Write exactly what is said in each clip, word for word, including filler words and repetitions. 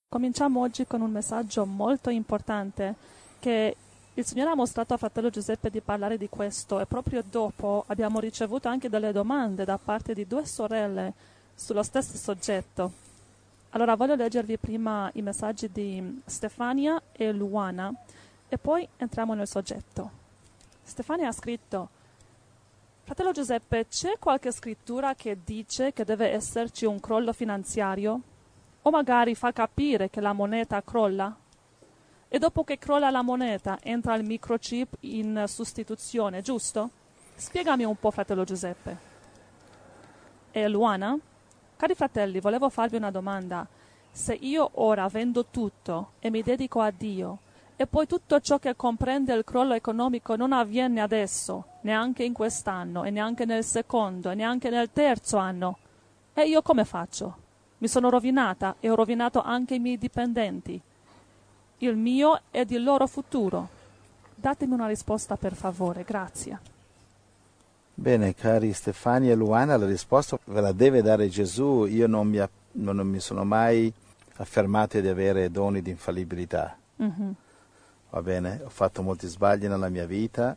Cominciamo oggi con un messaggio molto importante che il Signore ha mostrato a fratello Giuseppe di parlare di questo e proprio dopo abbiamo ricevuto anche delle domande da parte di due sorelle sullo stesso soggetto. Allora voglio leggervi prima i messaggi di Stefania e Luana e poi entriamo nel soggetto. Stefania ha scritto: fratello Giuseppe, c'è qualche scrittura che dice che deve esserci un crollo finanziario? O magari fa capire che la moneta crolla? E dopo che crolla la moneta entra il microchip in sostituzione, giusto? Spiegami un po', fratello Giuseppe. E Luana? Cari fratelli, volevo farvi una domanda. Se io ora vendo tutto e mi dedico a Dio, e poi tutto ciò che comprende il crollo economico non avviene adesso, neanche in quest'anno, e neanche nel secondo, e neanche nel terzo anno, e io come faccio? Mi sono rovinata e ho rovinato anche i miei dipendenti, il mio ed il loro futuro. Datemi una risposta per favore, grazie. Bene, cari Stefania e Luana, la risposta ve la deve dare Gesù. Io non mi, non mi sono mai affermato di avere doni di infallibilità. Mm-hmm. Va bene, ho fatto molti sbagli nella mia vita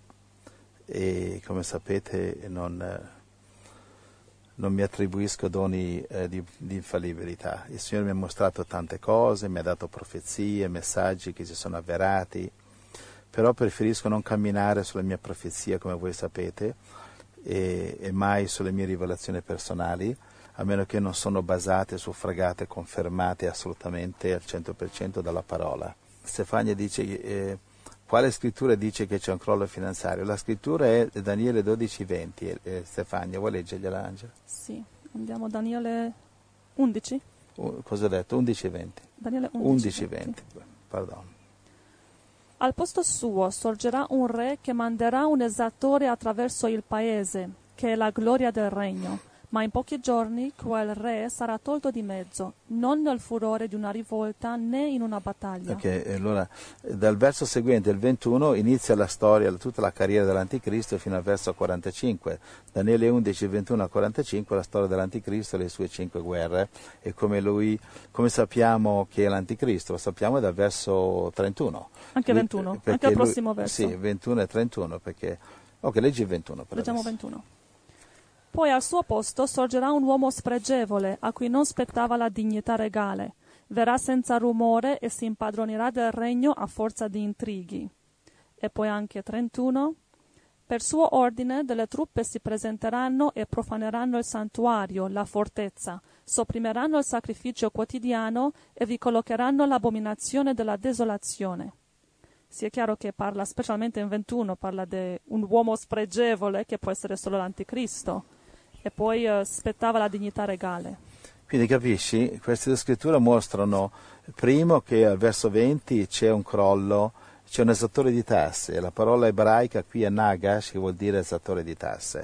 e come sapete non... non mi attribuisco doni eh, di, di infallibilità. Il Signore mi ha mostrato tante cose, mi ha dato profezie, messaggi che si sono avverati, però preferisco non camminare sulla mia profezia, come voi sapete, e, e mai sulle mie rivelazioni personali, a meno che non sono basate, suffragate, confermate assolutamente al cento per cento dalla parola. Stefania dice... Eh, Quale scrittura dice che c'è un crollo finanziario? La scrittura è Daniele dodici venti. Eh, Stefania, vuoi leggergliela, Angela? Sì, andiamo a Daniele undici. Uh, cosa ho detto? undici venti. Daniele undici venti. Pardon. Al posto suo sorgerà un re che manderà un esattore attraverso il paese, che è la gloria del regno. Ma in pochi giorni quel re sarà tolto di mezzo, non nel furore di una rivolta né in una battaglia. Ok, allora dal verso seguente, il ventuno, inizia la storia, tutta la carriera dell'Anticristo fino al verso quarantacinque. Daniele undici, ventuno a quarantacinque, la storia dell'Anticristo e le sue cinque guerre. E come lui, come sappiamo che è l'Anticristo? Lo sappiamo dal verso trentuno. Anche ventuno, anche il prossimo lui, verso. Sì, ventuno e trentuno, perché... Ok, leggi il ventuno. Per Leggiamo adesso. ventuno. Poi al suo posto sorgerà un uomo spregevole, a cui non spettava la dignità regale. Verrà senza rumore e si impadronirà del regno a forza di intrighi. E poi anche trentuno. Per suo ordine delle truppe si presenteranno e profaneranno il santuario, la fortezza, sopprimeranno il sacrificio quotidiano e vi collocheranno l'abominazione della desolazione. Sia chiaro che parla, specialmente in ventuno, parla di un uomo spregevole che può essere solo l'Anticristo. E poi uh, spettava la dignità regale. Quindi capisci? Queste scritture mostrano, primo, che al verso venti c'è un crollo, c'è un esattore di tasse. La parola ebraica qui è nagash, che vuol dire esattore di tasse.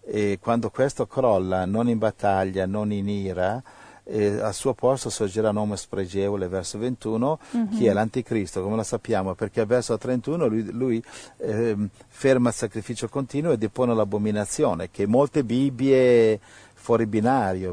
E quando questo crolla, non in battaglia, non in ira, eh, al suo posto sorgerà un uomo spregevole, verso ventuno, mm-hmm. Chi è l'Anticristo, come lo sappiamo, perché al verso trentuno lui, lui eh, ferma il sacrificio continuo e depone l'abominazione, che molte Bibbie fuori binario,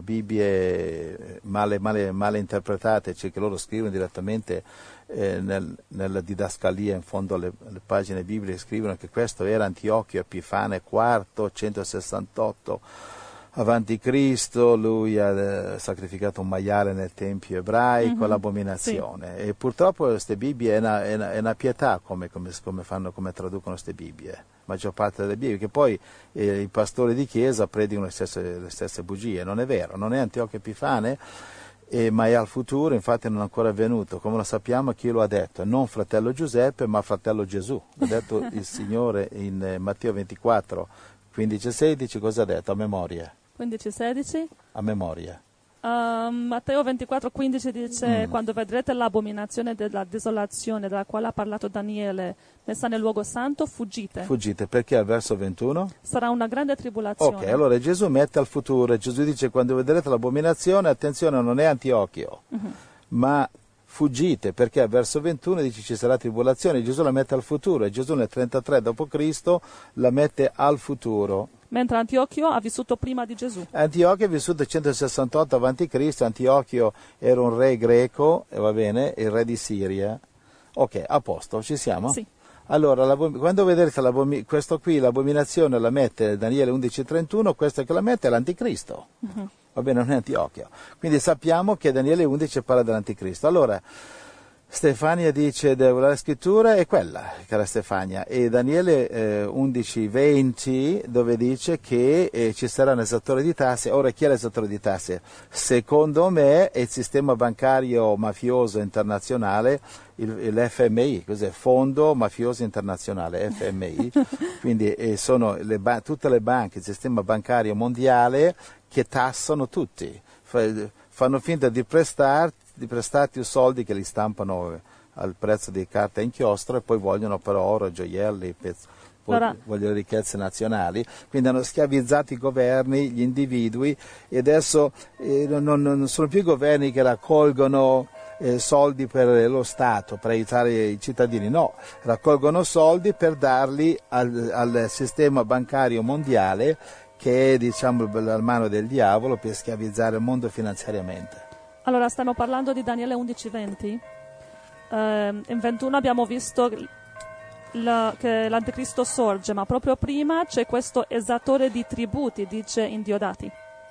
Bibbie male, male, male interpretate, cioè che loro scrivono direttamente eh, nel, nella didascalia, in fondo alle, alle pagine bibliche, scrivono che questo era Antiochio Epifane quarto, centosessantotto avanti Cristo, lui ha eh, sacrificato un maiale nel tempio ebraico, mm-hmm. l'abominazione. Sì. E purtroppo queste Bibbie è una, è una, è una pietà come, come, come, fanno, come traducono queste Bibbie, la maggior parte delle Bibbie, che poi eh, i pastori di chiesa predicano le stesse, le stesse bugie. Non è vero, non è Antiochio Epifane, eh, ma è al futuro, infatti non è ancora avvenuto. Come lo sappiamo, chi lo ha detto? Non fratello Giuseppe, ma fratello Gesù. Ha detto il Signore in eh, Matteo ventiquattro, quindici e sedici, cosa ha detto? A memoria. quindici sedici. A memoria. Uh, Matteo ventiquattro quindici dice: mm. Quando vedrete l'abominazione della desolazione della quale ha parlato Daniele messa nel luogo santo, fuggite. Fuggite, perché al verso ventuno? Sarà una grande tribolazione. Ok, allora Gesù mette al futuro, Gesù dice: quando vedrete l'abominazione, attenzione, non è Antiochio, mm-hmm. ma fuggite, perché al verso ventuno dice ci sarà tribolazione, Gesù la mette al futuro, e Gesù nel trentatré dopo Cristo la mette al futuro. Mentre Antiochio ha vissuto prima di Gesù. Antiochio è vissuto centosessantotto avanti Cristo Antiochio era un re greco, va bene, il re di Siria. Ok, a posto, ci siamo? Sì. Allora, quando vedete questo qui, l'abominazione la mette Daniele undici trentuno, questo che la mette è l'anticristo. Uh-huh. Va bene, non è Antiochio. Quindi sappiamo che Daniele undici parla dell'anticristo. Allora, Stefania dice la scrittura è quella, cara Stefania, e Daniele eh, undici venti dove dice che eh, ci sarà un esattore di tasse. Ora chi è l'esattore di tasse? Secondo me è il sistema bancario mafioso internazionale, il, l'F M I, cos'è? Fondo Mafioso Internazionale, F M I, quindi eh, sono le ba- tutte le banche, il sistema bancario mondiale che tassano tutti, F- fanno finta di prestarti di prestarti soldi che li stampano al prezzo di carta inchiostro e poi vogliono però oro, gioielli, pezzi, allora, vogliono ricchezze nazionali, quindi hanno schiavizzato i governi, gli individui e adesso eh, non, non sono più i governi che raccolgono eh, soldi per lo Stato, per aiutare i cittadini, no, raccolgono soldi per darli al, al sistema bancario mondiale che è diciamo la mano del diavolo per schiavizzare il mondo finanziariamente. Allora, stiamo parlando di Daniele undici venti. Eh, in ventuno abbiamo visto la, che l'anticristo sorge, ma proprio prima c'è questo esattore di tributi, dice in Diodati.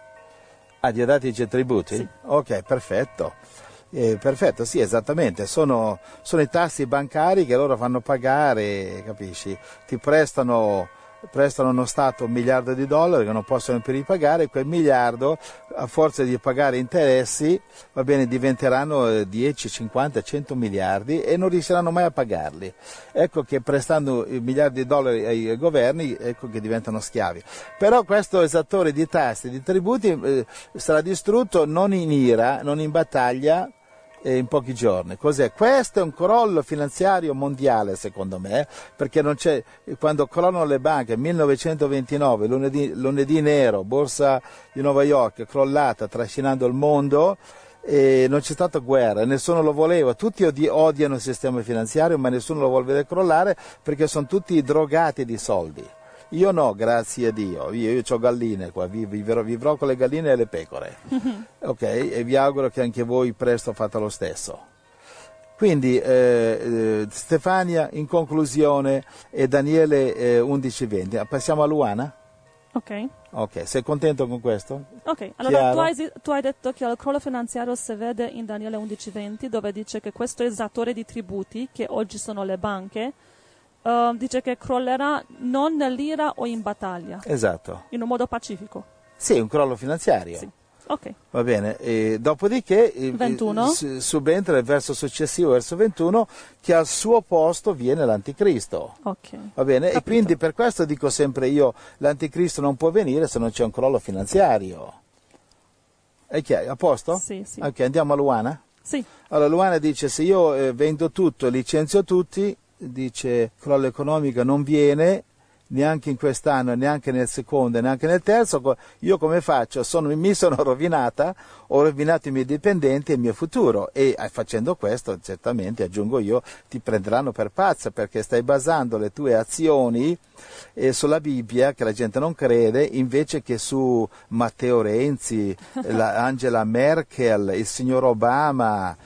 Ah, Diodati dice tributi? Sì. Ok, perfetto. Eh, perfetto, sì, esattamente. Sono, sono i tassi bancari che loro fanno pagare, capisci? Ti prestano... prestano uno Stato un miliardo di dollari che non possono più ripagare, quel miliardo a forza di pagare interessi va bene, diventeranno dieci, cinquanta, cento miliardi e non riusciranno mai a pagarli. Ecco che prestando miliardi di dollari ai governi, ecco che diventano schiavi. Però questo esattore di tasse, di tributi eh, sarà distrutto non in ira, non in battaglia, in pochi giorni. Cos'è? Questo è un crollo finanziario mondiale secondo me, perché non c'è, quando crollano le banche, millenovecentoventinove, lunedì, lunedì nero, borsa di New York crollata, trascinando il mondo, e non c'è stata guerra, nessuno lo voleva, tutti odi- odiano il sistema finanziario, ma nessuno lo vuole vedere crollare perché sono tutti drogati di soldi. Io no, grazie a Dio, io, io ho galline qua, vivrò, vivrò con le galline e le pecore, ok? E vi auguro che anche voi presto fate lo stesso. Quindi eh, eh, Stefania in conclusione e Daniele eh, undici venti. Passiamo a Luana? Ok. Ok, sei contento con questo? Ok, allora tu hai, tu hai detto che il crollo finanziario si vede in Daniele undici venti, dove dice che questo esattore di tributi, che oggi sono le banche, Uh, dice che crollerà non nell'ira o in battaglia. Esatto. In un modo pacifico. Sì, un crollo finanziario. Sì. Ok. Va bene. E dopodiché ventuno. Eh, subentra il verso successivo, verso ventuno, che al suo posto viene l'anticristo. Ok. Va bene? Capito. E quindi per questo dico sempre io, l'anticristo non può venire se non c'è un crollo finanziario. È chiaro? A posto? Sì, sì. Ok, andiamo a Luana? Sì. Allora Luana dice, se io eh, vendo tutto, licenzio tutti, dice crollo economico non viene neanche in quest'anno, neanche nel secondo, neanche nel terzo, io come faccio? Sono, mi sono rovinata, ho rovinato i miei dipendenti e il mio futuro e facendo questo certamente, aggiungo io, ti prenderanno per pazza perché stai basando le tue azioni eh, sulla Bibbia che la gente non crede invece che su Matteo Renzi, la Angela Merkel, il signor Obama,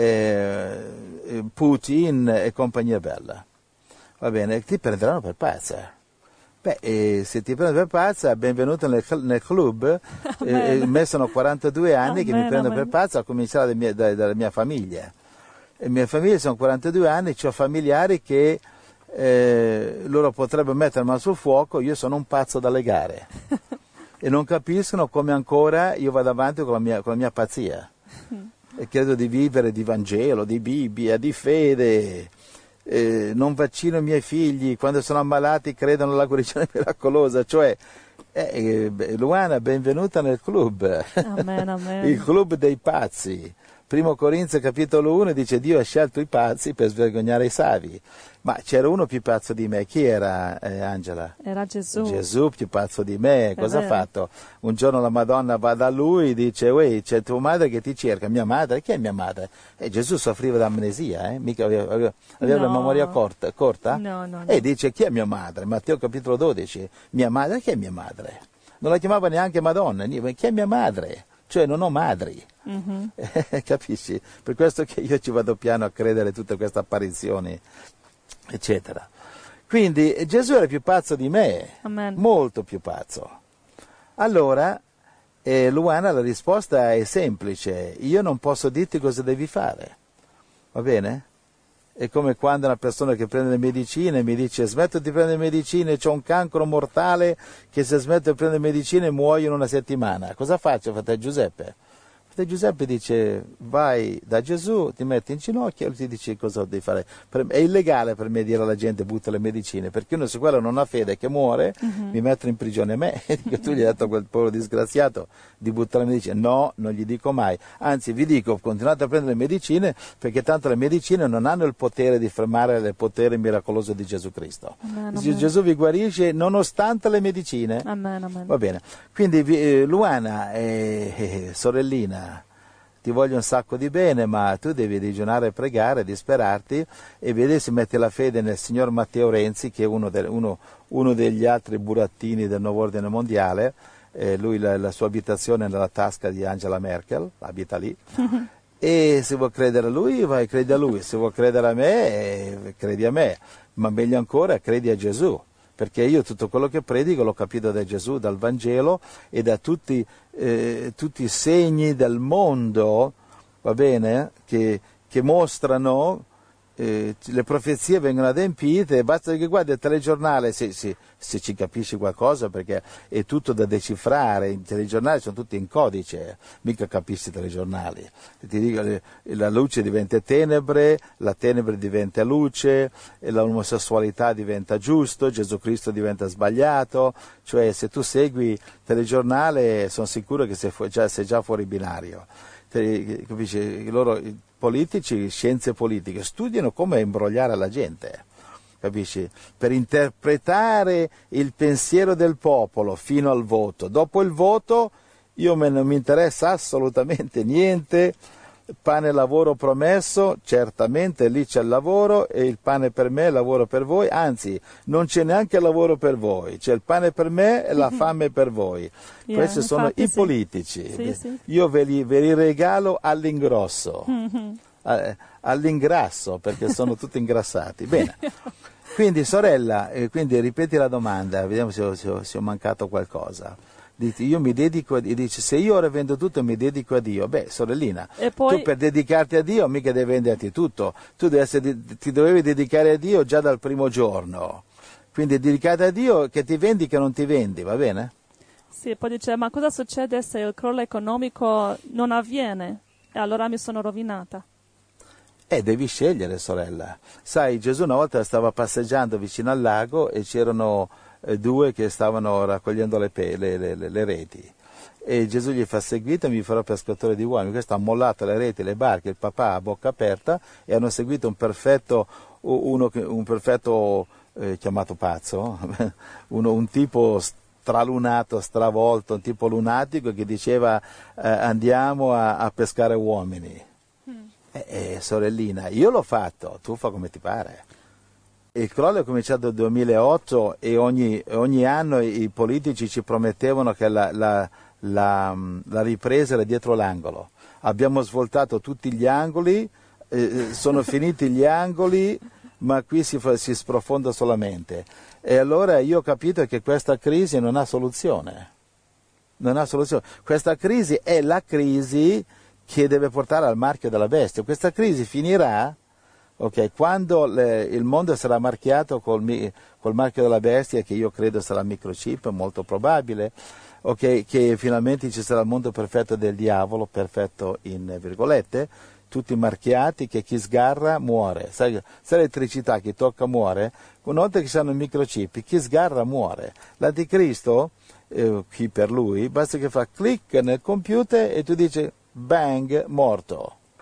Eh, Putin e compagnia bella. Va bene, ti prenderanno per pazza. Beh, e se ti prendono per pazza, benvenuto nel, nel club. Eh, me sono quarantadue anni amen, che mi prendono amen. per pazza, a cominciare dalla mia, da, dalla mia famiglia. E mia famiglia sono quarantadue anni, ho familiari che eh, loro potrebbero mettere mano sul fuoco, io sono un pazzo da legare. E non capiscono come ancora io vado avanti con la mia, con la mia pazzia. E credo di vivere di Vangelo, di Bibbia, di fede, eh, non vaccino i miei figli, quando sono ammalati credono alla guarigione miracolosa, cioè eh, Luana, benvenuta nel club, amen, amen. il club dei pazzi, Primo Corinzi capitolo uno dice Dio ha scelto i pazzi per svergognare i savi. Ma c'era uno più pazzo di me, chi era eh, Angela? Era Gesù. Gesù più pazzo di me, cosa ha vero. fatto? Un giorno la Madonna va da lui e dice, uè, c'è tua madre che ti cerca, mia madre? Chi è mia madre? E Gesù soffriva di amnesia, eh? Mica aveva, aveva, aveva No. la memoria corta? corta? No, no, no. E dice, chi è mia madre? Matteo capitolo dodici, mia madre, chi è mia madre? Non la chiamava neanche Madonna, chi è mia madre? Cioè non ho madri, Mm-hmm. capisci? Per questo che io ci vado piano a credere a tutte queste apparizioni, eccetera. Quindi Gesù era più pazzo di me, Amen. molto più pazzo. Allora, eh, Luana, la risposta è semplice, io non posso dirti cosa devi fare, va bene? È come quando una persona che prende le medicine mi dice smetto di prendere medicine, c'ho un cancro mortale che se smetto di prendere medicine muoio in una settimana. Cosa faccio, fratello Giuseppe? Fratello Giuseppe dice vai da Gesù, ti metti in ginocchio e ti dice cosa devi fare. Per, è illegale per me dire alla gente butta le medicine, perché uno su quello non ha fede che muore, Mm-hmm. mi mettono in prigione me. E dico, tu gli hai detto a quel povero disgraziato di buttare le medicine? No, non gli dico mai. Anzi, vi dico, continuate a prendere le medicine perché tanto le medicine non hanno il potere di fermare il potere miracoloso di Gesù Cristo. Amen, Gesù, amen. Gesù vi guarisce nonostante le medicine. Amen, amen. Va bene. Quindi eh, Luana, eh, eh, sorellina, ti voglio un sacco di bene, ma tu devi digiunare e pregare, disperarti e vedere se metti la fede nel signor Matteo Renzi, che è uno, de, uno, uno degli altri burattini del nuovo ordine mondiale. Eh, lui la, la sua abitazione è nella tasca di Angela Merkel, abita lì. E se vuoi credere a lui, vai, credi a lui, se vuoi credere a me, eh, credi a me, ma meglio ancora, credi a Gesù. Perché io tutto quello che predico l'ho capito da Gesù, dal Vangelo e da tutti, eh, tutti i segni del mondo, va bene, che, che mostrano, eh, le profezie vengono adempite, basta che guardi il telegiornale, se, se, se ci capisci qualcosa, perché è tutto da decifrare, i telegiornali sono tutti in codice, mica capisci i telegiornali. Ti dico, la luce diventa tenebre, la tenebre diventa luce, l'omosessualità diventa giusto, Gesù Cristo diventa sbagliato, cioè se tu segui il telegiornale sono sicuro che sei, fu- già, sei già fuori binario. Te, capisci? Loro, i politici, scienze politiche, studiano come imbrogliare la gente, capisci? Per interpretare il pensiero del popolo fino al voto. Dopo il voto io me non mi interessa assolutamente niente, pane lavoro promesso, certamente lì c'è il lavoro e il pane per me, il lavoro per voi, anzi non c'è neanche il lavoro per voi, c'è il pane per me e la fame per voi. Yeah, Questi sono infatti i sì. politici, Sì, sì. io ve li, ve li regalo all'ingrosso, a- all'ingrasso perché sono tutti ingrassati. Bene, quindi sorella, eh, quindi ripeti la domanda, vediamo se ho, se ho- se ho mancato qualcosa. Dici, io mi dedico a Dio, dice se io ora vendo tutto mi dedico a Dio, beh sorellina, E poi- tu per dedicarti a Dio mica devi venderti tutto, tu devi essere, ti dovevi dedicare a Dio già dal primo giorno, quindi dedicati a Dio che ti vendi che non ti vendi, va bene? Sì, poi dice, ma cosa succede se il crollo economico non avviene? E allora mi sono rovinata. Eh, devi scegliere sorella, sai Gesù una volta stava passeggiando vicino al lago e c'erano eh, due che stavano raccogliendo le, pe- le, le, le, le reti. E Gesù gli fa seguite, mi farò pescatore di uomini. Questo ha mollato le reti, le barche, il papà a bocca aperta e hanno seguito un perfetto, uno, che- un perfetto eh, chiamato pazzo, uno, un tipo stralunato, stravolto, un tipo lunatico che diceva eh, andiamo a, a pescare uomini. Eh, eh, sorellina, io l'ho fatto, tu fa come ti pare. Il crollo è cominciato nel duemilaotto e ogni, ogni anno i politici ci promettevano che la, la, la, la ripresa era dietro l'angolo. Abbiamo svoltato tutti gli angoli, eh, sono finiti gli angoli, ma qui si, fa, si sprofonda solamente. E allora io ho capito che questa crisi non ha soluzione. Non ha soluzione. Questa crisi è la crisi che deve portare al marchio della bestia. Questa crisi finirà, ok, quando le, il mondo sarà marchiato col, col marchio della bestia, che io credo sarà il microchip, molto probabile, ok, che finalmente ci sarà il mondo perfetto del diavolo, perfetto in virgolette, tutti marchiati, che chi sgarra muore. Sai, sai l'elettricità, chi tocca muore? Una volta che ci sono i microchip, chi sgarra muore. L'anticristo, eh, chi per lui, basta che fa clic nel computer e tu dici bang, morto.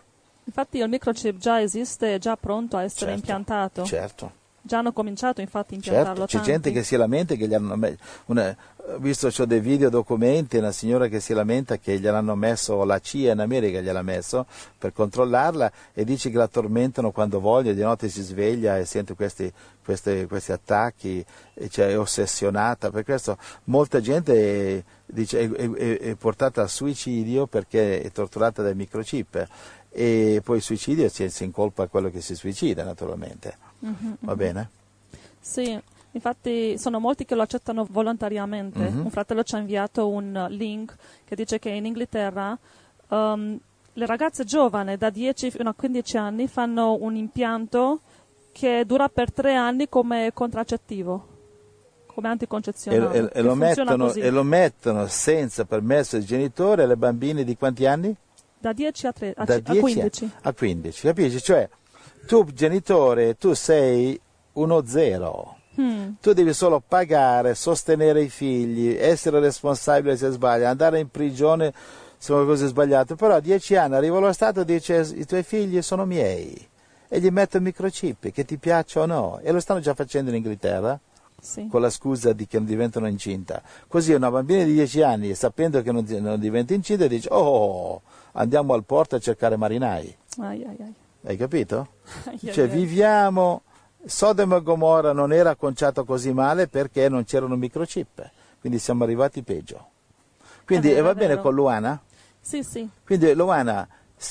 Infatti il microchip già esiste, è già pronto a essere certo, impiantato. Certo. Già hanno cominciato infatti a impiantarlo. Certo, c'è tanti. gente che si lamenta che gli hanno messo, ho visto c'ho dei video documenti, una signora che si lamenta che gliel'hanno messo, la C I A in America gliel'ha messo per controllarla e dice che la tormentano quando voglia, di notte si sveglia e sente questi, questi, questi attacchi, e cioè è ossessionata, per questo molta gente è, dice, è, è, è portata al suicidio perché è torturata dai microchip e poi il suicidio si, si incolpa a quello che si suicida naturalmente. Mm-hmm, Va mm-hmm. bene? Sì, infatti sono molti che lo accettano volontariamente. Mm-hmm. Un fratello ci ha inviato un link che dice che in Inghilterra um, le ragazze giovani da dieci fino a quindici anni fanno un impianto che dura per tre anni come contraccettivo, come anticoncezionale. E, e, e, lo mettono, e lo mettono senza permesso del genitore alle bambine di quanti anni? Da dieci a, tre, a, da a dieci quindici. A quindici, capisci? Cioè, tu genitore, tu sei uno zero. Hmm. Tu devi solo pagare, sostenere i figli, essere responsabile se sbagli, andare in prigione se sono cose sbagliate. Però a dieci anni arriva lo Stato e dice i tuoi figli sono miei e gli metto il microchip, che ti piaccia o no. E lo stanno già facendo in Inghilterra. Sì. Con la scusa di che non diventano incinta. Così una bambina di dieci anni, sapendo che non, non diventa incinta, dice oh, andiamo al porto a cercare marinai. Ai, ai, ai. Hai capito? Ai, cioè ai, viviamo, Sodoma e Gomorra non era conciato così male perché non c'erano microchip, quindi siamo arrivati peggio. Quindi vero, va bene vero. con Luana? Sì, sì. Quindi Luana,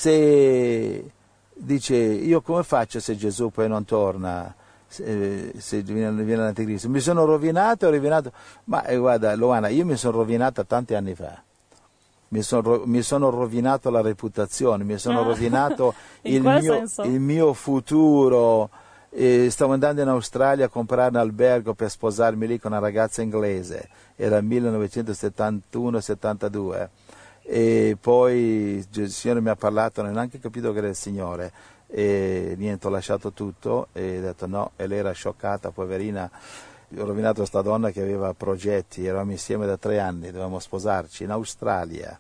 se dice io come faccio se Gesù poi non torna? Se, se viene, viene l'anticristo, mi sono rovinato, rovinato, ma eh, guarda Luana, io mi sono rovinata tanti anni fa, mi sono, mi sono rovinato la reputazione, mi sono ah, rovinato il mio, il mio futuro, eh, stavo andando in Australia a comprare un albergo per sposarmi lì con una ragazza inglese, era il millenovecentosettantuno settantadue e poi il Signore mi ha parlato, non ho neanche capito che era il Signore. E niente, ho lasciato tutto e ho detto no, e lei era scioccata, poverina, ho rovinato questa donna che aveva progetti, eravamo insieme da tre anni, dovevamo sposarci in Australia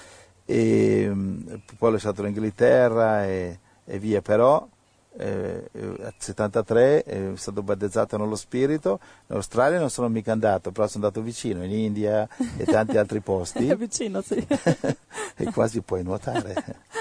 e poi ho lasciato l'Inghilterra e, e via, però eh, nel settantatré è stato battezzato nello Spirito, in Australia non sono mica andato, però sono andato vicino, in India e tanti altri posti. È vicino, sì. E quasi puoi nuotare.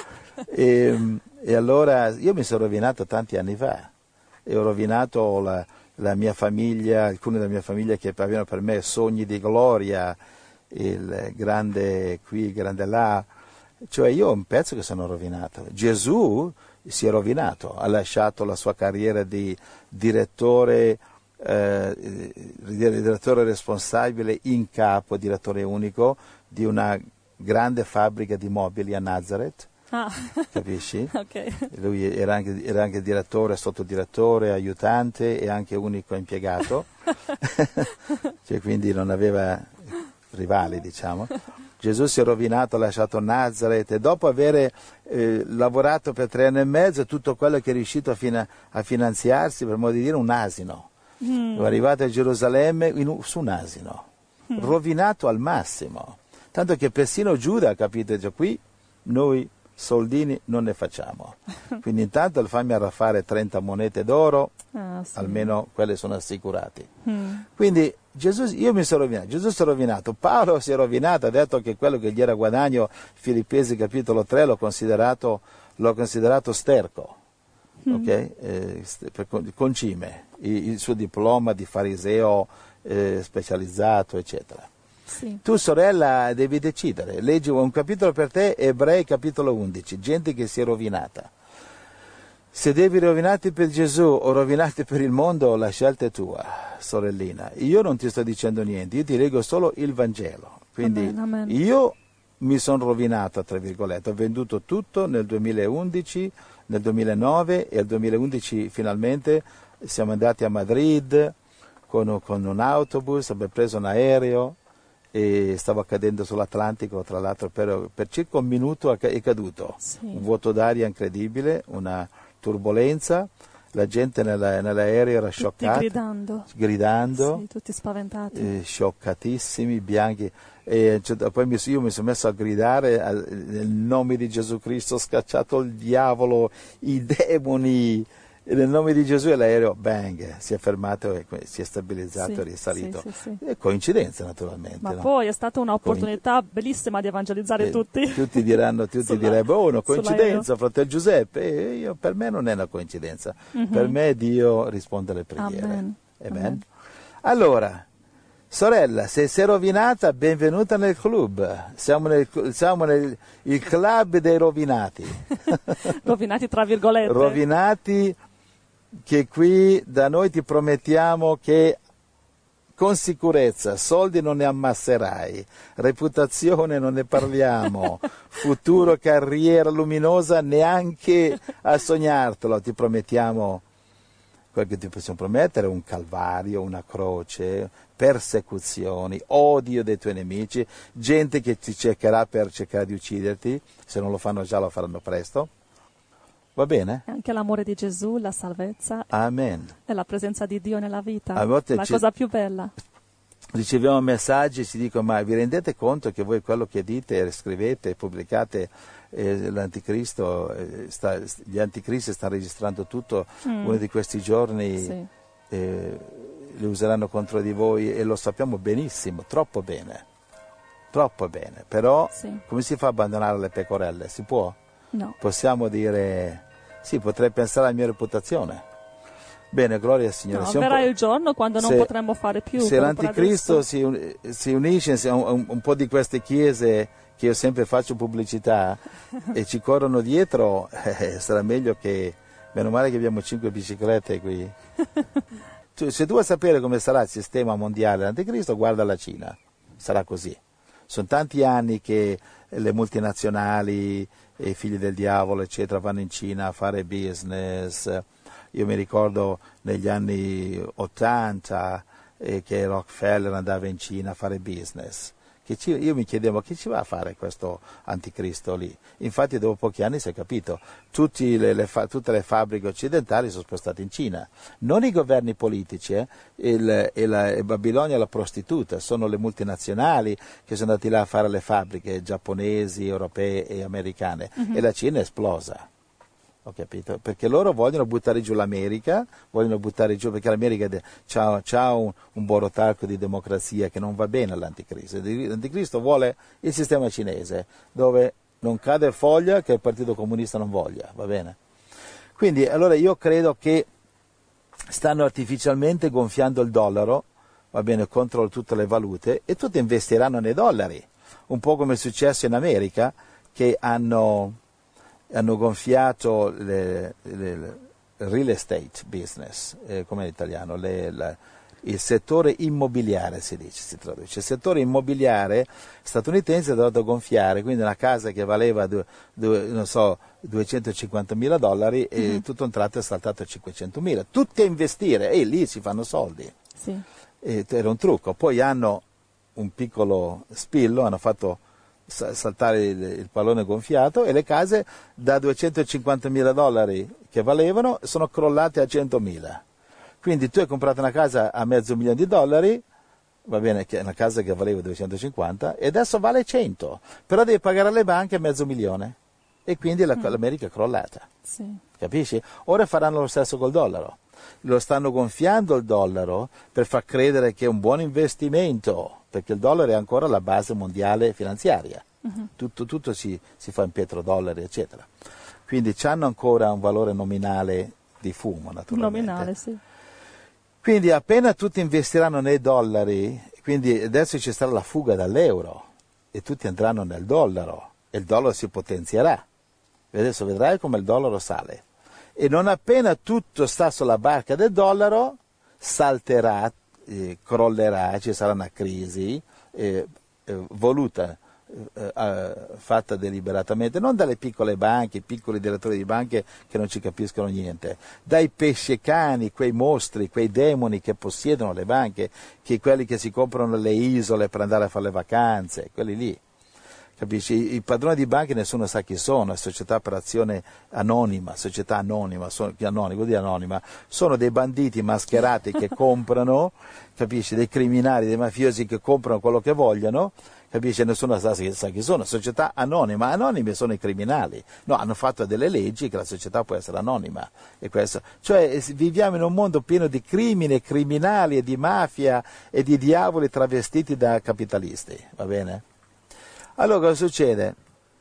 E, e allora io mi sono rovinato tanti anni fa e ho rovinato la, la mia famiglia, alcuni della mia famiglia che avevano per me sogni di gloria, il grande qui, il grande là, cioè io ho un pezzo che sono rovinato. Gesù si è rovinato, ha lasciato la sua carriera di direttore, eh, direttore responsabile in capo, direttore unico di una grande fabbrica di mobili a Nazareth. Ah. Capisci? Okay. Lui era anche, era anche direttore, sottodirettore, aiutante e anche unico impiegato, cioè, quindi non aveva rivali, diciamo. Gesù si è rovinato, ha lasciato Nazareth e dopo aver eh, lavorato per tre anni e mezzo tutto quello che è riuscito a, fina- a finanziarsi, per modo di dire, un asino. Mm. È arrivato a Gerusalemme in, su un asino, mm. rovinato al massimo. Tanto che persino Giuda ha capito, già qui noi soldini non ne facciamo, quindi intanto fammi arraffare trenta monete d'oro, ah, sì. Almeno quelle sono assicurate. Mm. Quindi Gesù, io mi sono rovinato, Gesù si è rovinato, Paolo si è rovinato, ha detto che quello che gli era guadagno, Filippesi capitolo tre, l'ho considerato, l'ho considerato sterco, mm. okay? eh, concime, il, il suo diploma di fariseo eh, specializzato, eccetera. Sì. Tu sorella devi decidere, leggi un capitolo per te, Ebrei capitolo undici, gente che si è rovinata. Se devi rovinarti per Gesù o rovinarti per il mondo, la scelta è tua, sorellina. Io non ti sto dicendo niente, io ti leggo solo il Vangelo. Quindi amen, amen. Io mi sono rovinato, tra virgolette, ho venduto tutto nel duemilaundici, nel duemilanove e nel duemilaundici finalmente siamo andati a Madrid con, con un autobus, abbiamo preso un aereo, e stava cadendo sull'Atlantico, tra l'altro per, per circa un minuto è caduto, sì. Un vuoto d'aria incredibile, una turbolenza, la gente nella, nell'aereo era tutti scioccata, gridando, gridando sì, tutti spaventati, eh, scioccatissimi, bianchi. E cioè, poi mi, io mi sono messo a gridare a, nel nome di Gesù Cristo, ho scacciato il diavolo, i demoni, e nel nome di Gesù, e l'aereo, bang, si è fermato e si è stabilizzato, sì, è risalito. sì, sì, sì. È coincidenza, naturalmente. Ma no? poi è stata un'opportunità bellissima di evangelizzare Eh, tutti. Tutti diranno, tutti Sulla- direbbero, oh, una coincidenza, sull'aereo. fratello Giuseppe. E io, per me non è una coincidenza. Mhm. Per me Dio risponde alle preghiere. Amen. Amen. Amen. Allora, sorella, se sei rovinata, benvenuta nel club. Siamo nel, siamo nel il club dei rovinati. Rovinati tra virgolette. Rovinati, che qui da noi ti promettiamo che con sicurezza soldi non ne ammasserai, reputazione non ne parliamo, futuro, carriera luminosa neanche a sognartelo, ti promettiamo quel che ti possiamo promettere, un calvario, una croce, persecuzioni, odio dei tuoi nemici, gente che ti cercherà per cercare di ucciderti, se non lo fanno già lo faranno presto. Va bene? E anche l'amore di Gesù, la salvezza Amen. e la presenza di Dio nella vita. A volte La ci- cosa più bella. Riceviamo messaggi e ci dicono: ma vi rendete conto che voi quello che dite, scrivete, pubblicate, eh, l'anticristo, eh, sta, gli anticristi stanno registrando tutto, Mm. uno di questi giorni Sì. eh, li useranno contro di voi, e lo sappiamo benissimo, troppo bene, troppo bene, però Sì. come si fa a abbandonare le pecorelle? Si può? No. Possiamo dire, sì, potrei pensare alla mia reputazione. Bene, gloria al Signore. No, Se un verrà po'- il giorno quando non se- potremo fare più. Se però per l'anticristo adesso- si, un- si unisce a un, un po' di queste chiese che io sempre faccio pubblicità e ci corrono dietro, eh, sarà meglio che, meno male che abbiamo cinque biciclette qui. Tu- se tu vuoi sapere come sarà il sistema mondiale dell'anticristo, guarda la Cina, sarà così. Sono tanti anni che le multinazionali, e i figli del diavolo, eccetera, vanno in Cina a fare business. Io mi ricordo negli anni ottanta eh, che Rockefeller andava in Cina a fare business. Che ci- io mi chiedevo che ci va a fare questo anticristo lì. Infatti dopo pochi anni si è capito, tutti le- le fa- tutte le fabbriche occidentali sono spostate in Cina. Non i governi politici, eh, il- e, la, e Babilonia è la prostituta, sono le multinazionali che sono andate là a fare le fabbriche giapponesi, europee e americane, e la Cina è esplosa. Ho capito? Perché loro vogliono buttare giù l'America, vogliono buttare giù, perché l'America ha un, un borotalco di democrazia che non va bene all'anticristo. L'anticristo vuole il sistema cinese, dove non cade foglia che il Partito Comunista non voglia, va bene? Quindi, allora io credo che stanno artificialmente gonfiando il dollaro, va bene, contro tutte le valute, e tutti investiranno nei dollari, un po' come è successo in America, che hanno... hanno gonfiato le, le, le real estate business, eh, come in italiano, le, la, il settore immobiliare si dice, si traduce. Il settore immobiliare statunitense è dovuto gonfiare, quindi una casa che valeva due, due, non so, duecentocinquantamila dollari e Mhm. tutto un tratto è saltato a cinquecentomila. Tutti a investire, e lì si fanno soldi. Sì. E era un trucco. Poi hanno un piccolo spillo, hanno fatto saltare il, il pallone gonfiato, e le case da duecentocinquantamila dollari che valevano sono crollate a centomila. Quindi tu hai comprato una casa a mezzo milione di dollari, va bene, che è una casa che valeva duecentocinquanta, e adesso vale cento, però devi pagare alle banche mezzo milione, e quindi la, Mm. l'America è crollata. Sì. Capisci? Ora faranno lo stesso col dollaro. Lo stanno gonfiando il dollaro per far credere che è un buon investimento, perché il dollaro è ancora la base mondiale finanziaria. Mhm. Tutto, tutto si, si fa in petrodollari, eccetera. Quindi hanno ancora un valore nominale di fumo, naturalmente. Nominale, sì. Quindi appena tutti investiranno nei dollari, quindi adesso ci sarà la fuga dall'euro e tutti andranno nel dollaro e il dollaro si potenzierà. Adesso vedrai come il dollaro sale. E non appena tutto sta sulla barca del dollaro, salterà, eh, crollerà, ci sarà una crisi eh, eh, voluta, eh, eh, fatta deliberatamente, non dalle piccole banche, i piccoli direttori di banche che non ci capiscono niente, dai pescecani, quei mostri, quei demoni che possiedono le banche, che quelli che si comprano le isole per andare a fare le vacanze, quelli lì. Capisci? I, i padroni di banche nessuno sa chi sono, è società per azione anonima, società anonima, sono, anonima, vuol dire anonima, sono dei banditi mascherati che comprano, capisci? Dei criminali, dei mafiosi che comprano quello che vogliono, capisci? Nessuno sa, sa chi sono, società anonima, anonime sono i criminali, no, hanno fatto delle leggi che la società può essere anonima, e questo, cioè viviamo in un mondo pieno di crimini, criminali e di mafia e di diavoli travestiti da capitalisti, va bene? Allora cosa succede?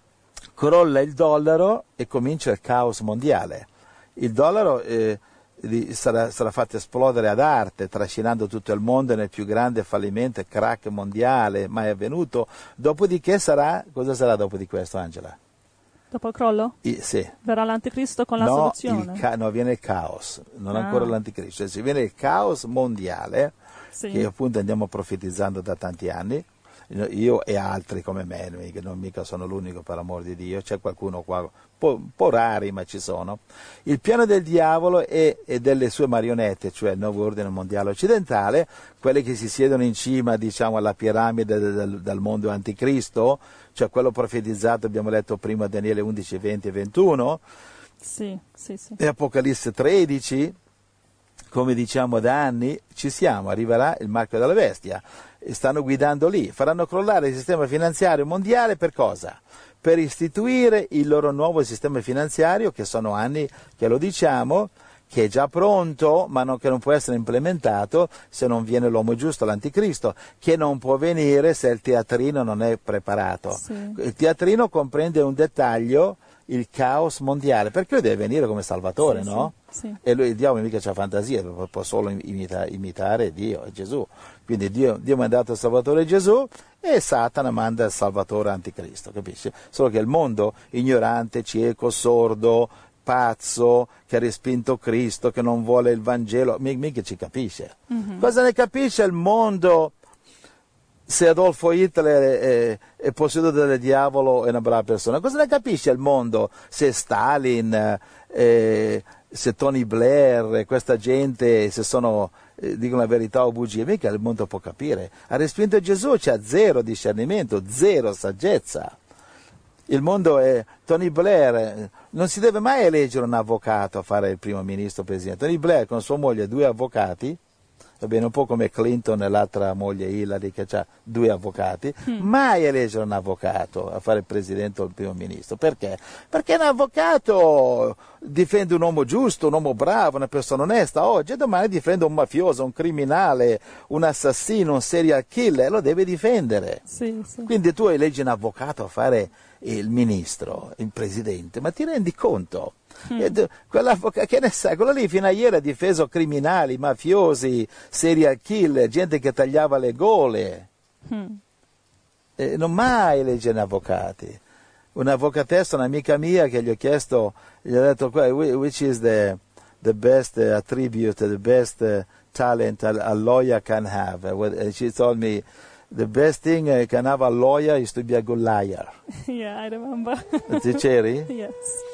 Crolla il dollaro e comincia il caos mondiale. Il dollaro eh, sarà, sarà fatto esplodere ad arte, trascinando tutto il mondo nel più grande fallimento e crack mondiale mai avvenuto. Dopodiché sarà, cosa sarà dopo di questo, Angela? Dopo il crollo? I, sì. Verrà l'anticristo con la no, soluzione? Il ca- no, viene il caos, non ah. ancora l'anticristo, cioè, viene il caos mondiale, sì. Che appunto andiamo profetizzando da tanti anni. Io e altri come me, che non mica sono l'unico, per amor di Dio, c'è qualcuno qua, un po', un po' rari ma ci sono. Il piano del diavolo e, e delle sue marionette, cioè il nuovo ordine mondiale occidentale, quelli che si siedono in cima, diciamo, alla piramide del, del, del mondo anticristo, cioè quello profetizzato, abbiamo letto prima Daniele undici, venti e ventuno, sì, sì, sì. E Apocalisse tredici, come diciamo da anni, ci siamo, arriverà il marchio della bestia. E stanno guidando lì, faranno crollare il sistema finanziario mondiale per cosa? Per istituire il loro nuovo sistema finanziario, che sono anni che lo diciamo, che è già pronto, ma non, che non può essere implementato se non viene l'uomo giusto, l'anticristo, che non può venire se il teatrino non è preparato. Sì. Il teatrino comprende un dettaglio, il caos mondiale, perché lui deve venire come salvatore, sì, no? Sì, sì. E lui, il diavolo mica c'ha fantasia, può solo imita, imitare Dio e Gesù. Quindi Dio, Dio ha mandato il Salvatore Gesù e Satana manda il Salvatore Anticristo, capisci? Solo che il mondo ignorante, cieco, sordo, pazzo, che ha respinto Cristo, che non vuole il Vangelo, mica ci capisce. Mm-hmm. Cosa ne capisce il mondo se Adolfo Hitler è, è posseduto dal diavolo è una brava persona? Cosa ne capisce il mondo se Stalin, eh, se Tony Blair, questa gente, se sono, eh, dicono la verità o bugie? Mica il mondo può capire. Ha respinto Gesù, c'ha zero discernimento, zero saggezza. Il mondo è Tony Blair, non si deve mai eleggere un avvocato a fare il primo ministro presidente. Tony Blair con sua moglie, due avvocati, va bene, un po' come Clinton e l'altra moglie Hillary che ha due avvocati, mm. mai eleggere un avvocato a fare il presidente o il primo ministro. Perché? Perché un avvocato difende un uomo giusto, un uomo bravo, una persona onesta oggi, e domani difende un mafioso, un criminale, un assassino, un serial killer, lo deve difendere. Sì, sì. Quindi tu eleggi un avvocato a fare il ministro, il presidente, ma ti rendi conto? Mm. Che ne sai, quello lì fino a ieri ha difeso criminali, mafiosi, serial killer, gente che tagliava le gole. Mm. E non mai eleggere avvocati. Un'avvocatessa, un'amica mia che gli ho chiesto, gli ho detto which is the, the best uh, attribute, the best uh, talent a, a lawyer can have. And she told me the best thing uh, can have a lawyer is to be a good liar. Yeah, I remember. Ti c'eri? Yes.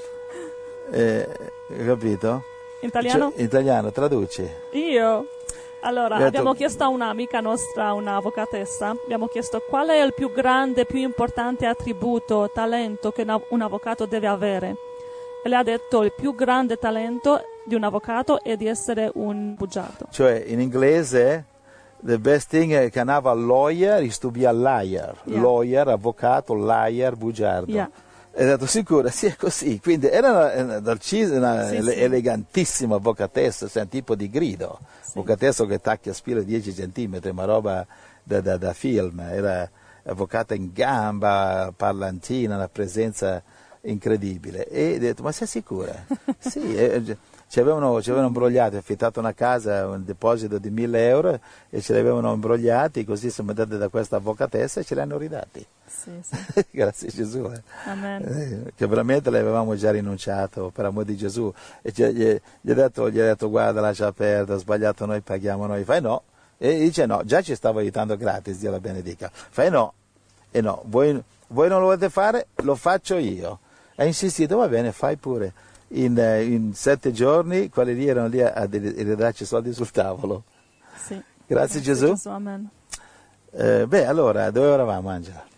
Eh, capito? In italiano? Cioè, in italiano, traduci. Io? Allora, detto... abbiamo chiesto a un'amica nostra, un'avvocatessa, abbiamo chiesto qual è il più grande, più importante attributo, talento che un avvocato deve avere. E lei ha detto il più grande talento di un avvocato è di essere un bugiardo. Cioè, in inglese, the best thing can have a lawyer is to be a liar. Yeah. Lawyer, avvocato, liar, bugiardo. Yeah. E ho detto, sicura, sì, è così. Quindi era una, una, dolcissima, una sì, ele- sì. elegantissima avvocatessa, cioè un tipo di grido. Sì. Avvocatessa che tacchia spiro dieci centimetri, ma roba da, da, da film. Era avvocata in gamba, parlantina, una presenza incredibile. E ho detto, ma sei sicura? Sì, e, ci avevano, ci avevano imbrogliati, affittato una casa, un deposito di mille euro e ce li avevano imbrogliati, così siamo andati da questa avvocatessa e ce li hanno ridati. Sì, sì. Grazie a Gesù. Eh. Amen. Eh, che veramente l'avevamo già rinunciato per amore di Gesù. E gli, gli, gli, ho detto, gli ho detto, guarda, lascia perdere, ho sbagliato noi, paghiamo noi. Fai no. E dice no, già ci stavo aiutando gratis, Dio la benedica. Fai no. E no, voi, voi non lo volete fare, lo faccio io. Ha insistito, va bene, fai pure. In, in sette giorni quelli lì erano lì a, a ridarci soldi sul tavolo. Sì. Grazie, Grazie Gesù. Gesù, amen. Eh, beh, allora, dove eravamo, Angela?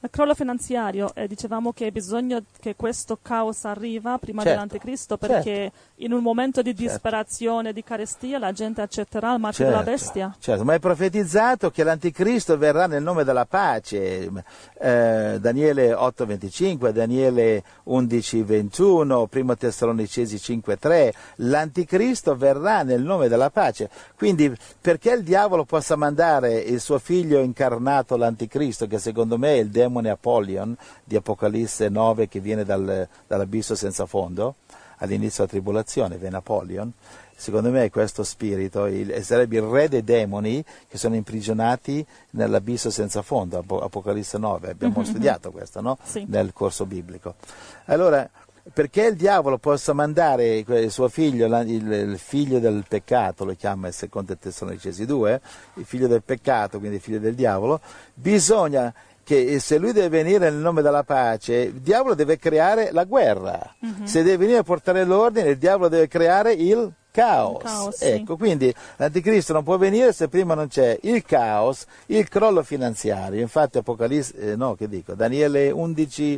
Il crollo finanziario, eh, dicevamo che bisogna che questo caos arriva prima certo, dell'anticristo, perché certo. in un momento di disperazione, certo. di carestia, la gente accetterà il marchio certo, della bestia. Certo, ma è profetizzato che l'anticristo verrà nel nome della pace, eh, Daniele otto venticinque, Daniele undici ventuno, primo Tessalonicesi cinque tre, l'anticristo verrà nel nome della pace. Quindi perché il diavolo possa mandare il suo figlio incarnato, l'anticristo, che secondo me è il demone Apollyon di Apocalisse nove, che viene dal, dall'abisso senza fondo, all'inizio della tribolazione viene Apollyon, secondo me è questo spirito, il, sarebbe il re dei demoni che sono imprigionati nell'abisso senza fondo, Apocalisse nove, abbiamo mm-hmm. studiato questo, no? Sì. Nel corso biblico. Allora, perché il diavolo possa mandare il suo figlio, il, il figlio del peccato, lo chiama il secondo Tessalonicesi due, il figlio del peccato, quindi il figlio del diavolo, bisogna che se lui deve venire nel nome della pace, il diavolo deve creare la guerra. Mm-hmm. Se deve venire a portare l'ordine, il diavolo deve creare il caos. Il caos ecco, sì. Quindi l'anticristo non può venire se prima non c'è il caos, il crollo finanziario. Infatti Apocalisse, eh, no, che dico, Daniele undici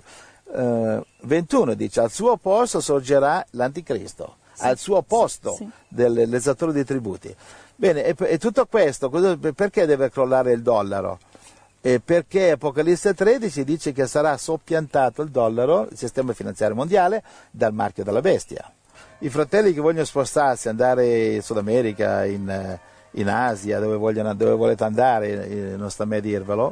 ventuno dice: al suo posto sorgerà l'anticristo, sì, al suo posto sì, sì. dell'esattore dei tributi. Bene, e, e tutto questo, perché deve crollare il dollaro? E perché Apocalisse tredici dice che sarà soppiantato il dollaro, il sistema finanziario mondiale, dal marchio della bestia. I fratelli che vogliono spostarsi, andare in Sud America, in, in Asia, dove, vogliono, dove volete andare, non sta a me dirvelo,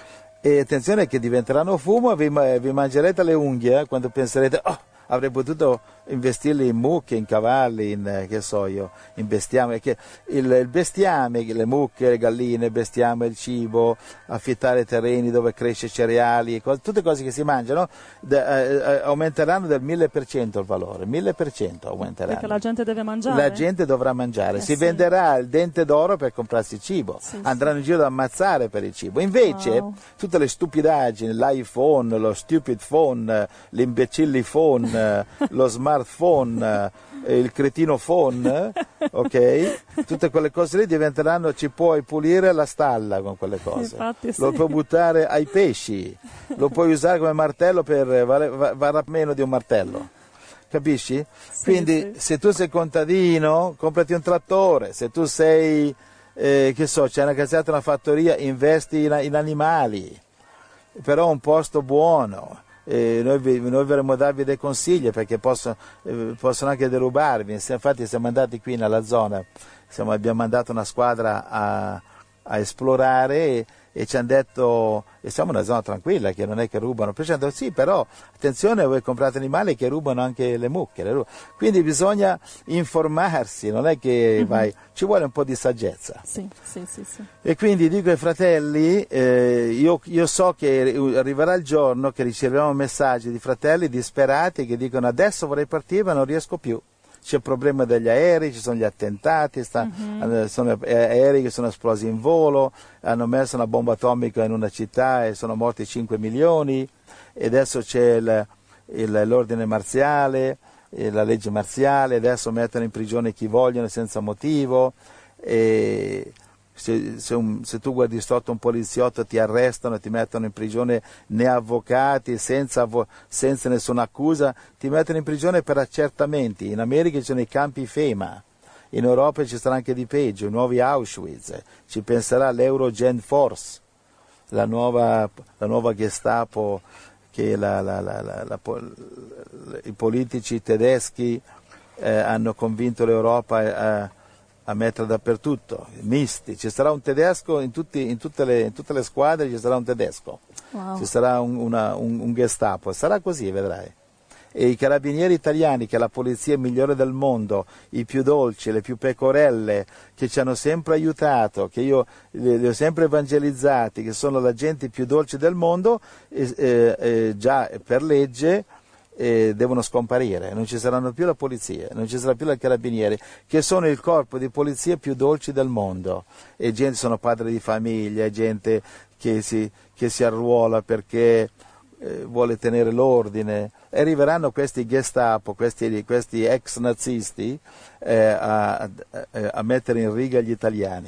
e attenzione che diventeranno fumo e vi, vi mangerete le unghie quando penserete: oh, avrei potuto investirli in mucche, in cavalli, in, che so io, in bestiame. Che il, il bestiame, le mucche, le galline, il bestiame, il cibo, affittare terreni dove cresce cereali, cose, tutte cose che si mangiano, de, eh, aumenteranno del mille per cento il valore, mille per cento aumenteranno. Perché la gente deve mangiare. La gente dovrà mangiare, eh si sì. venderà il dente d'oro per comprarsi il cibo, sì, andranno sì. in giro ad ammazzare per il cibo. Invece wow. tutte le stupidaggini, l'iPhone, lo stupid phone, l'imbecilli phone, lo smartphone, il cretino phone, ok? Tutte quelle cose lì diventeranno, ci puoi pulire la stalla con quelle cose, infatti, sì. lo puoi buttare ai pesci, lo puoi usare come martello per vale, varrà meno di un martello, capisci? Sì, Quindi sì. se tu sei contadino, comprati un trattore, se tu sei, eh, che so, c'è una casetta, una fattoria, investi in, in animali, però un posto buono. Eh, noi, vi, noi vorremmo darvi dei consigli perché possono, eh, possono anche derubarvi. Infatti siamo andati qui nella zona, siamo, abbiamo mandato una squadra a, a esplorare e, e ci hanno detto, e siamo in una zona tranquilla che non è che rubano, poi ci hanno detto sì, però attenzione, voi comprate animali che rubano anche le mucche, le rubano. Quindi bisogna informarsi, non è che mm-hmm. vai, ci vuole un po' di saggezza. Sì, sì, sì, sì. E quindi dico ai fratelli, eh, io, io so che arriverà il giorno che riceveremo messaggi di fratelli disperati che dicono: adesso vorrei partire ma non riesco più. C'è il problema degli aerei, ci sono gli attentati, sta, mm-hmm. sono aerei che sono esplosi in volo, hanno messo una bomba atomica in una città e sono morti cinque milioni, e adesso c'è il, il, l'ordine marziale, la legge marziale, adesso mettono in prigione chi vogliono senza motivo, e se, se, un, se tu guardi sotto un poliziotto ti arrestano e ti mettono in prigione, né avvocati, senza, senza nessuna accusa, ti mettono in prigione per accertamenti. In America ci sono i campi FEMA, in Europa ci sarà anche di peggio, i nuovi Auschwitz, ci penserà l'Eurogen Force, la nuova, la nuova Gestapo che la, la, la, la, la, i politici tedeschi eh, hanno convinto l'Europa a, a mettere dappertutto, misti. Ci sarà un tedesco in, tutti, in, tutte, le, in tutte le squadre, ci sarà un tedesco, wow. ci sarà un, una, un, un Gestapo, sarà così, vedrai. E i carabinieri italiani, che è la polizia migliore del mondo, i più dolci, le più pecorelle, che ci hanno sempre aiutato, che io li, li ho sempre evangelizzati, che sono la gente più dolce del mondo, eh, eh, già per legge eh, devono scomparire, non ci saranno più la polizia, non ci sarà più la carabinieri, che sono il corpo di polizia più dolci del mondo, e gente, sono padri di famiglia, gente che si, che si arruola perché eh, vuole tenere l'ordine, e arriveranno questi Gestapo, questi, questi ex nazisti eh, a, a, a mettere in riga gli italiani.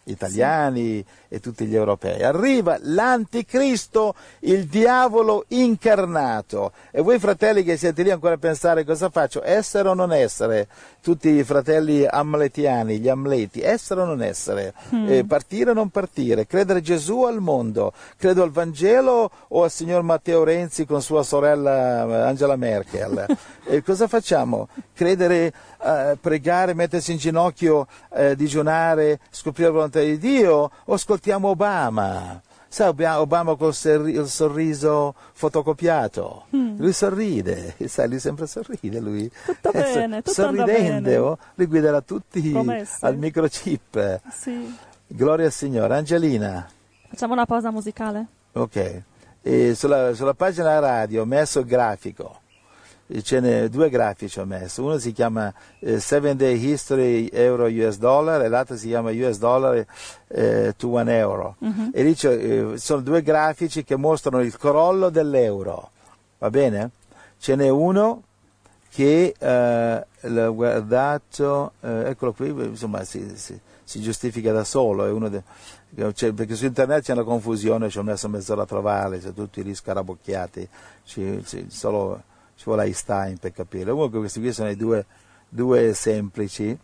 italiani sì. e tutti gli europei. Arriva l'anticristo, il diavolo incarnato. E voi fratelli che siete lì ancora a pensare cosa faccio, essere o non essere? Tutti i fratelli amletiani, gli amleti, essere o non essere? Mm. Eh, partire o non partire? Credere Gesù al mondo? Credo al Vangelo o al signor Matteo Renzi con sua sorella Angela Merkel? E cosa facciamo? Credere, eh, pregare, mettersi in ginocchio, eh, digiunare, scoprire la volontà di Dio, o ascoltiamo Obama? Sai, Obama col il sorriso fotocopiato, mm. lui sorride, sai, lui sempre sorride, lui tutto bene, tutto sorridente, oh, lui guiderà tutti Promesse. Al microchip. Sì. Gloria al Signore. Angelina. Facciamo una pausa musicale? Ok. E sulla, sulla pagina radio ho messo il grafico. Ce ne due grafici ho messo, uno si chiama eh, seven day history euro U S dollar e l'altro si chiama U S dollar eh, to one euro. Uh-huh. E lì eh, sono due grafici che mostrano il crollo dell'euro, va bene? Ce n'è uno che eh, l'ho guardato, eh, eccolo qui, insomma si, si, si giustifica da solo, è uno de, cioè, perché su internet c'è una confusione, ci ho messo mezz'ora a trovare, c'è tutti lì scarabocchiati, ci, ci, solo... ci vuole Einstein per capire. Comunque questi qui sono i due, due semplici,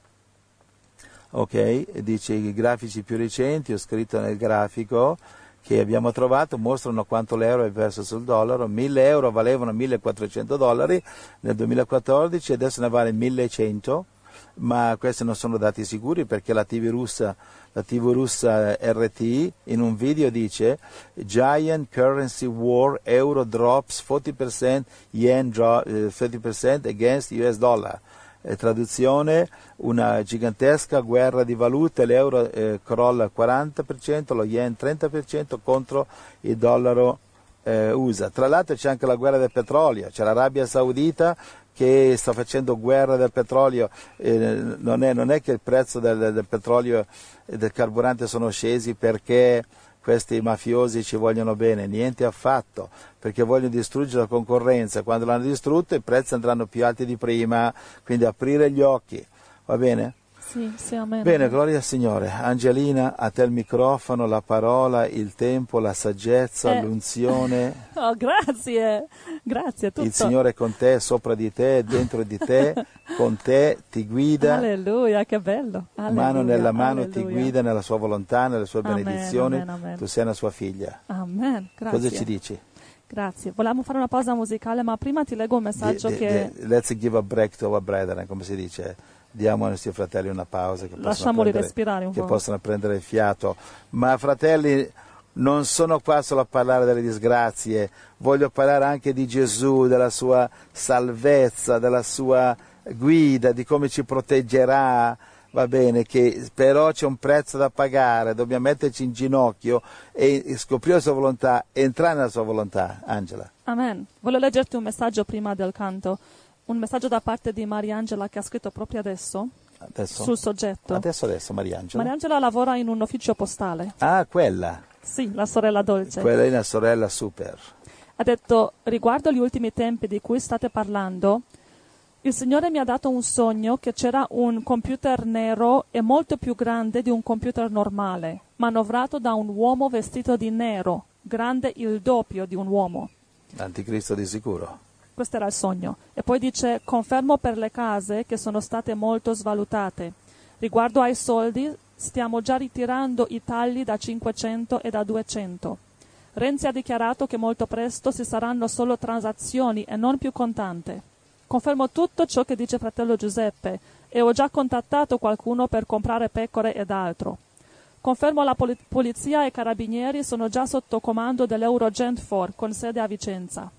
ok? Dice i grafici più recenti, ho scritto nel grafico che abbiamo trovato, mostrano quanto l'euro è verso sul dollaro. mille euro valevano millequattrocento dollari nel duemilaquattordici, adesso ne vale millecento, ma questi non sono dati sicuri perché la tivù russa, la tivù russa R T in un video dice Giant Currency War, Euro drops forty percent, Yen drop uh, thirty percent against U S dollar. Eh, traduzione, una gigantesca guerra di valute, l'euro eh, crolla il quaranta per cento, lo yen trenta per cento contro il dollaro eh, U S A. Tra l'altro c'è anche la guerra del petrolio, c'è l'Arabia Saudita che sta facendo guerra del petrolio, eh, non, è, non è che il prezzo del, del petrolio e del carburante sono scesi perché questi mafiosi ci vogliono bene, niente affatto, perché vogliono distruggere la concorrenza, quando l'hanno distrutto i prezzi andranno più alti di prima, quindi aprire gli occhi, va bene? Sì, sì, amen. Bene, gloria al Signore. Angelina, a te il microfono, la parola, il tempo, la saggezza, eh. l'unzione. Oh, grazie, grazie. Tutto. Il Signore è con te, sopra di te, dentro di te, con te, ti guida. Alleluia, che bello. Alleluia, mano nella mano alleluia. Ti guida nella sua volontà, nelle sue Amen, benedizioni. amen, amen. Tu sei una sua figlia. Amen, grazie. Cosa ci dici? Grazie. Volevamo fare una pausa musicale, ma prima ti leggo un messaggio di, di, che... Di, let's give a break to our brethren, come si dice. Diamo ai nostri fratelli una pausa che Lasciamoli prendere, respirare un che po'. Possono prendere il fiato. Ma fratelli, non sono qua solo a parlare delle disgrazie, voglio parlare anche di Gesù, della sua salvezza, della sua guida, di come ci proteggerà, va bene, che però c'è un prezzo da pagare, dobbiamo metterci in ginocchio e scoprire la sua volontà, entrare nella sua volontà. Angela. Amen. Voglio leggerti un messaggio prima del canto. Un messaggio da parte di Mariangela che ha scritto proprio adesso, adesso? sul soggetto. Adesso, adesso, Mariangela. Mariangela lavora in un ufficio postale. Ah, quella. Sì, la sorella dolce. Quella è una sorella super. Ha detto, riguardo gli ultimi tempi di cui state parlando, il Signore mi ha dato un sogno che c'era un computer nero e molto più grande di un computer normale, manovrato da un uomo vestito di nero, grande il doppio di un uomo. L'anticristo di sicuro. Questo era il sogno. E poi dice, confermo per le case che sono state molto svalutate. Riguardo ai soldi, stiamo già ritirando i tagli da cinquecento e da duecento. Renzi ha dichiarato che molto presto ci saranno solo transazioni e non più contante. Confermo tutto ciò che dice fratello Giuseppe e ho già contattato qualcuno per comprare pecore ed altro. Confermo la pol- polizia e i carabinieri sono già sotto comando dell'Eurogentfor con sede a Vicenza.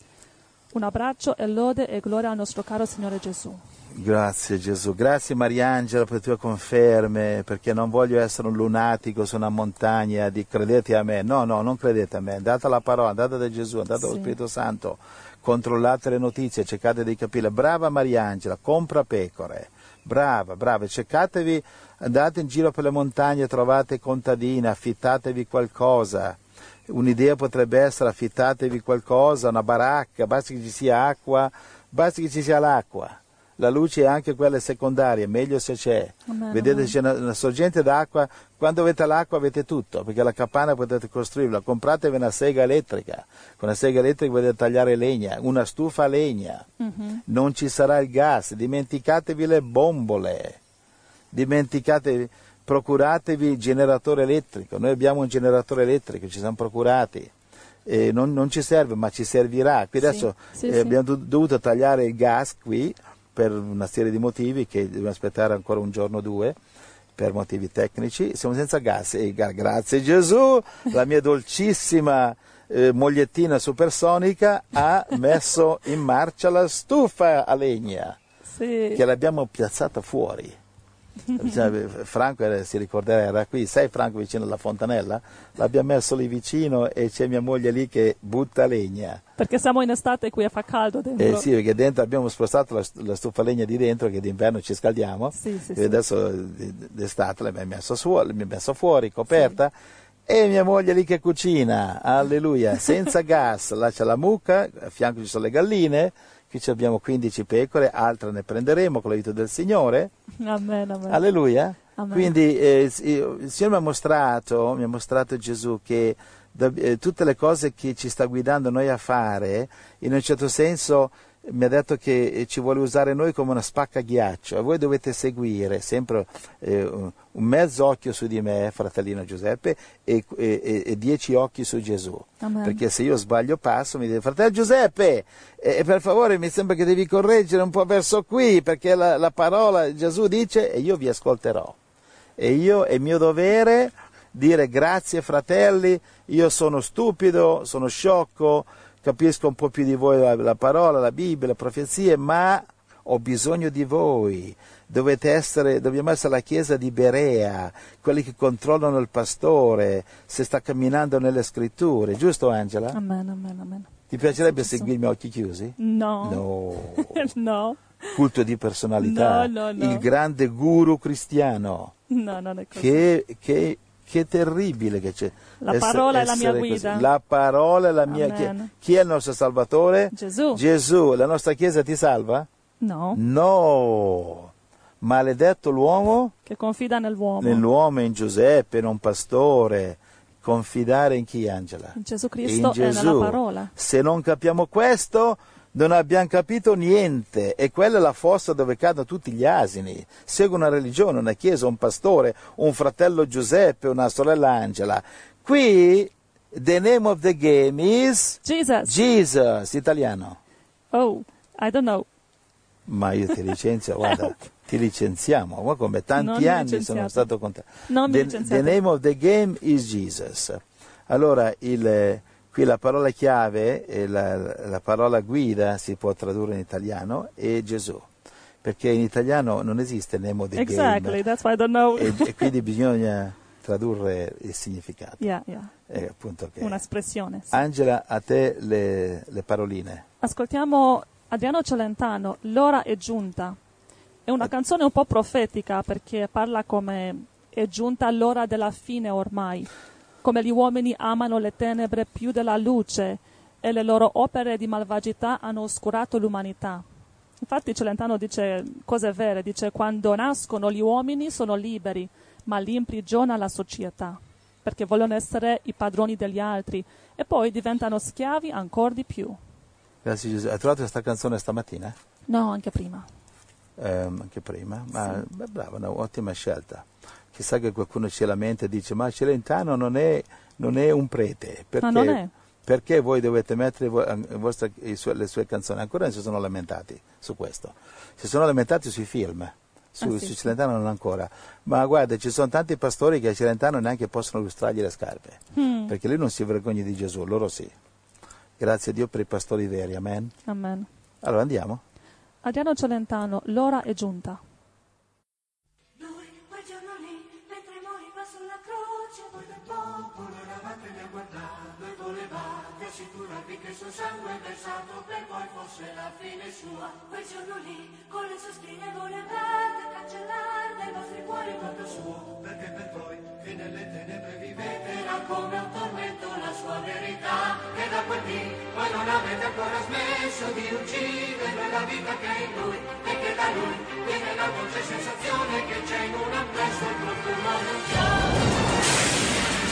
Un abbraccio e lode e gloria al nostro caro Signore Gesù. Grazie Gesù, grazie Mariangela per le tue conferme, perché non voglio essere un lunatico su una montagna di credete a me, no, no, non credete a me, andate alla parola, andate da Gesù, andate sì. allo Spirito Santo, controllate le notizie, cercate di capire, brava Mariangela, compra pecore, brava, brava, cercatevi, andate in giro per le montagne, trovate contadine, affittatevi qualcosa. Un'idea potrebbe essere affittatevi qualcosa, una baracca, basta che ci sia acqua, basta che ci sia l'acqua, La luce è anche quella secondaria, meglio se c'è. Amen, Vedete, amen. c'è una, una sorgente d'acqua, quando avete l'acqua avete tutto, perché la capanna potete costruirla, compratevi una sega elettrica, con una sega elettrica potete tagliare legna, una stufa a legna, Mhm. non ci sarà il gas, dimenticatevi le bombole, dimenticatevi, procuratevi il generatore elettrico, noi abbiamo un generatore elettrico, ci siamo procurati. Eh, non, non ci serve, ma ci servirà. Qui Sì, adesso sì, eh, sì. abbiamo do- dovuto tagliare il gas qui per una serie di motivi che dobbiamo aspettare ancora un giorno o due per motivi tecnici. Siamo senza gas e gra- grazie Gesù, la mia dolcissima eh, mogliettina supersonica ha messo in marcia la stufa a legna Sì. che l'abbiamo piazzata fuori. Franco era, si ricorderà, era qui, sai Franco vicino alla fontanella? L'abbiamo messo lì vicino e c'è mia moglie lì che butta legna. Perché siamo in estate qui e fa caldo dentro. Eh sì, perché dentro abbiamo spostato la, la stufa legna di dentro che d'inverno ci scaldiamo Sì, sì, e sì. adesso d'estate l'abbiamo messo, su, l'abbiamo messo fuori, coperta. E mia moglie lì che cucina, alleluia, senza gas, là c'è la mucca, a fianco ci sono le galline, qui ci abbiamo quindici pecore, altre ne prenderemo con l'aiuto del Signore. Amen, amen. Alleluia. Amen. Quindi eh, il Signore mi ha mostrato, mi ha mostrato Gesù che da, eh, tutte le cose che ci sta guidando noi a fare, in un certo senso mi ha detto che eh, ci vuole usare noi come una spacca ghiaccio e voi dovete seguire sempre eh, un mezzo occhio su di me, fratellino Giuseppe, e, e, e dieci occhi su Gesù. Amen. Perché se io sbaglio passo mi dice, fratello Giuseppe, eh, per favore mi sembra che devi correggere un po' verso qui, perché la, la parola Gesù dice e io vi ascolterò. E io è mio dovere dire grazie fratelli, io sono stupido, sono sciocco, capisco un po' più di voi la, la parola, la Bibbia, le profezie, ma ho bisogno di voi. Dovete essere, dobbiamo essere la chiesa di Berea, quelli che controllano il pastore, se sta camminando nelle scritture, giusto Angela? Amen, amen, amen. Ti piacerebbe Sì, seguirmi a occhi chiusi? No. No. No. Culto di personalità, No, no, no. il grande guru cristiano. No, non è così. Che, che, che terribile che c'è. La Ess- parola è la mia essere guida. così. La parola è la mia. Chi, Amen. chi è il nostro Salvatore? Gesù. Gesù. La nostra Chiesa ti salva? No. No. Maledetto l'uomo, Che confida nell'uomo. nell'uomo e in Giuseppe, non pastore. Confidare in chi, Angela? In Gesù In Cristo e Gesù. nella parola. Se non capiamo questo, non abbiamo capito niente. E quella è la fossa dove cadono tutti gli asini. Segue una religione, una chiesa, un pastore, un fratello Giuseppe, una sorella Angela. Qui, the name of the game is Jesus. Jesus, italiano. Oh, I don't know. Ma io ti licenzio, guarda, ti licenziamo, ma come tanti Non mi anni licenziate. sono stato con te. Non mi The, licenziate. the name of the game is Jesus. Allora, il, qui la parola chiave, e la, la parola guida si può tradurre in italiano, è Gesù. Perché in italiano non esiste name of the Exactly, game. that's why I don't know. E, e quindi bisogna tradurre il significato. Yeah, yeah. Eh, appunto che- Un'espressione. sì. Angela, a te le, le paroline. Ascoltiamo Adriano Celentano, L'ora è giunta. È una canzone un po' profetica perché parla come è giunta l'ora della fine ormai, come gli uomini amano le tenebre più della luce e le loro opere di malvagità hanno oscurato l'umanità. Infatti Celentano dice cose vere, dice quando nascono gli uomini sono liberi, ma li imprigiona la società, perché vogliono essere i padroni degli altri e poi diventano schiavi ancora di più. Grazie Gesù. Hai trovato questa canzone stamattina? No, anche prima. Ehm, anche prima, ma beh, brava, un'ottima scelta. Chissà che qualcuno ci lamenta e dice ma Celentano non è, non è un prete, perché, Ma non è. perché voi dovete mettere vo- eh, vostra- i suoi- le sue canzoni? Ancora non si sono lamentati su questo, si sono lamentati sui film, su, Ah, sì, su sì. Celentano non ancora, ma guarda ci sono tanti pastori che a Celentano neanche possono lustrargli le scarpe, Mm. perché lui non si vergogna di Gesù, loro sì. Grazie a Dio per i pastori veri, amen. Amen. Allora andiamo. Adriano Celentano, l'ora è giunta. Lui quel giorno lì, mentre moriva sulla croce, voi del popolo eravate lì a guardarlo e volevate assicurarvi che il suo sangue versato per voi fosse la fine sua. Quel giorno lì, con le sue spine volevate cancellare dai vostri cuori il volto suo, perché per voi che nelle tenebre vivete era come un tormento la sua verità. E da quel dì voi non avete ancora smesso di uccidere la vita che è in lui, e che da da lui, viene la dolce sensazione che c'è in un appresso il profumo del fiore.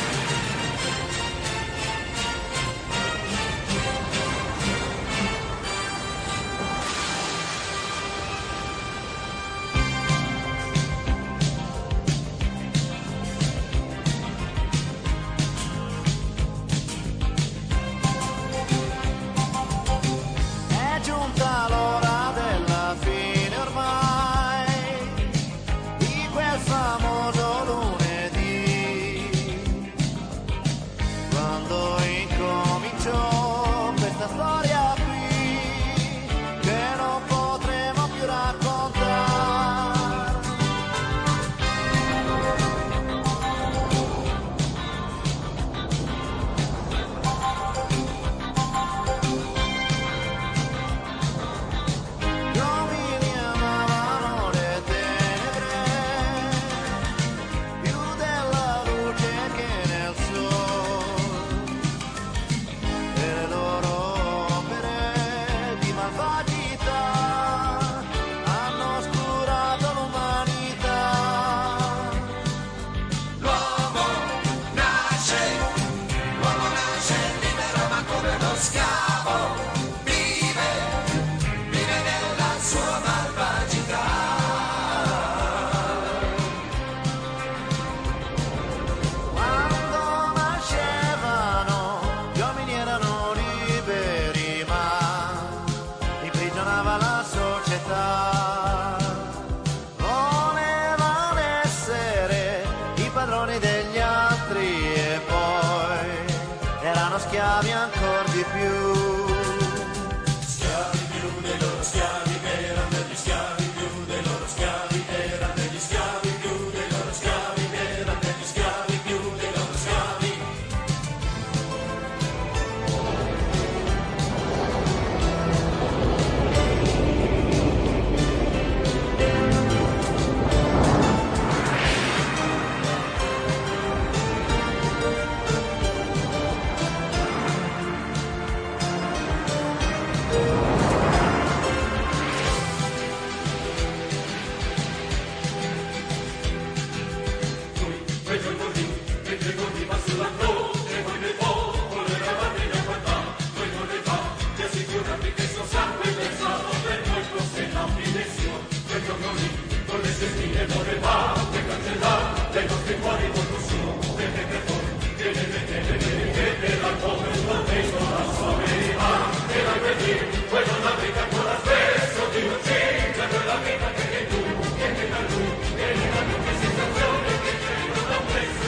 È giunta l'ora della fine ormai di quel famoso lunedì, quando incominciò questa storia qui che non potremo più raccontare. Gli uomini amavano le tenebre più della luce che nel sole, e le loro opere di malvagità hanno oscurato l'umanità. L'uomo nasce, l'uomo nasce libero ma come uno schiavo, vive, vive nella sua malvagità. Quando nascevano gli uomini erano liberi, ma imprigionava la società. Volevano essere i padroni degli altri e poi erano schiavi ancora di più. Schiavi più dei loro schiavi che erano degli schiavi più dei loro schiavi che erano degli schiavi più dei loro schiavi che erano degli schiavi più dei loro schiavi. Quel giorno lì, mentre corriva sulla croce, voi del popolo eravate in guardà, voi voleva ti assicurarvi che il suo sangue versato per voi fosse la dimensione. Quel giorno lì, con le sue spine volevate cancellare dai nostri cuori volto suo, perché per voi, che ne vedete, vedete l'alcove un momento la sua verità, era quel lì, voi non avete ancora spesso di uccidere quella vita che è tu, che è da lui, che è da lui, che sensazione che c'è in una presa.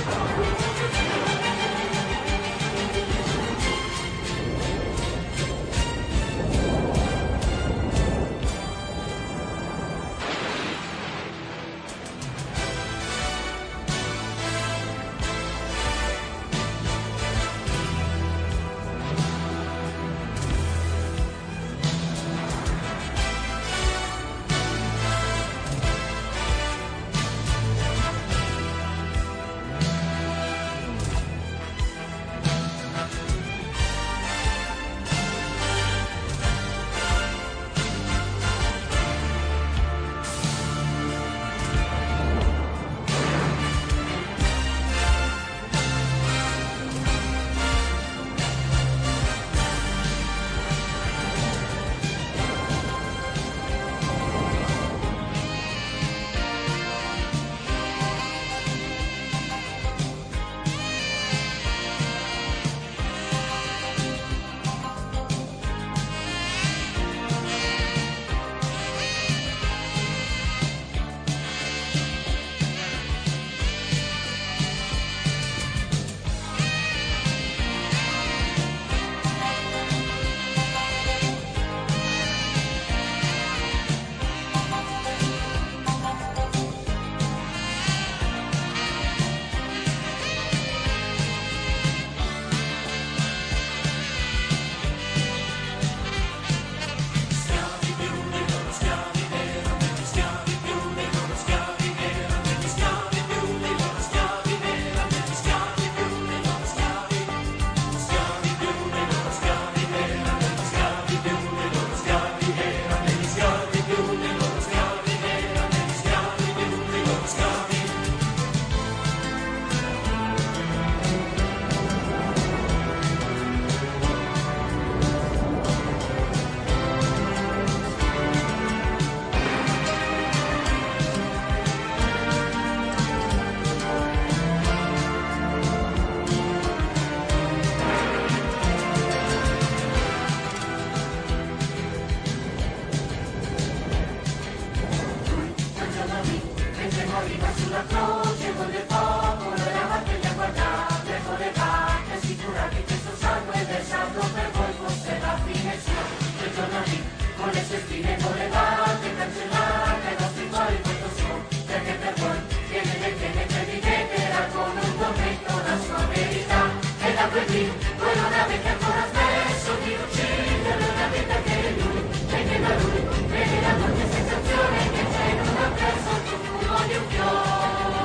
mentre moriva sulla croce con il popolo eravate lì a guardare, volevate assicurarvi che questo sangue versato per voi fosse la fine sua. Quel giorno lì, con le sue spine volevate cancellare i vostri cuori questo suo, perché per voi viene del bene che vivete era come un tormento la sua verità. E da quel dì voi non avete ancora smesso di uccidere, non avete che lui, perché da lui vede la dolce sensazione che c'è in una presa il profumo di un fiore.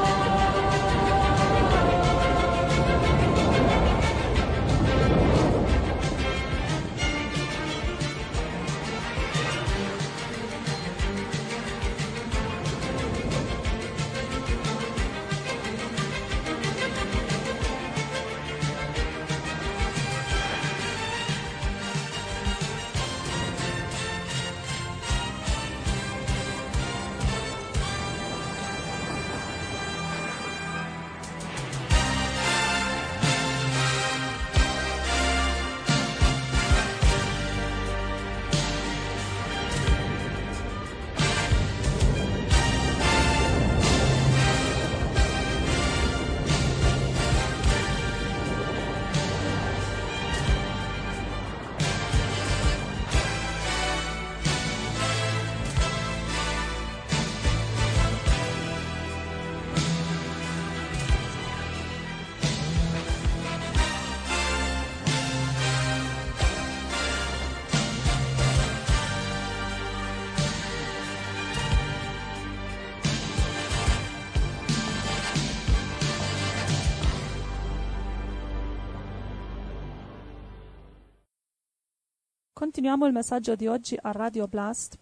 Continuiamo il messaggio di oggi a Radio Blast.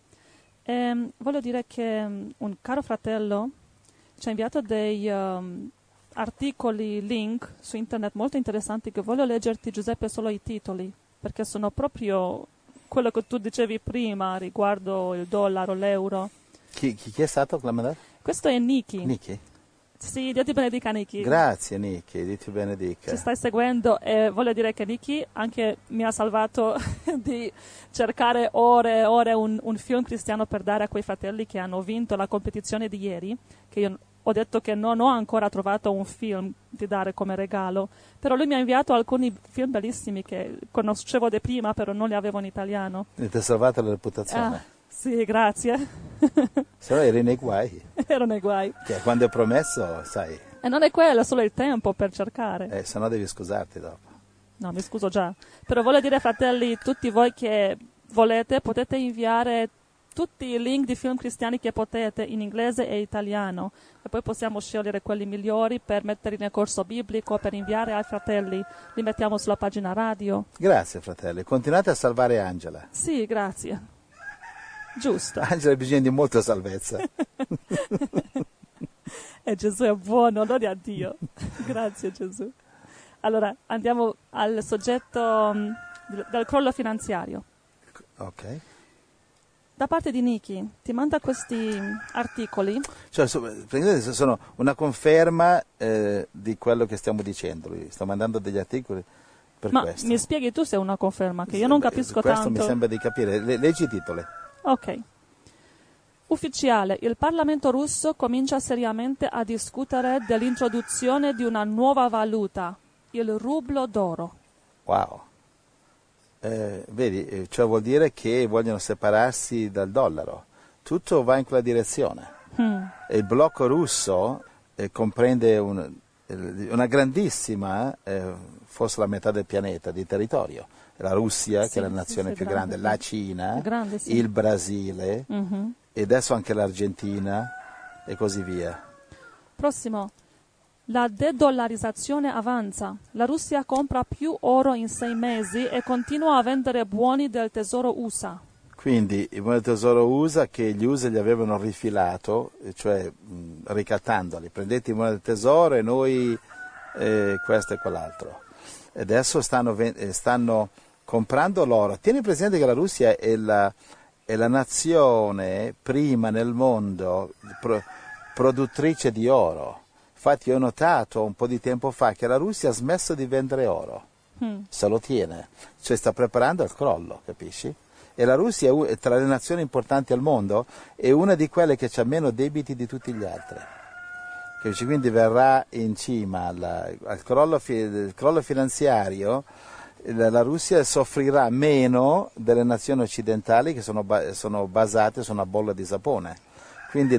E voglio dire che um, un caro fratello ci ha inviato dei um, articoli, link su internet molto interessanti che voglio leggerti, Giuseppe, solo i titoli, perché sono proprio quello che tu dicevi prima riguardo il dollaro, l'euro. Chi, chi, chi è stato che l'ha mandato? Questo è Niki. Niki? Sì, Dio ti benedica, Niki. Grazie, Niki, Dio ti benedica. Ci stai seguendo e voglio dire che Niki anche mi ha salvato di cercare ore e ore un, un film cristiano per dare a quei fratelli che hanno vinto la competizione di ieri, che io ho detto che non ho ancora trovato un film di dare come regalo, però lui mi ha inviato alcuni film bellissimi che conoscevo di prima, però non li avevo in italiano. E ti ha salvato la reputazione? Ah, sì, grazie. Se no eri nei guai. Ero nei guai. Che quando è promesso, sai. E non è quello, è solo il tempo per cercare. Eh, se no devi scusarti dopo. No, mi scuso già. Però voglio dire, fratelli, tutti voi che volete, potete inviare tutti i link di film cristiani che potete in inglese e italiano. E poi possiamo scegliere quelli migliori per metterli nel corso biblico, per inviare ai fratelli. Li mettiamo sulla pagina radio. Grazie, fratelli. Continuate a salvare Angela. Sì, grazie. Giusto. Angela ha bisogno di molta salvezza. E Gesù è buono, lode a Dio. Grazie Gesù. Allora, andiamo al soggetto um, del crollo finanziario. Ok. Da parte di Niki, ti manda questi articoli. Cioè, sono una conferma eh, di quello che stiamo dicendo. Lui sta mandando degli articoli per Ma questo. mi spieghi tu se è una conferma, che io non capisco questo tanto. Questo mi sembra di capire. Le, leggi i titoli. Ok. Ufficiale, il Parlamento russo comincia seriamente a discutere dell'introduzione di una nuova valuta, il rublo d'oro. Wow. Eh, vedi, cioè vuol dire che vogliono separarsi dal dollaro. Tutto va in quella direzione. Hmm. E il blocco russo eh, comprende un, una grandissima, eh, forse la metà del pianeta, di territorio. La Russia, sì, che è la nazione sì, più grande, grande, la Cina, grande, sì. il Brasile, Mm-hmm. e adesso anche l'Argentina e così via. Prossimo. La de-dollarizzazione avanza. La Russia compra più oro in sei mesi e continua a vendere buoni del tesoro U S A. Quindi i buoni del tesoro U S A che gli U S A gli avevano rifilato, cioè mh, ricattandoli. Prendete i buoni del tesoro e noi eh, questo e quell'altro. E adesso stanno, stanno comprando l'oro. Tieni presente che la Russia è la, è la nazione prima nel mondo pro, produttrice di oro. Infatti ho notato un po' di tempo fa che la Russia ha smesso di vendere oro, mm. se lo tiene, cioè sta preparando il crollo, capisci? E la Russia è tra le nazioni importanti al mondo, è una di quelle che ha meno debiti di tutti gli altri. capisci? Quindi verrà in cima alla, al crollo, fi, il crollo finanziario, la, la Russia soffrirà meno delle nazioni occidentali che sono, sono basate su una bolla di sapone. Quindi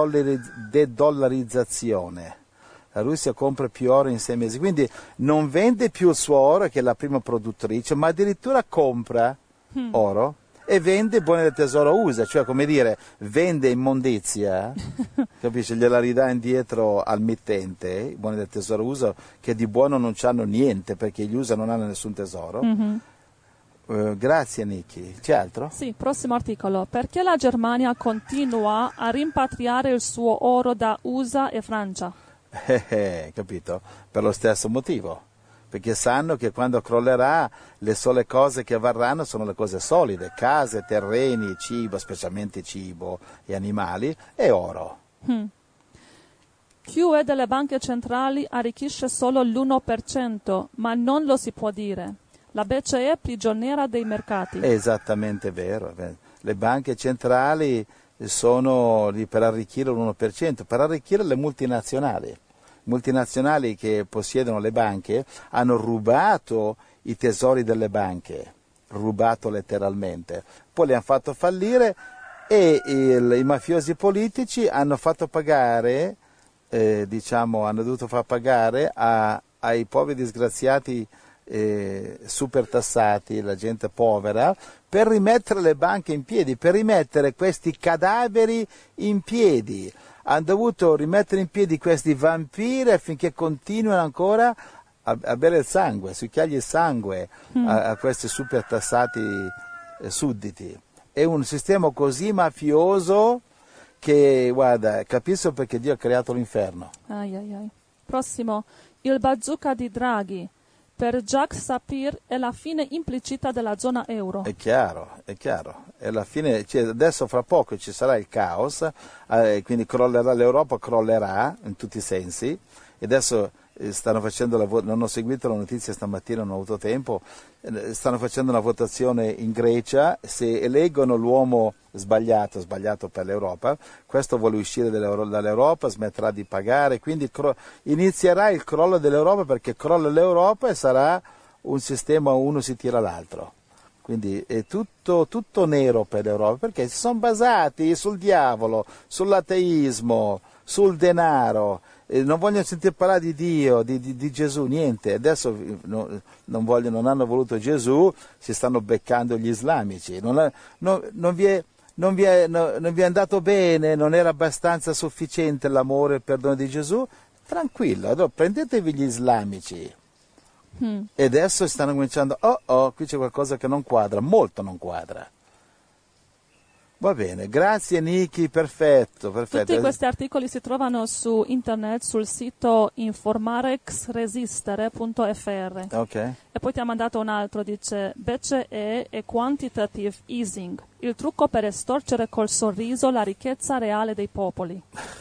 de-dollarizzazione. La Russia compra più oro in sei mesi, quindi non vende più il suo oro, che è la prima produttrice, ma addirittura compra mm. oro e vende buoni del tesoro U S A, cioè come dire, vende immondizia, capisci? Gliela ridà indietro al mittente, i buoni del tesoro U S A, che di buono non c'hanno niente, perché gli U S A non hanno nessun tesoro. Mm-hmm. Uh, grazie Nicky. C'è altro? Sì, prossimo articolo. Perché la Germania continua a rimpatriare il suo oro da U S A e Francia? Eh, eh, capito? Per lo stesso motivo, perché sanno che quando crollerà le sole cose che varranno sono le cose solide, case, terreni, cibo, specialmente cibo e animali, e oro. Hmm. Q E delle banche centrali arricchisce solo l'uno per cento, ma non lo si può dire. La B C E è prigioniera dei mercati. È esattamente vero. Le banche centrali sono lì per arricchire l'uno per cento, per arricchire le multinazionali. Multinazionali che possiedono le banche hanno rubato i tesori delle banche, rubato letteralmente, poi li hanno fatto fallire e il, i mafiosi politici hanno fatto pagare, eh, diciamo, hanno dovuto far pagare a, ai poveri disgraziati eh, super tassati, la gente povera, per rimettere le banche in piedi, per rimettere questi cadaveri in piedi. Hanno dovuto rimettere in piedi questi vampiri affinché continuino ancora a, a bere il sangue, succhiargli il sangue mm. a, a questi super tassati eh, sudditi. È un sistema così mafioso che, guarda, capisco perché Dio ha creato l'inferno. Ai, ai, ai. Prossimo, il bazooka di Draghi. Per Jacques Sapir è la fine implicita della zona euro. È chiaro, è chiaro. È la fine, cioè adesso fra poco ci sarà il caos, eh, quindi crollerà, l'Europa crollerà in tutti i sensi. E adesso eh, stanno facendo la vo- non ho seguito la notizia stamattina, non ho avuto tempo, eh, stanno facendo una votazione in Grecia, se eleggono l'uomo sbagliato, sbagliato per l'Europa, questo vuole uscire dall'Europa, smetterà di pagare, quindi cro- inizierà il crollo dell'Europa, perché crolla l'Europa e sarà un sistema, uno si tira l'altro. Quindi è tutto, tutto nero per l'Europa, perché si sono basati sul diavolo, sull'ateismo, sul denaro. Eh, non vogliono sentire parlare di Dio, di, di, di Gesù, niente. Adesso no, non, vogliono, non hanno voluto Gesù, si stanno beccando gli islamici. Non, è, no, non, vi è, non, vi è, no, non vi è andato bene, non era abbastanza sufficiente l'amore e il perdono di Gesù? Tranquillo, allora prendetevi gli islamici. Mm. E adesso stanno cominciando, oh oh, qui c'è qualcosa che non quadra, molto non quadra. Va bene, grazie Nicky, perfetto, perfetto. Tutti questi articoli si trovano su internet, sul sito informarexresistere punto f r. Okay. E poi ti ha mandato un altro, dice B C E e quantitative easing, il trucco per estorcere col sorriso la ricchezza reale dei popoli.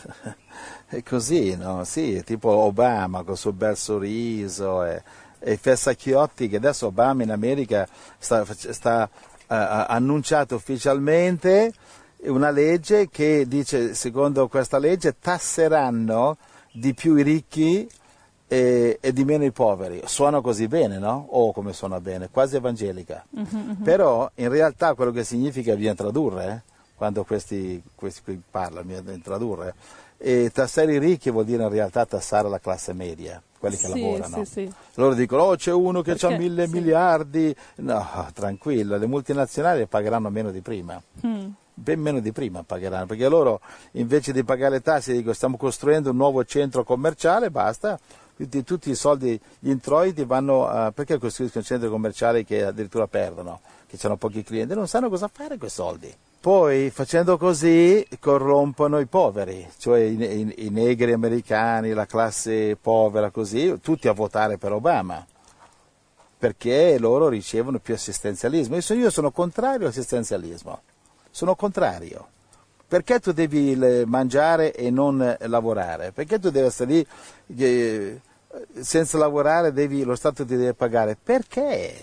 È così, no? Sì, tipo Obama con il suo bel sorriso e, e i fessacchiotti, che adesso Obama in America sta... sta ha annunciato ufficialmente una legge che dice, secondo questa legge, tasseranno di più i ricchi e, e di meno i poveri. Suona così bene, no? Oh, come suona bene, quasi evangelica. Mm-hmm. Però in realtà quello che significa, bisogna tradurre, eh? Quando questi, questi qui parlano, bisogna tradurre. E tassare i ricchi vuol dire in realtà tassare la classe media, quelli che sì, lavorano. Sì, sì. Loro dicono, oh c'è uno che ha mille sì. miliardi. No, tranquillo, le multinazionali pagheranno meno di prima. Mm. Ben meno di prima pagheranno, perché loro invece di pagare le tasse dicono stiamo costruendo un nuovo centro commerciale, basta, tutti, tutti i soldi, gli introiti vanno a... Perché costruiscono centri commerciali che addirittura perdono, che hanno pochi clienti, non sanno cosa fare con quei soldi. Poi facendo così corrompono i poveri, cioè i, i, i negri americani, la classe povera, così, tutti a votare per Obama, perché loro ricevono più assistenzialismo. Io sono, io sono contrario all'assistenzialismo, sono contrario. Perché tu devi mangiare e non lavorare? Perché tu devi essere lì eh, senza lavorare, devi, lo Stato ti deve pagare? Perché?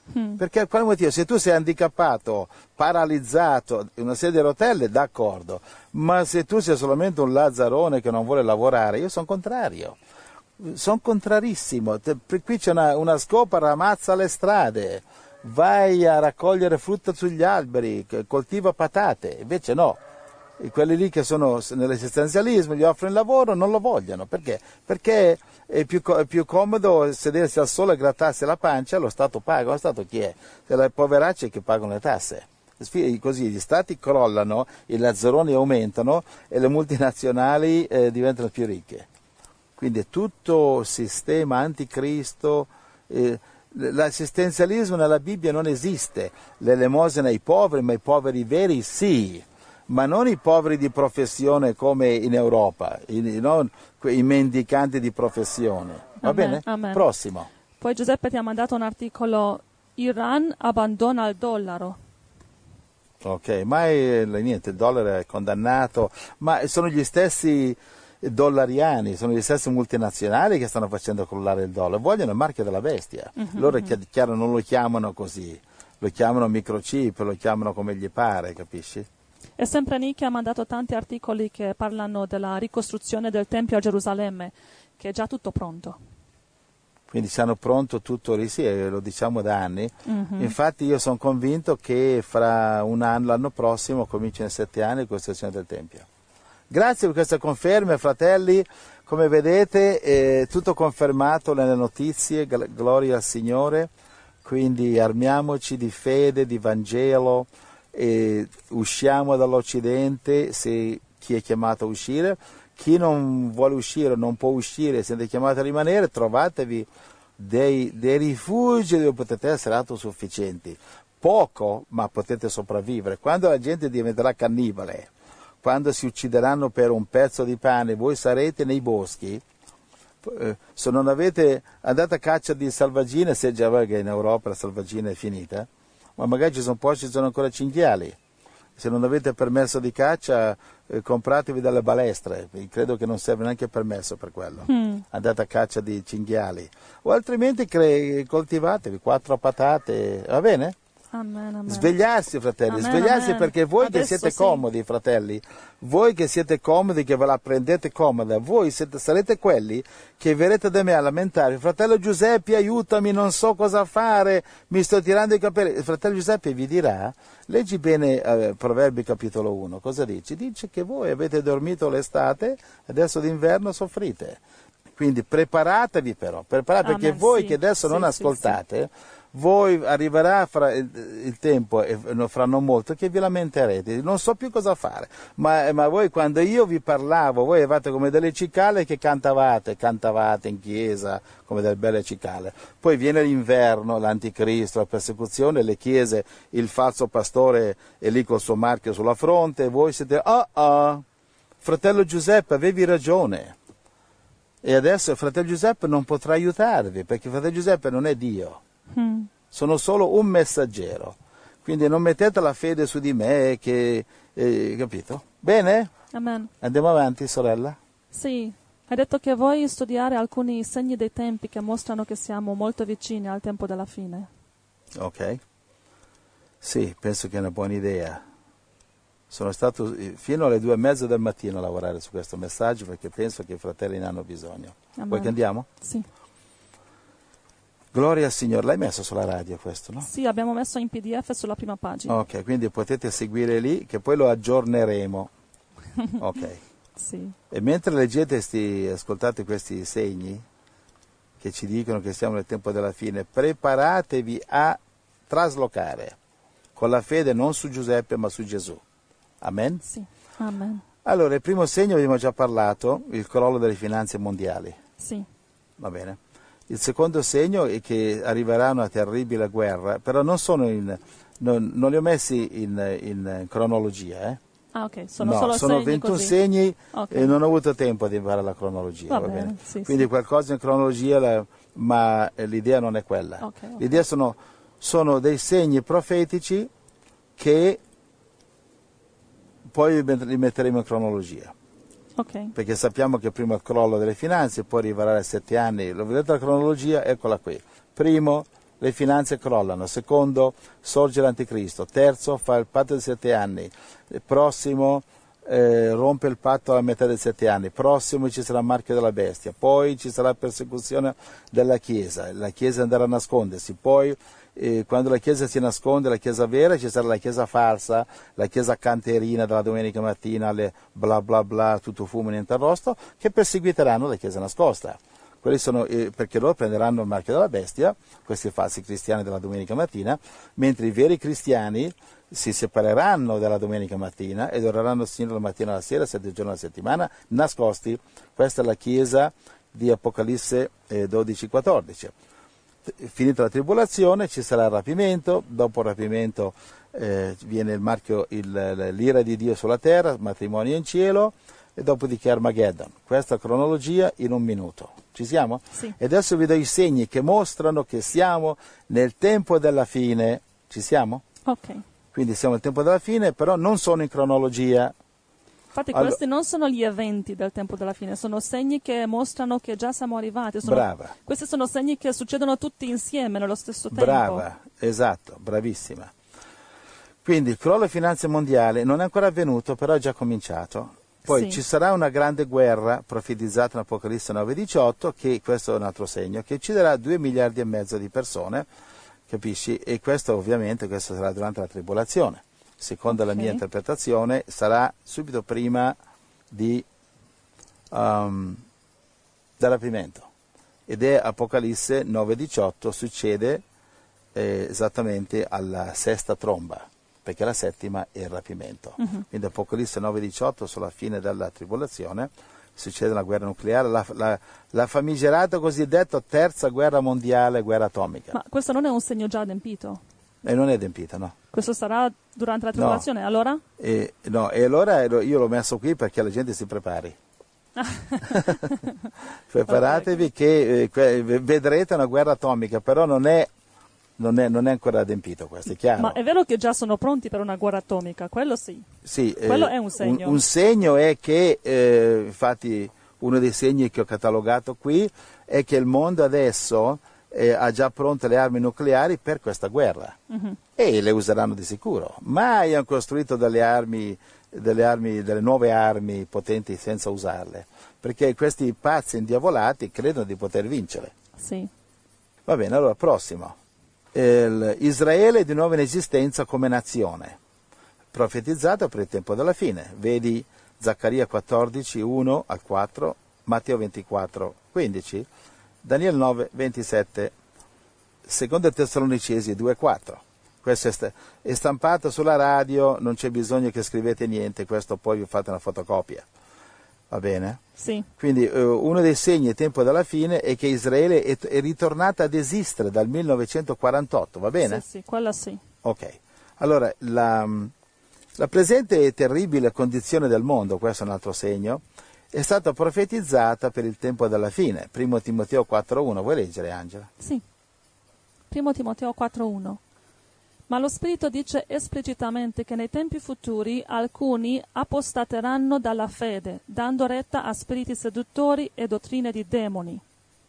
Mm. Perché quale motivo? Se tu sei handicappato, paralizzato, in una sedia a rotelle, d'accordo, ma se tu sei solamente un lazzarone che non vuole lavorare, io sono contrario, sono contrarissimo. Te- Qui c'è una, una scopa, ramazza le strade, vai a raccogliere frutta sugli alberi, c- coltiva patate, invece no. E quelli lì che sono s- nell'esistenzialismo, gli offrono il lavoro, non lo vogliono. Perché? Perché è più, co- è più comodo sedersi al sole e grattarsi la pancia, lo Stato paga. Lo Stato chi è? È le poveracce che pagano le tasse. Sfi- Così gli stati crollano, i lazzaroni aumentano e le multinazionali eh, diventano più ricche. Quindi è tutto sistema anticristo. eh, L'assistenzialismo nella Bibbia non esiste, l'elemosina ai poveri, ma i poveri veri sì, ma non i poveri di professione come in Europa, i, non i mendicanti di professione. Va Amen, bene? amen. Prossimo. Poi Giuseppe ti ha mandato un articolo, Iran abbandona il dollaro. Ok, ma è, niente, il dollaro è condannato, ma sono gli stessi dollariani, sono gli stessi multinazionali che stanno facendo crollare il dollaro, vogliono il marchio della bestia. Mhm, Loro mhm. è chiaro non lo chiamano così, lo chiamano microchip, lo chiamano come gli pare, capisci? E sempre Nicky ha mandato tanti articoli che parlano della ricostruzione del Tempio a Gerusalemme, che è già tutto pronto. Quindi ci hanno pronto tutto lì, sì, eh, lo diciamo da anni. Mhm. Infatti io sono convinto che fra un anno, l'anno prossimo, cominciano sette anni la costruzione del Tempio. Grazie per queste conferme, fratelli. Come vedete è tutto confermato nelle notizie, gl- gloria al Signore. Quindi armiamoci di fede, di Vangelo, e usciamo dall'Occidente se chi è chiamato a uscire. Chi non vuole uscire, non può uscire, siete chiamati a rimanere, trovatevi dei, dei rifugi dove potete essere autosufficienti. Poco, ma potete sopravvivere. Quando la gente diventerà cannibale, quando si uccideranno per un pezzo di pane, voi sarete nei boschi. Eh, se non avete andate a caccia di selvaggine, se già voi che in Europa la selvaggina è finita, ma magari ci sono posti che ci sono ancora cinghiali. Se non avete permesso di caccia, eh, compratevi delle balestre, credo che non serve neanche permesso per quello. Mm. Andate a caccia di cinghiali. O altrimenti cre- coltivatevi quattro patate, va bene? Amen, amen. Svegliarsi, fratelli, Amen, svegliarsi amen. perché voi Adesso che siete sì. comodi, fratelli, voi che siete comodi, che ve la prendete comoda, voi siete, sarete quelli che verrete da me a lamentare, fratello Giuseppe aiutami, non so cosa fare, mi sto tirando i capelli. Il fratello Giuseppe vi dirà, leggi bene eh, Proverbi capitolo uno, cosa dice? Dice che voi avete dormito l'estate, adesso d'inverno soffrite. Quindi preparatevi però, preparatevi Amen, perché voi sì, che adesso sì, non sì, ascoltate, voi arriverà fra il, il tempo, e fra non molto, che vi lamenterete, non so più cosa fare, ma, ma voi quando io vi parlavo, voi eravate come delle cicale che cantavate, cantavate in chiesa come delle belle cicale, poi viene l'inverno, l'anticristo, la persecuzione, le chiese, il falso pastore è lì col suo marchio sulla fronte, e voi siete, oh oh, fratello Giuseppe avevi ragione. E adesso il fratello Giuseppe non potrà aiutarvi, perché il fratello Giuseppe non è Dio, Mm. sono solo un messaggero. Quindi non mettete la fede su di me, che, eh, capito? Bene? Amen. Andiamo avanti, sorella? Sì, hai detto che vuoi studiare alcuni segni dei tempi che mostrano che siamo molto vicini al tempo della fine. Ok. Sì, penso che è una buona idea. Sono stato fino alle due e mezza del mattino a lavorare su questo messaggio perché penso che i fratelli ne hanno bisogno. Amen. Vuoi che andiamo? Sì. Gloria al Signore. L'hai messo sulla radio questo, no? Sì, abbiamo messo in P D F sulla prima pagina. Ok, quindi potete seguire lì che poi lo aggiorneremo. Ok. Sì. E mentre leggete, sti, ascoltate questi segni che ci dicono che siamo nel tempo della fine, preparatevi a traslocare con la fede non su Giuseppe ma su Gesù. Amen? Sì. Amen. Allora, il primo segno abbiamo già parlato, il crollo delle finanze mondiali. Sì. Va bene. Il secondo segno è che arriverà una terribile guerra, però non sono in, non, non li ho messi in, in cronologia, eh? Ah, ok, sono no, solo sono segni ventuno così. segni Ok. e non ho avuto tempo di imparare la cronologia. Va Va bene, bene? sì, Quindi sì. qualcosa in cronologia, la- ma eh, l'idea non è quella. Ok, ok. L'idea sono, sono dei segni profetici che poi li metteremo in cronologia. Ok. Perché sappiamo che prima il crollo delle finanze, poi arriverà a sette anni. Lo vedete la cronologia? Eccola qui. Primo, le finanze crollano. Secondo, sorge l'anticristo. Terzo, fa il patto di sette anni. Il prossimo, eh, rompe il patto alla metà dei sette anni. Prossimo ci sarà il marchio della bestia. Poi ci sarà persecuzione della Chiesa. La Chiesa andrà a nascondersi. Poi, eh, quando la Chiesa si nasconde, la Chiesa vera, ci sarà la Chiesa falsa, la Chiesa canterina della domenica mattina, le bla bla bla, tutto fumo, niente arrosto, che perseguiteranno la Chiesa nascosta. Quelli sono, eh, perché loro prenderanno il marchio della bestia, questi falsi cristiani della domenica mattina, mentre i veri cristiani si separeranno dalla domenica mattina ed oreranno il Signore la mattina e la sera, sette giorni alla settimana, nascosti. Questa è la Chiesa di Apocalisse eh, dodici quattordici. Finita la tribolazione ci sarà il rapimento, dopo il rapimento eh, viene il marchio, il, l'ira di Dio sulla terra, matrimonio in cielo, e dopodiché Armageddon. Questa cronologia in un minuto. Ci siamo? Sì. E adesso vi do i segni che mostrano che siamo nel tempo della fine. Ci siamo? Ok. Quindi siamo nel tempo della fine, però non sono in cronologia. Infatti Allora, questi non sono gli eventi del tempo della fine, sono segni che mostrano che già siamo arrivati. Sono, brava. Questi sono segni che succedono tutti insieme nello stesso tempo. Brava, esatto, bravissima. Quindi il crollo finanze mondiale non è ancora avvenuto, però è già cominciato. Poi Sì. ci sarà una grande guerra profetizzata in Apocalisse nove diciotto, che questo è un altro segno, che ucciderà due miliardi e mezzo di persone, capisci? E questo ovviamente questo sarà durante la tribolazione. Secondo Ok. la mia interpretazione sarà subito prima di, um, del rapimento. Ed è Apocalisse nove diciotto, succede eh, esattamente alla sesta tromba, perché la settima è il rapimento. Uh-huh. Quindi Apocalisse nove diciotto, sulla fine della tribolazione, succede la guerra nucleare, la, la, la famigerata cosiddetta terza guerra mondiale, guerra atomica. Ma questo non è un segno già adempito? E non è adempita, no. Questo sarà durante la tribolazione, No. allora? E, no, e allora io l'ho messo qui perché la gente si prepari. Preparatevi Ok. che eh, que- vedrete una guerra atomica, però non è, non è, non è ancora adempito questo, è chiaro? Ma è vero che già sono pronti per una guerra atomica, quello sì. Sì, Quello eh, è un segno. Un, un segno è che, eh, infatti, uno dei segni che ho catalogato qui è che il mondo adesso eh, ha già pronte le armi nucleari per questa guerra. Mhm. E le useranno di sicuro. Mai hanno costruito delle armi, delle armi, delle nuove armi potenti senza usarle, perché questi pazzi indiavolati credono di poter vincere. Sì. Va bene, allora, prossimo. Il- Israele è di nuovo in esistenza come nazione, profetizzato per il tempo della fine. Vedi Zaccaria quattordici, uno al quattro, Matteo ventiquattro, quindici, Daniele nove, ventisette, secondo Tessalonicesi due, quattro. Questo è, sta- è stampato sulla radio, non c'è bisogno che scrivete niente, questo poi vi fate una fotocopia. Va bene? Sì. Quindi eh, uno dei segni del tempo della fine è che Israele è, è ritornata ad esistere dal millenovecentoquarantotto, va bene? Sì, sì, quella sì. Ok. Allora, la, la presente e terribile condizione del mondo, questo è un altro segno, è stata profetizzata per il tempo della fine. Primo Timoteo quattro uno, vuoi leggere, Angela? Sì. Primo Timoteo quattro uno. Ma lo Spirito dice esplicitamente che nei tempi futuri alcuni apostateranno dalla fede, dando retta a spiriti seduttori e dottrine di demoni.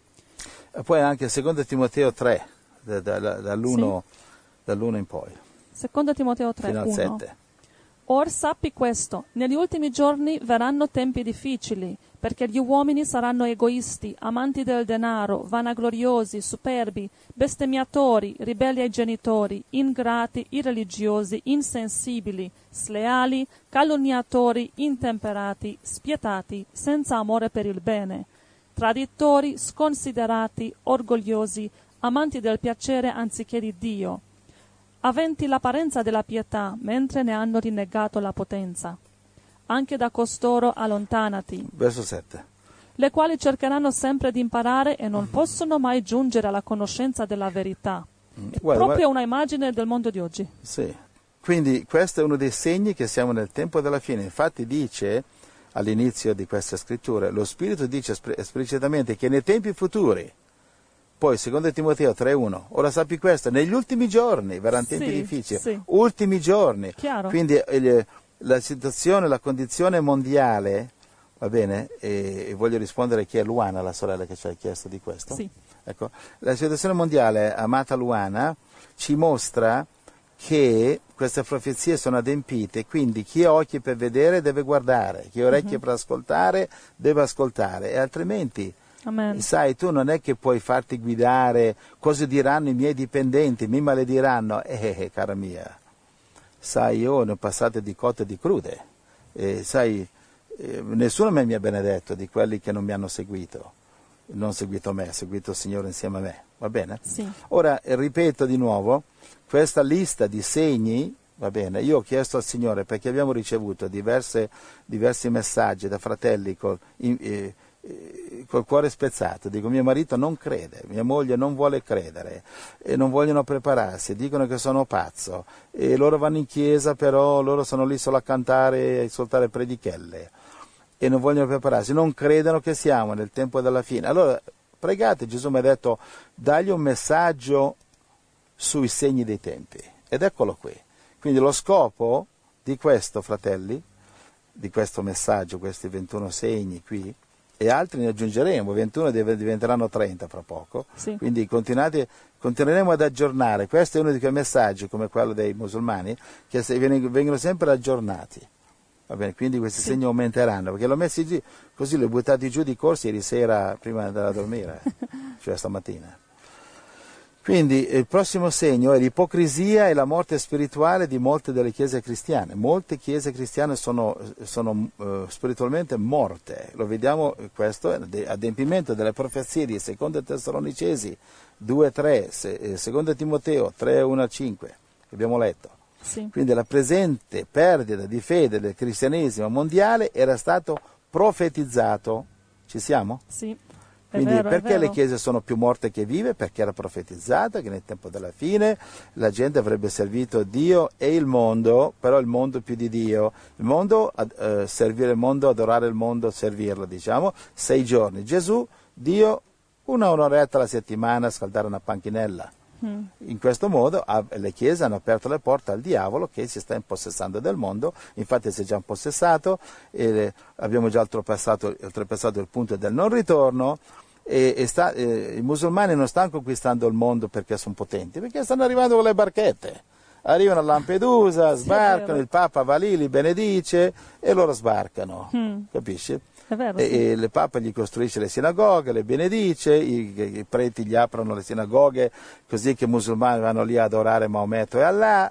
E poi anche secondo Timoteo tre, da- da- da- dall'uno, dall'uno in poi, Secondo Timoteo tre fino al uno. sette. Or sappi questo, negli ultimi giorni verranno tempi difficili, perché gli uomini saranno egoisti, amanti del denaro, vanagloriosi, superbi, bestemmiatori, ribelli ai genitori, ingrati, irreligiosi, insensibili, sleali, calunniatori, intemperati, spietati, senza amore per il bene, traditori, sconsiderati, orgogliosi, amanti del piacere anziché di Dio, aventi l'apparenza della pietà, mentre ne hanno rinnegato la potenza. Anche da costoro allontanati, Verso sette. le quali cercheranno sempre di imparare e non possono mai giungere alla conoscenza della verità. È Guarda, proprio una immagine del mondo di oggi. Sì. Quindi questo è uno dei segni che siamo nel tempo della fine. Infatti dice all'inizio di queste scritture, lo Spirito dice espl- esplicitamente che nei tempi futuri, poi secondo Timoteo tre uno, ora sappi questo, negli ultimi giorni verranno tempi Sì, difficili, sì. ultimi giorni. Chiaro. Quindi eh, la situazione, la condizione mondiale Va bene? E, e voglio rispondere chi è Luana, la sorella che ci ha chiesto di questo. Sì. Ecco, la situazione mondiale, amata Luana, ci mostra che queste profezie sono adempite, quindi chi ha occhi per vedere deve guardare, chi ha orecchie uh-huh. per ascoltare deve ascoltare, e altrimenti, Amen. sai, tu non è che puoi farti guidare, cosa diranno i miei dipendenti, mi malediranno, eh, eh cara mia, sai, io ne ho passate di cotte e di crude, e sai, eh, nessuno mi ha benedetto di quelli che non mi hanno seguito, non seguito me, ha seguito il Signore insieme a me, va bene? Sì. Ora, ripeto di nuovo, questa lista di segni, va bene, io ho chiesto al Signore, perché abbiamo ricevuto diverse, diversi messaggi da fratelli col, in, eh, eh, col cuore spezzato, dico mio marito non crede, mia moglie non vuole credere, e non vogliono prepararsi, dicono che sono pazzo, e loro vanno in chiesa però loro sono lì solo a cantare e a soltare predichelle, e non vogliono prepararsi, non credono che siamo nel tempo della fine. Allora pregate, Gesù mi ha detto, dagli un messaggio sui segni dei tempi, ed eccolo qui. Quindi lo scopo di questo, fratelli, di questo messaggio, questi ventuno segni qui, e altri ne aggiungeremo, ventuno diventeranno trenta fra poco, sì. Quindi continuate, continueremo ad aggiornare. Questo è uno di quei messaggi, come quello dei musulmani, che vengono sempre aggiornati. Va bene, quindi questi sì. segni aumenteranno, perché l'ho messi giù, così li ho buttati giù di corsi ieri sera prima di andare a dormire, cioè stamattina. Quindi il prossimo segno è l'ipocrisia e la morte spirituale di molte delle chiese cristiane. Molte chiese cristiane sono, sono uh, spiritualmente morte, lo vediamo, questo è l'adempimento delle profezie di seconda Tessalonicesi due tre, seconda Timoteo tre uno a cinque, che abbiamo letto. Sì. Quindi la presente perdita di fede del cristianesimo mondiale era stato profetizzato. Ci siamo? Sì. Quindi vero, perché le chiese sono più morte che vive? Perché era profetizzata che nel tempo della fine la gente avrebbe servito Dio e il mondo, però il mondo più di Dio. Il mondo, eh, servire il mondo, adorare il mondo, servirlo, diciamo, sei giorni. Gesù, Dio, una un'oretta alla settimana, scaldare una panchinella. Mm. In questo modo le chiese hanno aperto le porte al diavolo che si sta impossessando del mondo, infatti si è già impossessato, e abbiamo già oltrepassato, oltrepassato il punto del non ritorno, e, e sta, eh, i musulmani non stanno conquistando il mondo perché sono potenti, perché stanno arrivando con le barchette, arrivano a Lampedusa, sì, sbarcano, il Papa va lì, li benedice e loro sbarcano, mm. capisci? È vero, e, sì. e il Papa gli costruisce le sinagoghe, le benedice, i, i preti gli aprono le sinagoghe così che i musulmani vanno lì ad adorare Maometto e Allah.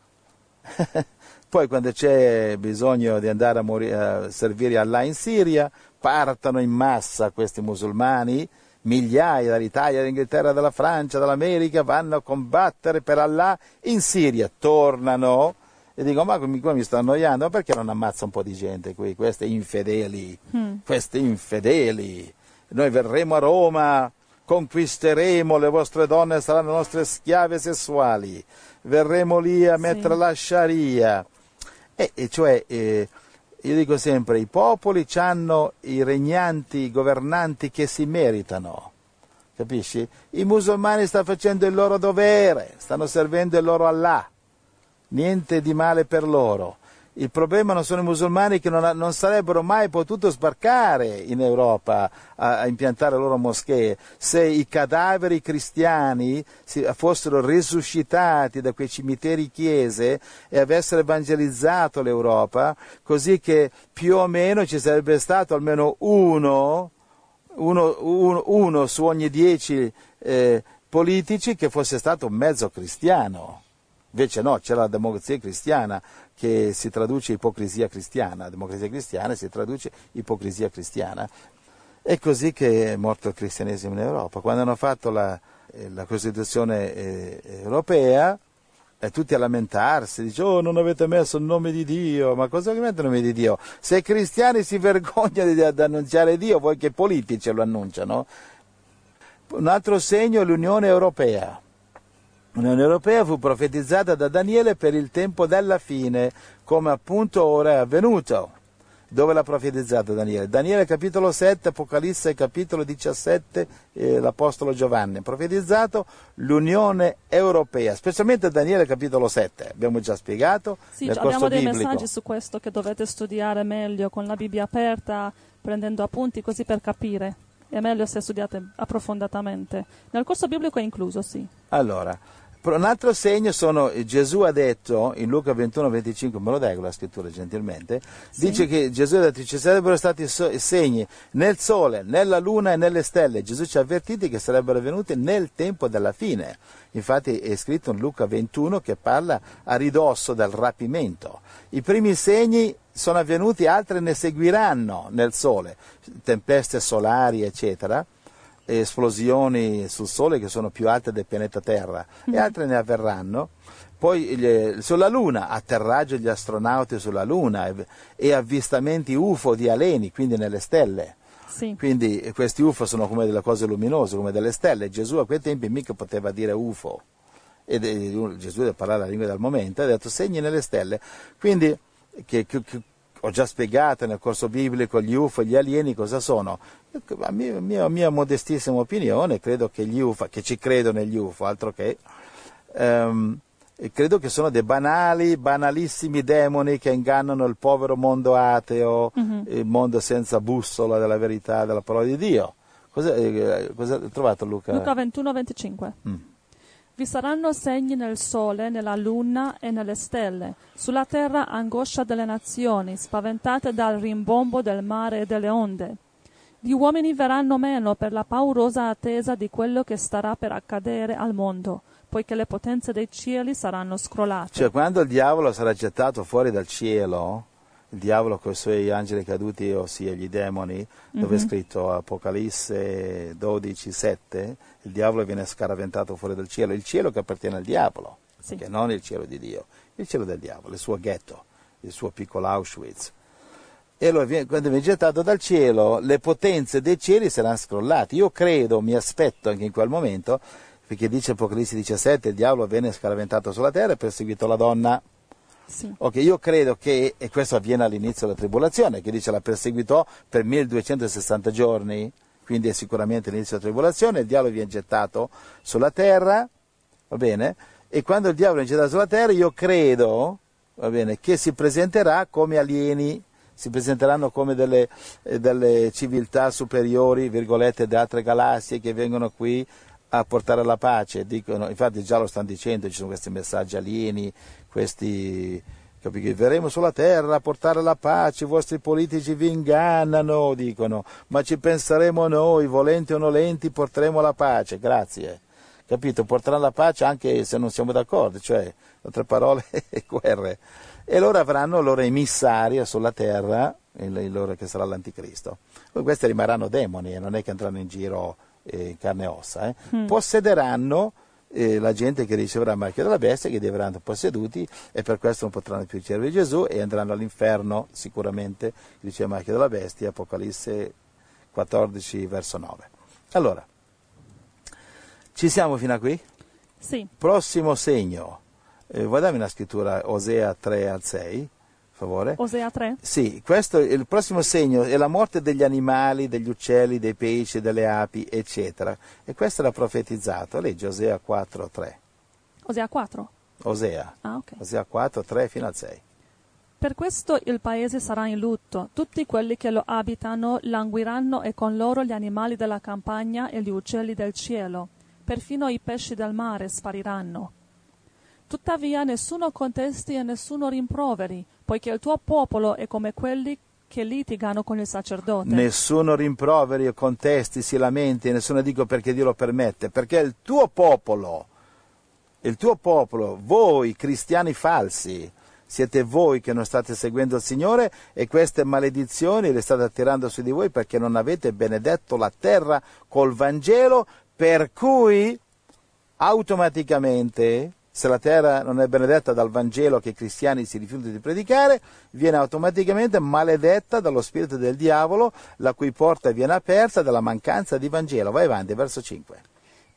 Poi quando c'è bisogno di andare a, mori- a servire Allah in Siria, partono in massa questi musulmani, migliaia dall'Italia, dall'Inghilterra, dalla Francia, dall'America, vanno a combattere per Allah in Siria, tornano e dico, ma come mi sto annoiando, ma perché non ammazza un po' di gente qui, questi infedeli, mm. questi infedeli, noi verremo a Roma, conquisteremo, le vostre donne saranno nostre schiave sessuali, verremo lì a mettere sì. la Sharia, e, e cioè, eh, io dico sempre, i popoli hanno i regnanti, i governanti che si meritano, capisci? I musulmani stanno facendo il loro dovere, stanno servendo il loro Allah. Niente di male per loro. Il problema non sono i musulmani che non, ha, non sarebbero mai potuto sbarcare in Europa a, a impiantare le loro moschee se i cadaveri cristiani si, fossero risuscitati da quei cimiteri chiese e avessero evangelizzato l'Europa, così che più o meno ci sarebbe stato almeno uno, uno, uno, uno su ogni dieci eh, politici che fosse stato un mezzo cristiano. Invece no, c'è la democrazia cristiana che si traduce ipocrisia cristiana, la democrazia cristiana si traduce ipocrisia cristiana. È così che è morto il cristianesimo in Europa. Quando hanno fatto la, la Costituzione eh, europea, e tutti a lamentarsi, dice, oh non avete messo il nome di Dio, ma cosa che mette il nome di Dio? Se i cristiani si vergognano di, di annunciare Dio, voi che politici lo annunciano? Un altro segno è l'Unione Europea. L'Unione Europea fu profetizzata da Daniele per il tempo della fine, come appunto ora è avvenuto. Dove l'ha profetizzato Daniele? Daniele capitolo sette, Apocalisse capitolo diciassette, eh, l'Apostolo Giovanni. Ha profetizzato l'Unione Europea, specialmente Daniele capitolo sette, abbiamo già spiegato. Sì, nel abbiamo corso dei biblico. messaggi su questo che dovete studiare meglio con la Bibbia aperta, prendendo appunti così per capire. È meglio se studiate approfondatamente. Nel corso biblico è incluso, sì. Allora, un altro segno sono, Gesù ha detto in Luca ventuno venticinque, me lo dai con la scrittura gentilmente, Sì. dice che Gesù ha detto ci sarebbero stati so- segni nel sole, nella luna e nelle stelle. Gesù ci ha avvertiti che sarebbero venuti nel tempo della fine. Infatti è scritto in Luca ventuno che parla a ridosso del rapimento. I primi segni sono avvenuti, altri ne seguiranno nel sole, tempeste solari eccetera, esplosioni sul Sole che sono più alte del pianeta Terra, mm. e altre ne avverranno. Poi gli, sulla Luna, atterraggio degli astronauti sulla Luna e, e avvistamenti U F O di alieni, quindi nelle stelle. Sì. Quindi questi U F O sono come delle cose luminose, come delle stelle. Gesù a quei tempi mica poteva dire U F O. E de, Gesù deve parlare la lingua del momento, ha detto segni nelle stelle. Quindi che, che, che ho già spiegato nel corso biblico gli U F O e gli alieni cosa sono. A mia, mia, mia modestissima opinione, credo che gli U F O, che ci credo negli U F O, altro che, ehm, credo che sono dei banali, banalissimi demoni che ingannano il povero mondo ateo, mm-hmm. il mondo senza bussola della verità, della parola di Dio. Cosa, eh, cosa hai trovato, Luca? Luca ventuno venticinque. Mm. Vi saranno segni nel sole, nella luna e nelle stelle. Sulla terra angoscia delle nazioni, spaventate dal rimbombo del mare e delle onde. Gli uomini verranno meno per la paurosa attesa di quello che starà per accadere al mondo, poiché le potenze dei cieli saranno scrollate. Cioè, quando il diavolo sarà gettato fuori dal cielo, il diavolo con i suoi angeli caduti, ossia gli demoni, mm-hmm. dove è scritto Apocalisse dodici sette, il diavolo viene scaraventato fuori dal cielo, il cielo che appartiene al diavolo, sì. che non il cielo di Dio, il cielo del diavolo, il suo ghetto, il suo piccolo Auschwitz. E allora, quando viene gettato dal cielo, le potenze dei cieli saranno scrollate. Io credo, mi aspetto anche in quel momento, perché dice Apocalisse diciassette, il diavolo venne scaraventato sulla terra e perseguitò la donna. Sì. Ok, io credo che, e questo avviene all'inizio della tribolazione, che dice la perseguitò per milleduecentosessanta giorni, quindi è sicuramente l'inizio della tribolazione, il diavolo viene gettato sulla terra, va bene? E quando il diavolo viene gettato sulla terra, io credo, va bene, che si presenterà come alieni, si presenteranno come delle, eh, delle civiltà superiori, virgolette, da altre galassie che vengono qui a portare la pace. Dicono, infatti già lo stanno dicendo, ci sono questi messaggi alieni, questi, capi, verremo sulla terra a portare la pace, i vostri politici vi ingannano, dicono, ma ci penseremo noi, volenti o nolenti, porteremo la pace, grazie. Capito? Porteranno la pace anche se non siamo d'accordo, cioè, in altre parole, guerre. E loro avranno il loro emissario sulla terra, il, il loro, che sarà l'anticristo. Poi questi rimarranno demoni, e non è che andranno in giro eh, in carne e ossa. Eh. Mm. Possederanno eh, la gente che riceverà il marchio della bestia, che verranno posseduti, e per questo non potranno più ricevere Gesù e andranno all'inferno sicuramente, dice il marchio della bestia, Apocalisse quattordici, verso nove. Allora, ci siamo fino a qui? Sì. Prossimo segno. Eh, vuoi darmi una scrittura, Osea tre al sei, per favore? Osea tre? Sì, questo, il prossimo segno è la morte degli animali, degli uccelli, dei pesci, delle api, eccetera. E questo era profetizzato. Leggi Osea quattro tre. Osea quattro? Osea. Ah, ok. Osea quattro tre fino al sei. Per questo il paese sarà in lutto, tutti quelli che lo abitano languiranno e con loro gli animali della campagna e gli uccelli del cielo. Perfino i pesci del mare spariranno. Tuttavia nessuno contesti e nessuno rimproveri, poiché il tuo popolo è come quelli che litigano con il sacerdote. Nessuno rimproveri o contesti, si lamenti, nessuno dico perché Dio lo permette, perché il tuo popolo, il tuo popolo, voi cristiani falsi, siete voi che non state seguendo il Signore e queste maledizioni le state attirando su di voi perché non avete benedetto la terra col Vangelo, per cui automaticamente, se la terra non è benedetta dal Vangelo che i cristiani si rifiutano di predicare, viene automaticamente maledetta dallo spirito del diavolo, la cui porta viene aperta dalla mancanza di Vangelo. Vai avanti, verso cinque.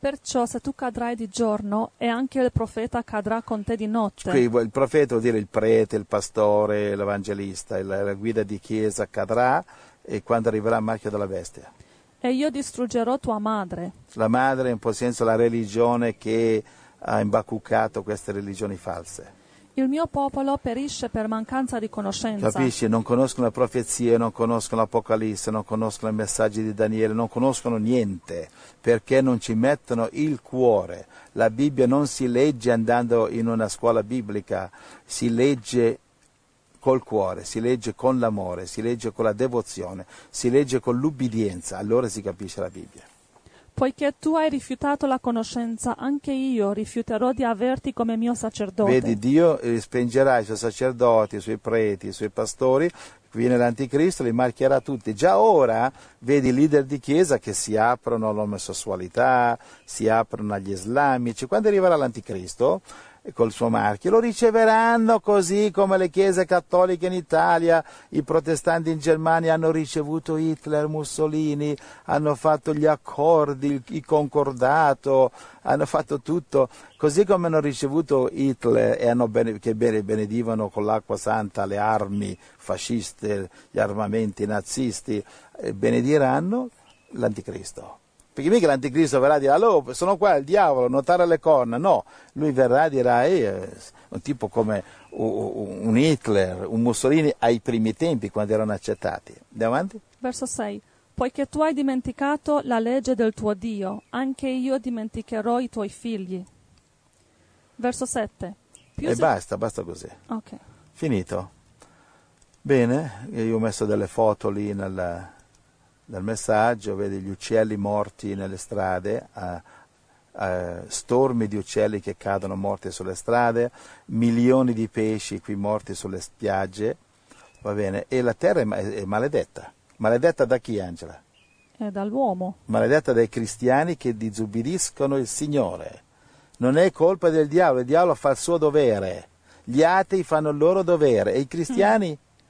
Perciò se tu cadrai di giorno, e anche il profeta cadrà con te di notte. Qui il profeta vuol dire il prete, il pastore, l'evangelista, il- la guida di chiesa cadrà e quando arriverà il marchio della bestia. E io distruggerò tua madre. La madre, in po' senso la religione che ha imbacuccato queste religioni false. Il mio popolo perisce per mancanza di conoscenza. Capisci? Non conoscono le profezie, non conoscono l'Apocalisse, non conoscono i messaggi di Daniele, non conoscono niente, perché non ci mettono il cuore. La Bibbia non si legge andando in una scuola biblica, si legge col cuore, si legge con l'amore, si legge con la devozione, si legge con l'ubbidienza, allora si capisce la Bibbia. Poiché tu hai rifiutato la conoscenza, anche io rifiuterò di averti come mio sacerdote. Vedi, Dio eh, spingerà i suoi sacerdoti, i suoi preti, i suoi pastori, viene l'anticristo, li marcherà tutti. Già ora vedi i leader di chiesa che si aprono all'omosessualità, si aprono agli islamici. Quando arriverà l'anticristo, e col suo marchio, lo riceveranno così come le chiese cattoliche in Italia, i protestanti in Germania hanno ricevuto Hitler, Mussolini, hanno fatto gli accordi, il, il concordato, hanno fatto tutto, così come hanno ricevuto Hitler e hanno bene, che bene, benedivano con l'acqua santa le armi fasciste, gli armamenti nazisti, eh, benediranno l'anticristo. Perché mica l'anticristo verrà a dire, allora sono qua il diavolo, notare le corna, no, lui verrà e dirà, eh, un tipo come un Hitler, un Mussolini ai primi tempi quando erano accettati. Andiamo avanti? Verso sei. Poiché tu hai dimenticato la legge del tuo Dio, anche io dimenticherò i tuoi figli. Verso sette. Più E se... basta, basta così. Ok. Finito? Bene, io ho messo delle foto lì nel... nel messaggio, vedi gli uccelli morti nelle strade, eh, eh, stormi di uccelli che cadono morti sulle strade, milioni di pesci qui morti sulle spiagge, va bene, e la terra è, ma- è maledetta. Maledetta da chi, Angela? È dall'uomo. Maledetta dai cristiani che disubbidiscono il Signore. Non è colpa del diavolo, il diavolo fa il suo dovere, gli atei fanno il loro dovere, e i cristiani...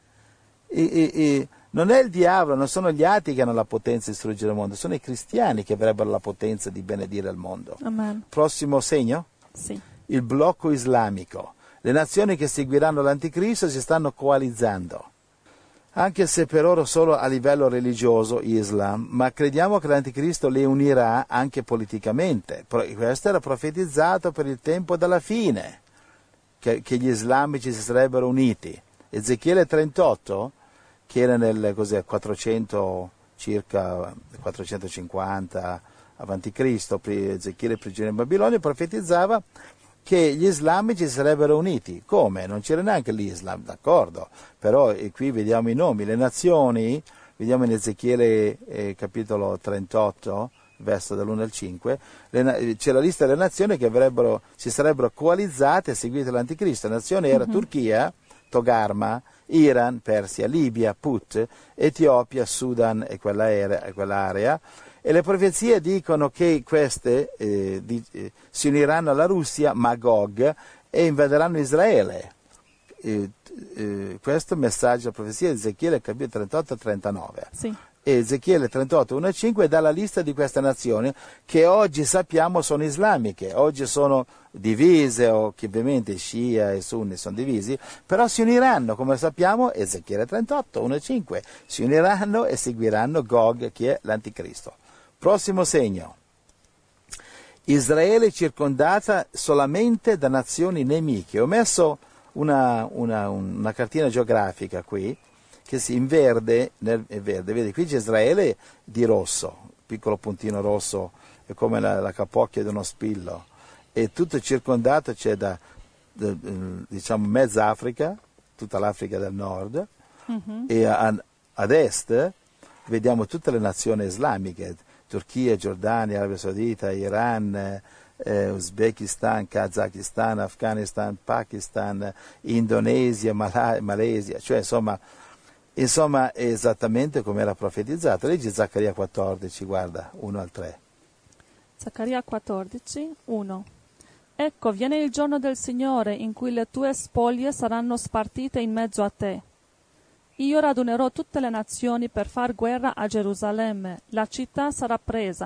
Mm. E, e, e, non è il diavolo, non sono gli atei che hanno la potenza di distruggere il mondo, sono i cristiani che avrebbero la potenza di benedire il mondo. Amen. Prossimo segno? Sì. Il blocco islamico. Le nazioni che seguiranno l'anticristo si stanno coalizzando, anche se per ora solo a livello religioso, Islam, ma crediamo che l'anticristo le unirà anche politicamente. Questo era profetizzato per il tempo della fine, che, che gli islamici si sarebbero uniti. Ezechiele trentotto, che era nel cos'è, quattrocento, circa quattrocentocinquanta avanti Cristo, Ezechiele prigioniero in Babilonia, profetizzava che gli islamici si sarebbero uniti. Come? Non c'era neanche l'Islam, d'accordo, però e qui vediamo i nomi, le nazioni, vediamo in Ezechiele eh, capitolo trentotto, verso dall'uno al cinque, le, c'è la lista delle nazioni che avrebbero, si sarebbero coalizzate e seguite l'anticristo. La nazione era mm-hmm. Turchia, Togarma, Iran, Persia, Libia, Put, Etiopia, Sudan e quell'area, e quell'area. E le profezie dicono che queste eh, di, eh, si uniranno alla Russia, Magog, e invaderanno Israele. Eh, eh, questo è il messaggio, la profezia di Ezechiele, capitolo trentotto trentanove. Sì. E Ezechiele trentotto uno cinque dà la lista di queste nazioni che oggi sappiamo sono islamiche, oggi sono divise, o che ovviamente Shia e Sunni sono divisi, però si uniranno, come sappiamo, Ezechiele trentotto uno cinque, si uniranno e seguiranno Gog, che è l'anticristo. Prossimo segno. Israele circondata solamente da nazioni nemiche. Ho messo una, una, una cartina geografica qui, che si in verde, nel, è verde, vedi qui c'è Israele di rosso, piccolo puntino rosso, è come la, la capocchia di uno spillo, e tutto circondato c'è da, da diciamo mezza Africa, tutta l'Africa del nord, mm-hmm. e a, ad est vediamo tutte le nazioni islamiche, Turchia, Giordania, Arabia Saudita, Iran, eh, Uzbekistan, Kazakistan, Afghanistan, Pakistan, Indonesia, Mala- Malesia, cioè insomma Insomma, è esattamente come era profetizzato. Leggi Zaccaria quattordici, guarda, uno al tre. Zaccaria quattordici, uno. Ecco, viene il giorno del Signore in cui le tue spoglie saranno spartite in mezzo a te. Io radunerò tutte le nazioni per far guerra a Gerusalemme. La città sarà presa,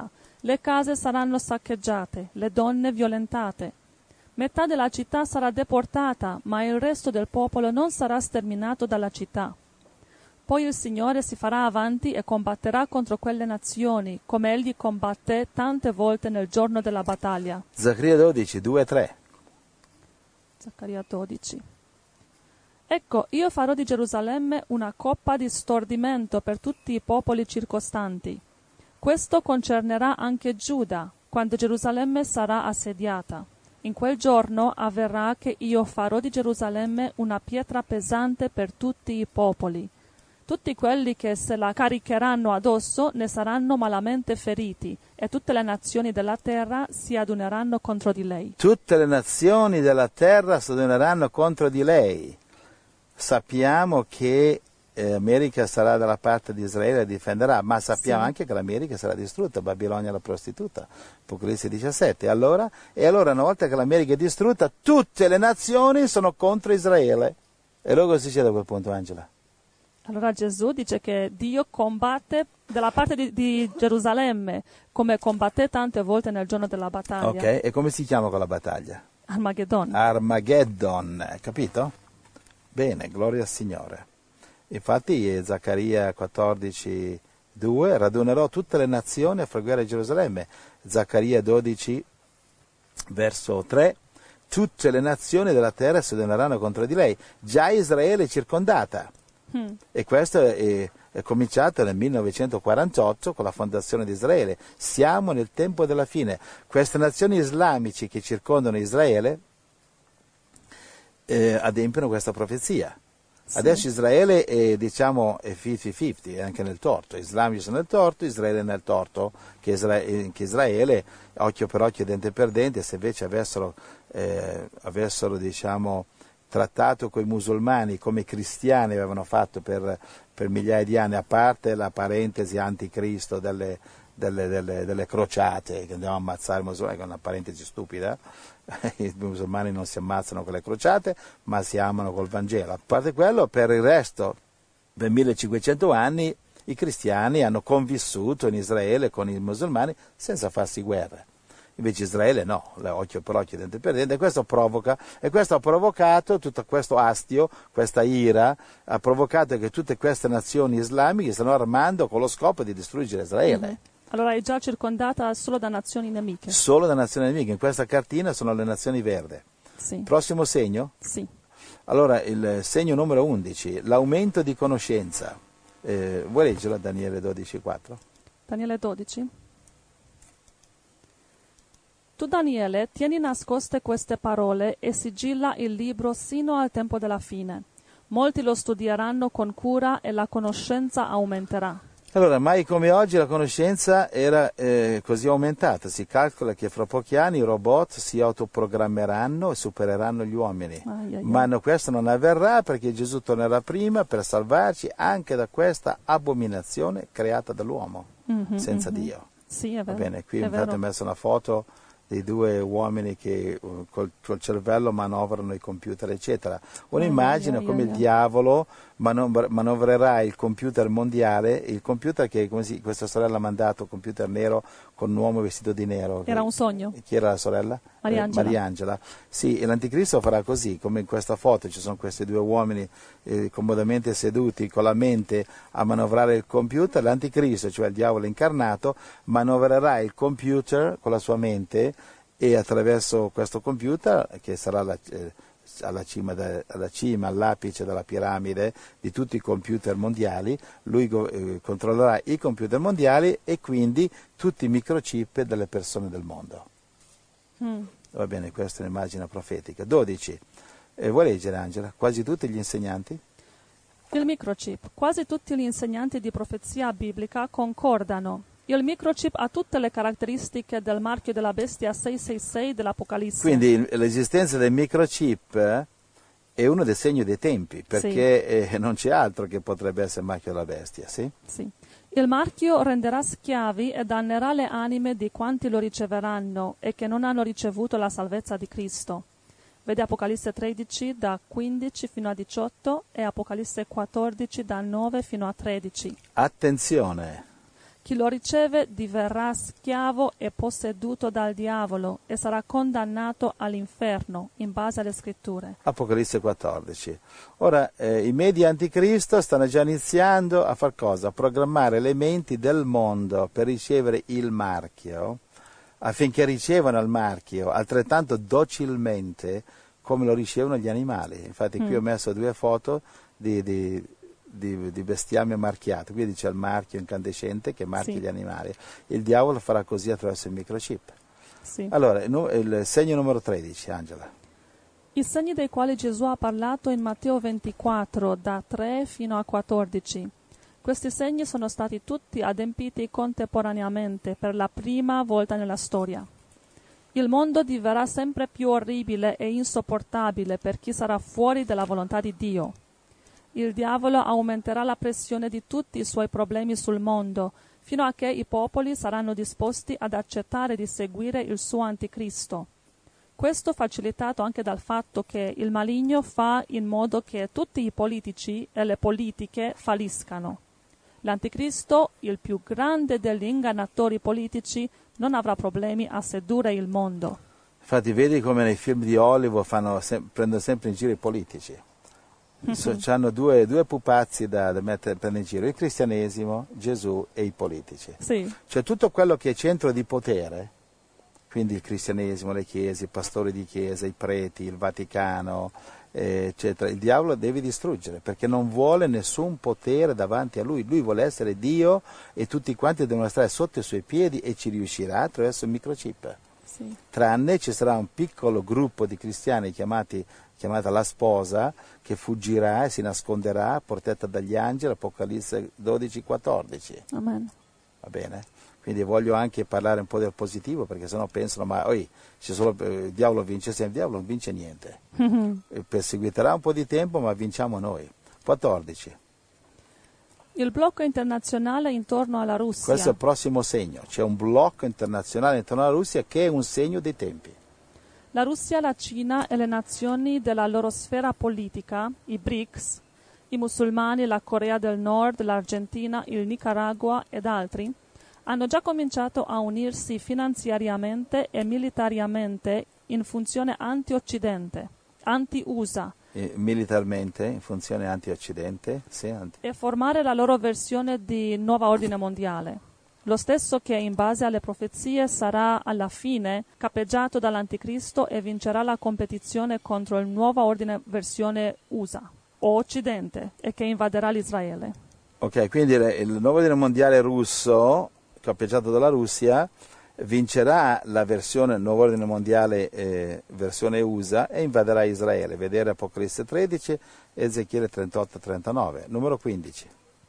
Le case saranno saccheggiate, le donne violentate. Metà della città sarà deportata, ma il resto del popolo non sarà sterminato dalla città. Poi il Signore si farà avanti e combatterà contro quelle nazioni, come egli combatté tante volte nel giorno della battaglia. Zaccaria dodici, due e tre. Zaccaria dodici. Ecco, io farò di Gerusalemme una coppa di stordimento per tutti i popoli circostanti. Questo concernerà anche Giuda, quando Gerusalemme sarà assediata. In quel giorno avverrà che io farò di Gerusalemme una pietra pesante per tutti i popoli. Tutti quelli che se la caricheranno addosso ne saranno malamente feriti, e tutte le nazioni della terra si aduneranno contro di lei. Tutte le nazioni della terra si aduneranno contro di lei. Sappiamo che eh, America sarà dalla parte di Israele e difenderà, ma sappiamo Sì. anche che l'America sarà distrutta, Babilonia la prostituta, Apocalisse diciassette. Allora, e allora una volta che l'America è distrutta, tutte le nazioni sono contro Israele. E allora cosa succede a quel punto, Angela? Allora Gesù dice che Dio combatte dalla parte di, di Gerusalemme, come combatté tante volte nel giorno della battaglia. Ok, e come si chiama quella battaglia? Armageddon. Armageddon, capito? Bene, gloria al Signore. Infatti Zaccaria quattordici, due, radunerò tutte le nazioni a far guerra a Gerusalemme. Zaccaria dodici, verso tre, tutte le nazioni della terra si adoneranno contro di lei. Già Israele è circondata. Hmm. E questo è, è cominciato nel millenovecentoquarantotto con la fondazione di Israele. Siamo nel tempo della fine. Queste nazioni islamici che circondano Israele eh, adempiono questa profezia. Sì. Adesso Israele è, diciamo, è cinquanta cinquanta, è anche nel torto. Gli islamici sono nel torto, Israele è nel torto, che Israele, che Israele occhio per occhio, dente per dente, se invece avessero, eh, avessero diciamo, trattato con i musulmani come i cristiani avevano fatto per, per migliaia di anni, a parte la parentesi anticristo delle, delle, delle, delle crociate, che andiamo a ammazzare i musulmani, che è una parentesi stupida. I musulmani non si ammazzano con le crociate, ma si amano col Vangelo. A parte quello, per il resto, per millecinquecento anni, i cristiani hanno convissuto in Israele con i musulmani senza farsi guerre. Invece Israele no, occhio per occhio, dente per dente, e questo provoca, e questo ha provocato tutto questo astio, questa ira, ha provocato che tutte queste nazioni islamiche stanno armando con lo scopo di distruggere Israele. Mhm. Allora è già circondata solo da nazioni nemiche. Solo da nazioni nemiche, in questa cartina sono le nazioni verde. Sì. Prossimo segno? Sì. Allora, il segno numero undici, l'aumento di conoscenza. Eh, vuoi leggerla, Daniele dodici quattro? Daniele dodici. Tu, Daniele, tieni nascoste queste parole e sigilla il libro sino al tempo della fine. Molti lo studieranno con cura e la conoscenza aumenterà. Allora, mai come oggi la conoscenza era eh, così aumentata. Si calcola che fra pochi anni i robot si autoprogrammeranno e supereranno gli uomini. Ai, ai, ai. Ma no, questo non avverrà perché Gesù tornerà prima per salvarci anche da questa abominazione creata dall'uomo, Mhm, senza mhm. Dio. Sì, è Va vero. bene, qui è infatti vero. ho messo una foto dei due uomini che uh, col, col cervello manovrano i computer, eccetera. Uno Ai, immagina ai, ai, come ai, il ai. diavolo manovr- manovrerà il computer mondiale, il computer che come si, questa sorella ha mandato, computer nero con un uomo vestito di nero. Era un sogno. Chi era la sorella? Mariangela. Eh, Mariangela. Sì, e l'anticristo farà così, come in questa foto ci sono questi due uomini eh, comodamente seduti con la mente a manovrare il computer. L'anticristo, cioè il diavolo incarnato, manovrerà il computer con la sua mente e attraverso questo computer, che sarà la, eh, alla, cima de, alla cima, all'apice della piramide di tutti i computer mondiali, lui go, eh, controllerà i computer mondiali e quindi tutti i microchip delle persone del mondo. Mm. Va bene, questa è un'immagine profetica. dodici. Eh, vuoi leggere, Angela? Quasi tutti gli insegnanti? Il microchip. Quasi tutti gli insegnanti di profezia biblica concordano. Il microchip ha tutte le caratteristiche del marchio della bestia sei sei sei dell'Apocalisse. Quindi l'esistenza del microchip eh, è uno dei segni dei tempi, perché eh, non c'è altro che potrebbe essere il marchio della bestia, sì? Sì. Il marchio renderà schiavi e dannerà le anime di quanti lo riceveranno e che non hanno ricevuto la salvezza di Cristo. Vede Apocalisse tredici da quindici fino a diciotto e Apocalisse quattordici da nove fino a tredici. Attenzione! Chi lo riceve diverrà schiavo e posseduto dal diavolo e sarà condannato all'inferno, in base alle scritture. Apocalisse quattordici. Ora, eh, i media anticristo stanno già iniziando a far cosa? A programmare le menti del mondo per ricevere il marchio, affinché ricevano il marchio altrettanto docilmente come lo ricevono gli animali. Infatti qui mm. ho messo due foto di... di Di, di bestiame marchiato, qui c'è il marchio incandescente che marchia sì. gli animali. Il diavolo farà così attraverso il microchip. Sì. Allora, il segno numero tredici, Angela. I segni dei quali Gesù ha parlato in Matteo ventiquattro, da tre fino a quattordici. Questi segni sono stati tutti adempiti contemporaneamente per la prima volta nella storia. Il mondo diverrà sempre più orribile e insopportabile per chi sarà fuori dalla volontà di Dio. Il diavolo aumenterà la pressione di tutti i suoi problemi sul mondo, fino a che i popoli saranno disposti ad accettare di seguire il suo anticristo. Questo facilitato anche dal fatto che il maligno fa in modo che tutti i politici e le politiche falliscano. L'anticristo, il più grande degli ingannatori politici, non avrà problemi a sedurre il mondo. Infatti vedi come nei film di Hollywood fanno sem- prendono sempre in giro i politici. So, hanno due, due pupazzi da, da mettere prendere in giro, il cristianesimo, Gesù e i politici. Sì. Cioè tutto quello che è centro di potere, quindi il cristianesimo, le chiese, i pastori di chiesa, i preti, il Vaticano, eh, eccetera, il diavolo deve distruggere, perché non vuole nessun potere davanti a lui. Lui vuole essere Dio e tutti quanti devono stare sotto i suoi piedi, e ci riuscirà attraverso il microchip. Sì. Tranne ci sarà un piccolo gruppo di cristiani chiamati chiamata la sposa, che fuggirà e si nasconderà, protetta dagli angeli, Apocalisse dodici quattordici. Amen. Va bene? Quindi voglio anche parlare un po' del positivo, perché sennò pensano, ma oi, c'è solo, eh, il diavolo vince sempre, il diavolo non vince niente. Mm-hmm. Perseguiterà un po' di tempo, ma vinciamo noi. quattordici. Il blocco internazionale intorno alla Russia. Questo è il prossimo segno, c'è un blocco internazionale intorno alla Russia che è un segno dei tempi. La Russia, la Cina e le nazioni della loro sfera politica, i B R I C S, i musulmani, la Corea del Nord, l'Argentina, il Nicaragua ed altri, hanno già cominciato a unirsi finanziariamente e militariamente in funzione anti-Occidente, anti-U S A. E militarmente, in funzione anti-Occidente, sì, anti- e formare la loro versione di nuova ordine mondiale. Lo stesso che in base alle profezie sarà alla fine capeggiato dall'anticristo e vincerà la competizione contro il nuovo ordine versione U S A o Occidente, e che invaderà l'Israele. Ok, quindi il nuovo ordine mondiale russo, capeggiato dalla Russia, vincerà la versione nuovo ordine mondiale eh, versione U S A e invaderà Israele. Vedere Apocalisse tredici, Ezechiele trentotto trentanove. Numero quindici.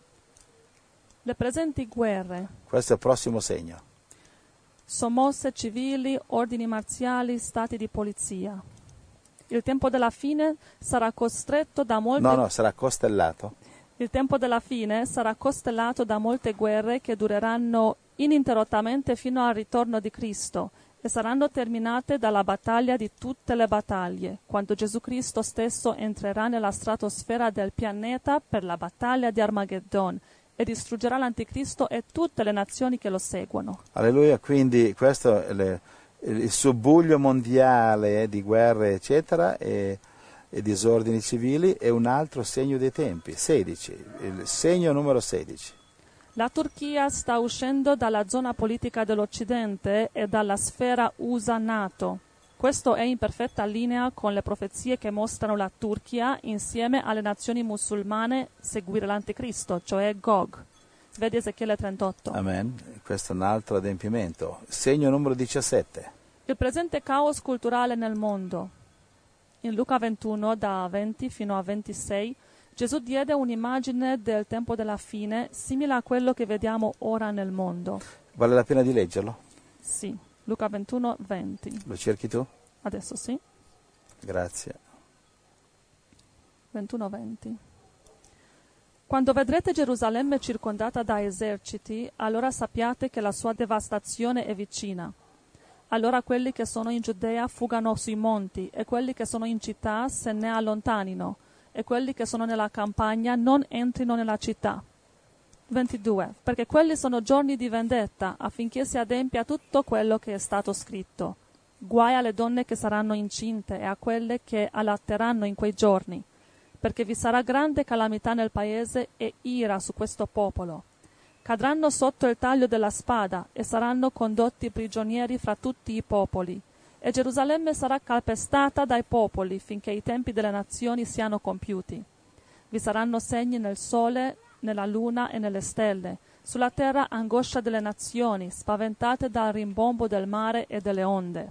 Le presenti guerre. Questo è il prossimo segno. Sommosse civili, ordini marziali, stati di polizia. Il tempo della fine sarà costretto da molte... No, no, sarà costellato. Il tempo della fine sarà costellato da molte guerre che dureranno ininterrottamente fino al ritorno di Cristo e saranno terminate dalla battaglia di tutte le battaglie, quando Gesù Cristo stesso entrerà nella stratosfera del pianeta per la battaglia di Armageddon e distruggerà l'anticristo e tutte le nazioni che lo seguono. Alleluia, quindi questo è le, il subbuglio mondiale di guerre eccetera e, e disordini civili è un altro segno dei tempi. sedici, il segno numero sedici. La Turchia sta uscendo dalla zona politica dell'Occidente e dalla sfera U S A-NATO. Questo è in perfetta linea con le profezie che mostrano la Turchia insieme alle nazioni musulmane seguire l'anticristo, cioè Gog. Vedi Ezechiele trentotto. Amen. Questo è un altro adempimento. Segno numero diciassette. Il presente caos culturale nel mondo. In Luca ventuno, da venti fino a ventisei, Gesù diede un'immagine del tempo della fine simile a quello che vediamo ora nel mondo. Vale la pena di leggerlo? Sì. Luca ventuno, venti. Lo cerchi tu? Adesso sì. Grazie. ventuno, venti. Quando vedrete Gerusalemme circondata da eserciti, allora sappiate che la sua devastazione è vicina. Allora quelli che sono in Giudea fugano sui monti, e quelli che sono in città se ne allontanino, e quelli che sono nella campagna non entrino nella città. ventidue. Perché quelli sono giorni di vendetta, affinché si adempia tutto quello che è stato scritto. Guai alle donne che saranno incinte e a quelle che allatteranno in quei giorni, perché vi sarà grande calamità nel paese e ira su questo popolo. Cadranno sotto il taglio della spada e saranno condotti prigionieri fra tutti i popoli. E Gerusalemme sarà calpestata dai popoli finché i tempi delle nazioni siano compiuti. Vi saranno segni nel sole, nella luna e nelle stelle. Sulla terra angoscia delle nazioni, spaventate dal rimbombo del mare e delle onde.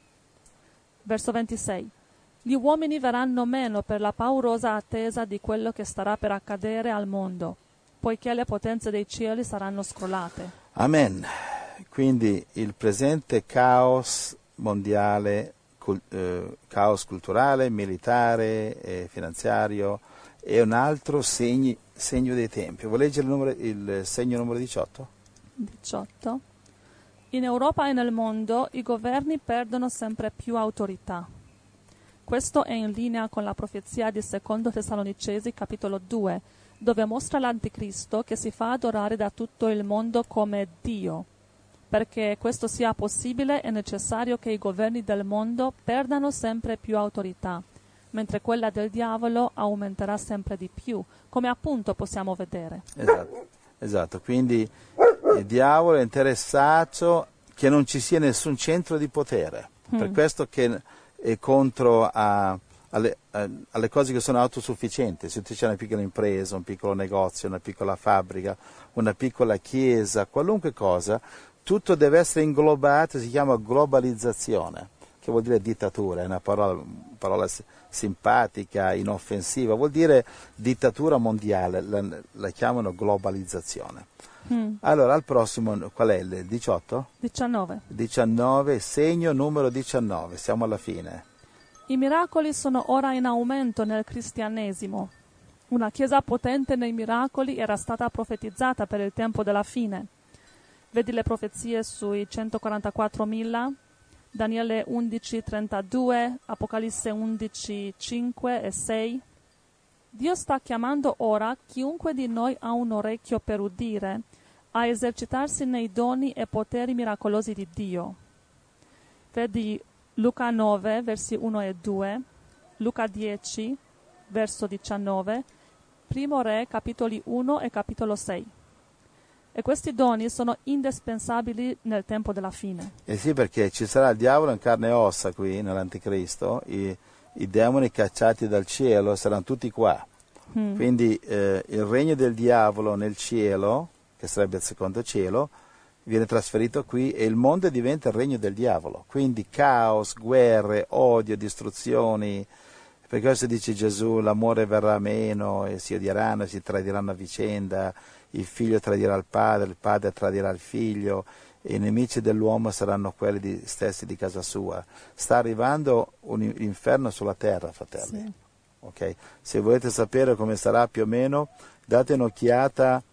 Verso ventisei. Gli uomini verranno meno per la paurosa attesa di quello che starà per accadere al mondo, poiché le potenze dei cieli saranno scrollate. Amen. Quindi il presente caos mondiale, cul- eh, caos culturale, militare e finanziario è un altro segni, segno dei tempi. Vuoi leggere il, numero, il segno numero diciotto? diciotto. In Europa e nel mondo i governi perdono sempre più autorità. Questo è in linea con la profezia di secondo Tessalonicesi capitolo due, dove mostra l'Anticristo che si fa adorare da tutto il mondo come Dio. Perché questo sia possibile è necessario che i governi del mondo perdano sempre più autorità, mentre quella del diavolo aumenterà sempre di più, come appunto possiamo vedere. Esatto, esatto. Quindi il diavolo è interessato che non ci sia nessun centro di potere, mm. per questo che è contro a, alle, a, alle cose che sono autosufficienti. Se tu c'è una piccola impresa, un piccolo negozio, una piccola fabbrica, una piccola chiesa, qualunque cosa, tutto deve essere inglobato, si chiama globalizzazione, che vuol dire dittatura, è una parola, parola simpatica, inoffensiva, vuol dire dittatura mondiale, la, la chiamano globalizzazione. Mm. Allora, al prossimo, qual è il diciotto? diciannove. diciannove, segno numero diciannove, siamo alla fine. I miracoli sono ora in aumento nel cristianesimo. Una chiesa potente nei miracoli era stata profetizzata per il tempo della fine. Vedi le profezie sui centoquarantaquattromila, Daniele undici trentadue, Apocalisse undici cinque e sei. Dio sta chiamando ora chiunque di noi ha un orecchio per udire a esercitarsi nei doni e poteri miracolosi di Dio. Vedi Luca nove, versi uno e due, Luca dieci, verso diciannove, Primo Re, capitoli uno e capitolo sei. E questi doni sono indispensabili nel tempo della fine. Eh sì, perché ci sarà il diavolo in carne e ossa qui, nell'Anticristo, i, i demoni cacciati dal cielo saranno tutti qua. Mm. Quindi eh, il regno del diavolo nel cielo, che sarebbe il secondo cielo, viene trasferito qui e il mondo diventa il regno del diavolo. Quindi caos, guerre, odio, distruzioni. Per questo dice Gesù, l'amore verrà meno e si odieranno, si tradiranno a vicenda, il figlio tradirà il padre, il padre tradirà il figlio, e i nemici dell'uomo saranno quelli di, stessi di casa sua. Sta arrivando un inferno sulla terra, fratelli. Sì. Okay? Se volete sapere come sarà più o meno, date un'occhiata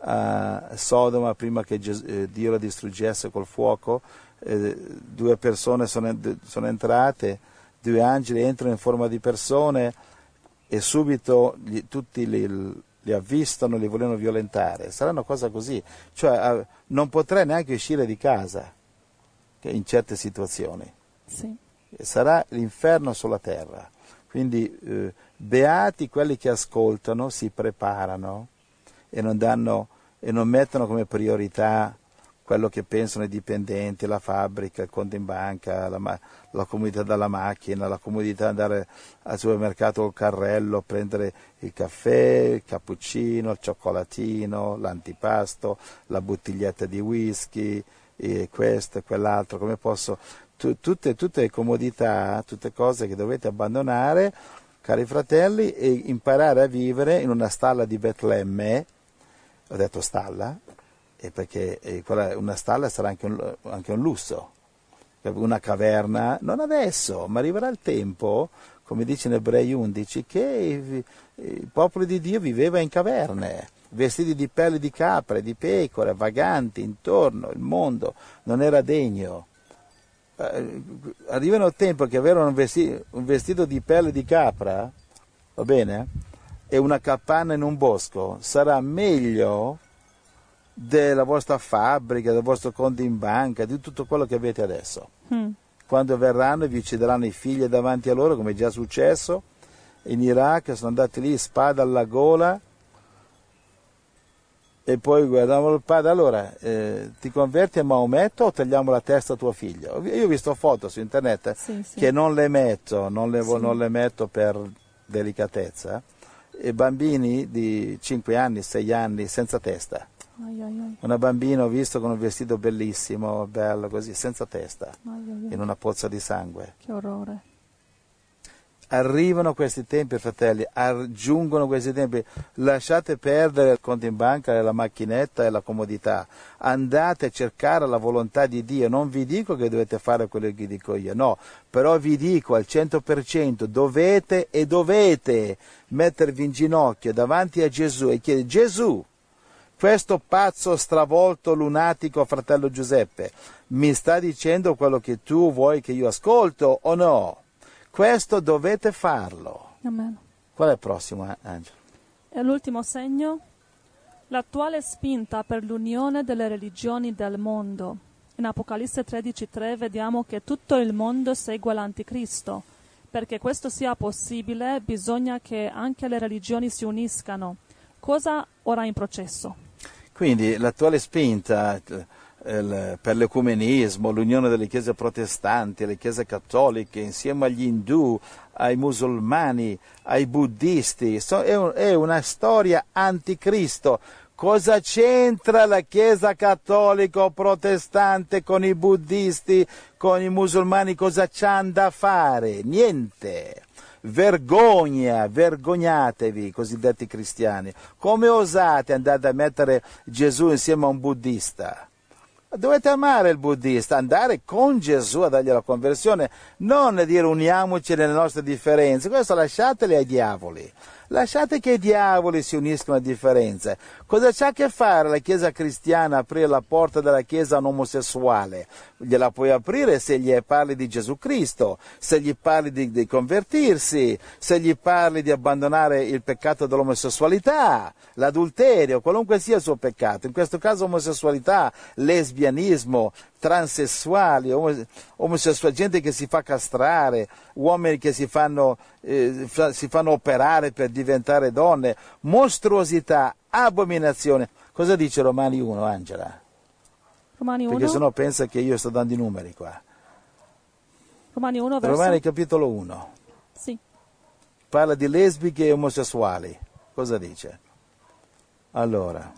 a Sodoma prima che Ges- eh, Dio la distruggesse col fuoco. Eh, due persone sono, sono entrate, due angeli entrano in forma di persone e subito gli, tutti li, li avvistano, li vogliono violentare. Sarà una cosa così, cioè eh, non potrai neanche uscire di casa in certe situazioni. Sì. Sarà l'inferno sulla terra. Quindi eh, beati quelli che ascoltano, si preparano e non danno e non mettono come priorità quello che pensano i dipendenti, la fabbrica, il conto in banca, la, la comodità della macchina, la comodità di andare al supermercato col carrello, prendere il caffè, il cappuccino, il cioccolatino, l'antipasto, la bottiglietta di whisky, e questo e quell'altro. Come posso... Tutte, tutte le comodità, tutte cose che dovete abbandonare, cari fratelli, e imparare a vivere in una stalla di Betlemme. Ho detto stalla, e perché e quella, una stalla sarà anche un, anche un lusso, una caverna, non adesso, ma arriverà il tempo, come dice in Ebrei undici, che il, il popolo di Dio viveva in caverne, vestiti di pelle di capre, di pecore, vaganti intorno, il mondo non era degno. Arrivano il tempo che avere un vestito, un vestito di pelle di capra, va bene, e una capanna in un bosco sarà meglio della vostra fabbrica, del vostro conto in banca, di tutto quello che avete adesso. Mm. Quando verranno vi uccideranno i figli davanti a loro, come è già successo in Iraq, sono andati lì, spada alla gola, e poi guardavano il padre, allora eh, ti converti a Maometto o tagliamo la testa a tuo figlio? Io ho visto foto su internet Sì, sì. che non le metto, non le, Sì. non le metto per delicatezza, e bambini di cinque anni, sei anni senza testa. Ai, ai, ai. Una bambina ho visto con un vestito bellissimo, bello così, senza testa, Ai, ai, ai. in una pozza di sangue. Che orrore. Arrivano questi tempi, fratelli, aggiungono questi tempi. Lasciate perdere il conto in banca, la macchinetta e la comodità. Andate a cercare la volontà di Dio. Non vi dico che dovete fare quello che dico io, no. Però vi dico al cento per cento dovete e dovete mettervi in ginocchio davanti a Gesù e chiedere: Gesù, questo pazzo stravolto lunatico fratello Giuseppe mi sta dicendo quello che tu vuoi che io ascolto o no? Questo dovete farlo. Amen. Qual è il prossimo, Angelo? E l'ultimo segno? L'attuale spinta per l'unione delle religioni del mondo. In Apocalisse tredici tre vediamo che tutto il mondo segue l'anticristo. Perché questo sia possibile bisogna che anche le religioni si uniscano. Cosa ora in processo? Quindi l'attuale spinta eh, per l'ecumenismo, l'unione delle chiese protestanti, le chiese cattoliche, insieme agli indù, ai musulmani, ai buddisti, so, è, un, è una storia anticristo. Cosa c'entra la chiesa cattolica o protestante con i buddisti, con i musulmani? Cosa c'hanno da fare? Niente. Vergogna, vergognatevi, cosiddetti cristiani. Come osate andare a mettere Gesù insieme a un buddista? Dovete amare il buddista, andare con Gesù a dargli la conversione, non dire uniamoci nelle nostre differenze. Questo lasciatele ai diavoli. Lasciate che i diavoli si uniscono a differenze. Cosa c'ha a che fare la Chiesa cristiana aprire la porta della Chiesa a un omosessuale? Gliela puoi aprire se gli parli di Gesù Cristo, se gli parli di, di convertirsi, se gli parli di abbandonare il peccato dell'omosessualità, l'adulterio, qualunque sia il suo peccato. In questo caso omosessualità, lesbianismo, transessuali, omosessuali, gente che si fa castrare, uomini che si fanno, eh, fa, si fanno operare per diventare donne, mostruosità, abominazione. Cosa dice Romani uno, Angela? Romani uno? Perché sennò pensa che io sto dando i numeri qua. Romani uno, verso... Romani capitolo uno. Sì. Parla di lesbiche e omosessuali. Cosa dice? Allora,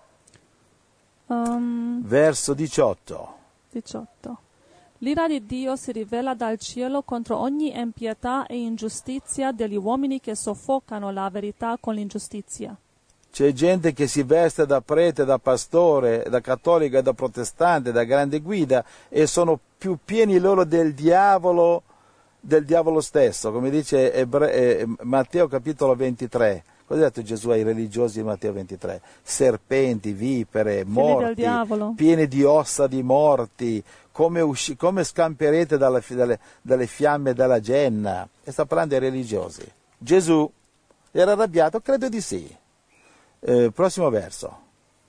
Um, verso diciotto. diciotto. L'ira di Dio si rivela dal cielo contro ogni impietà e ingiustizia degli uomini che soffocano la verità con l'ingiustizia. C'è gente che si veste da prete, da pastore, da cattolica, da protestante, da grande guida, e sono più pieni loro del diavolo, del diavolo stesso, come dice Ebre- eh, Matteo capitolo ventitré. Cosa ha detto Gesù ai religiosi di Matteo ventitré? Serpenti, vipere, morti, del diavolo. pieni di ossa di morti, come, usci- come scamperete dalle, dalle, dalle fiamme della genna. E sta parlando ai religiosi. Gesù era arrabbiato? Credo di sì. Eh, prossimo verso.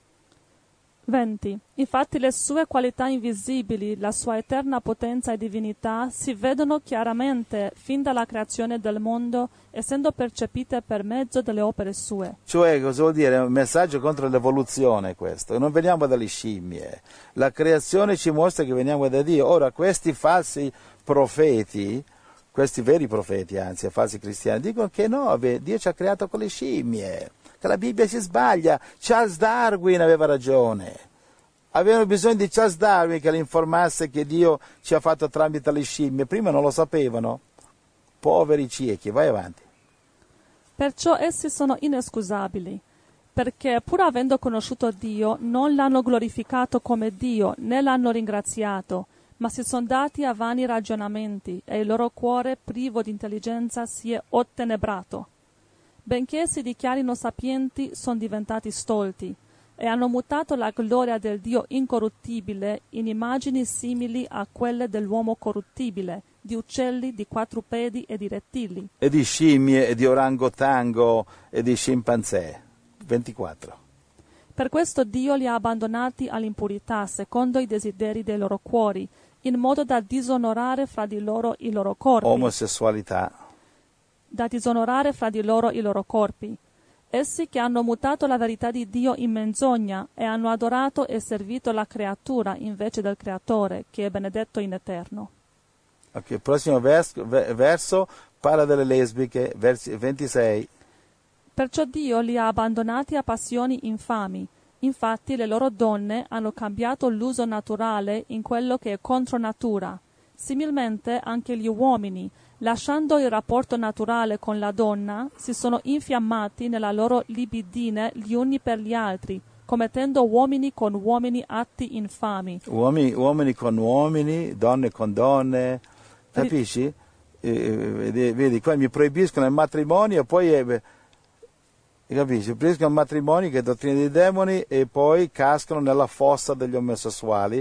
venti. Infatti le sue qualità invisibili, la sua eterna potenza e divinità si vedono chiaramente fin dalla creazione del mondo, essendo percepite per mezzo delle opere sue. Cioè, cosa vuol dire? È un messaggio contro l'evoluzione questo. Non veniamo dalle scimmie. La creazione ci mostra che veniamo da Dio. Ora, questi falsi profeti, questi veri profeti, anzi, falsi cristiani, dicono che no, Dio ci ha creato con le scimmie, che la Bibbia si sbaglia. Charles Darwin aveva ragione. Avevano bisogno di Charles Darwin che le informasse che Dio ci ha fatto tramite le scimmie. Prima non lo sapevano. Poveri ciechi, vai avanti. Perciò essi sono inescusabili, perché pur avendo conosciuto Dio non l'hanno glorificato come Dio, né l'hanno ringraziato, ma si sono dati a vani ragionamenti, e il loro cuore, privo di intelligenza, si è ottenebrato. Benché si dichiarino sapienti, sono diventati stolti, e hanno mutato la gloria del Dio incorruttibile in immagini simili a quelle dell'uomo corruttibile, di uccelli, di quadrupedi e di rettili. E di scimmie, e di orangotango, e di scimpanzé. ventiquattro. Per questo Dio li ha abbandonati all'impurità, secondo i desideri dei loro cuori, in modo da disonorare fra di loro i loro corpi. Omosessualità. Da disonorare fra di loro i loro corpi. Essi che hanno mutato la verità di Dio in menzogna e hanno adorato e servito la creatura invece del Creatore, che è benedetto in eterno. Ok, il prossimo verso, verso parla delle lesbiche, versi ventisei. Perciò Dio li ha abbandonati a passioni infami. Infatti le loro donne hanno cambiato l'uso naturale in quello che è contro natura. Similmente anche gli uomini, lasciando il rapporto naturale con la donna, si sono infiammati nella loro libidine gli uni per gli altri, commettendo uomini con uomini atti infami. Uomini, uomini con uomini, donne con donne, capisci? Eh, vedi, vedi, qua mi proibiscono il matrimonio e poi... Eh, capisci? Proibiscono il matrimonio che è dottrina dei demoni e poi cascano nella fossa degli omosessuali.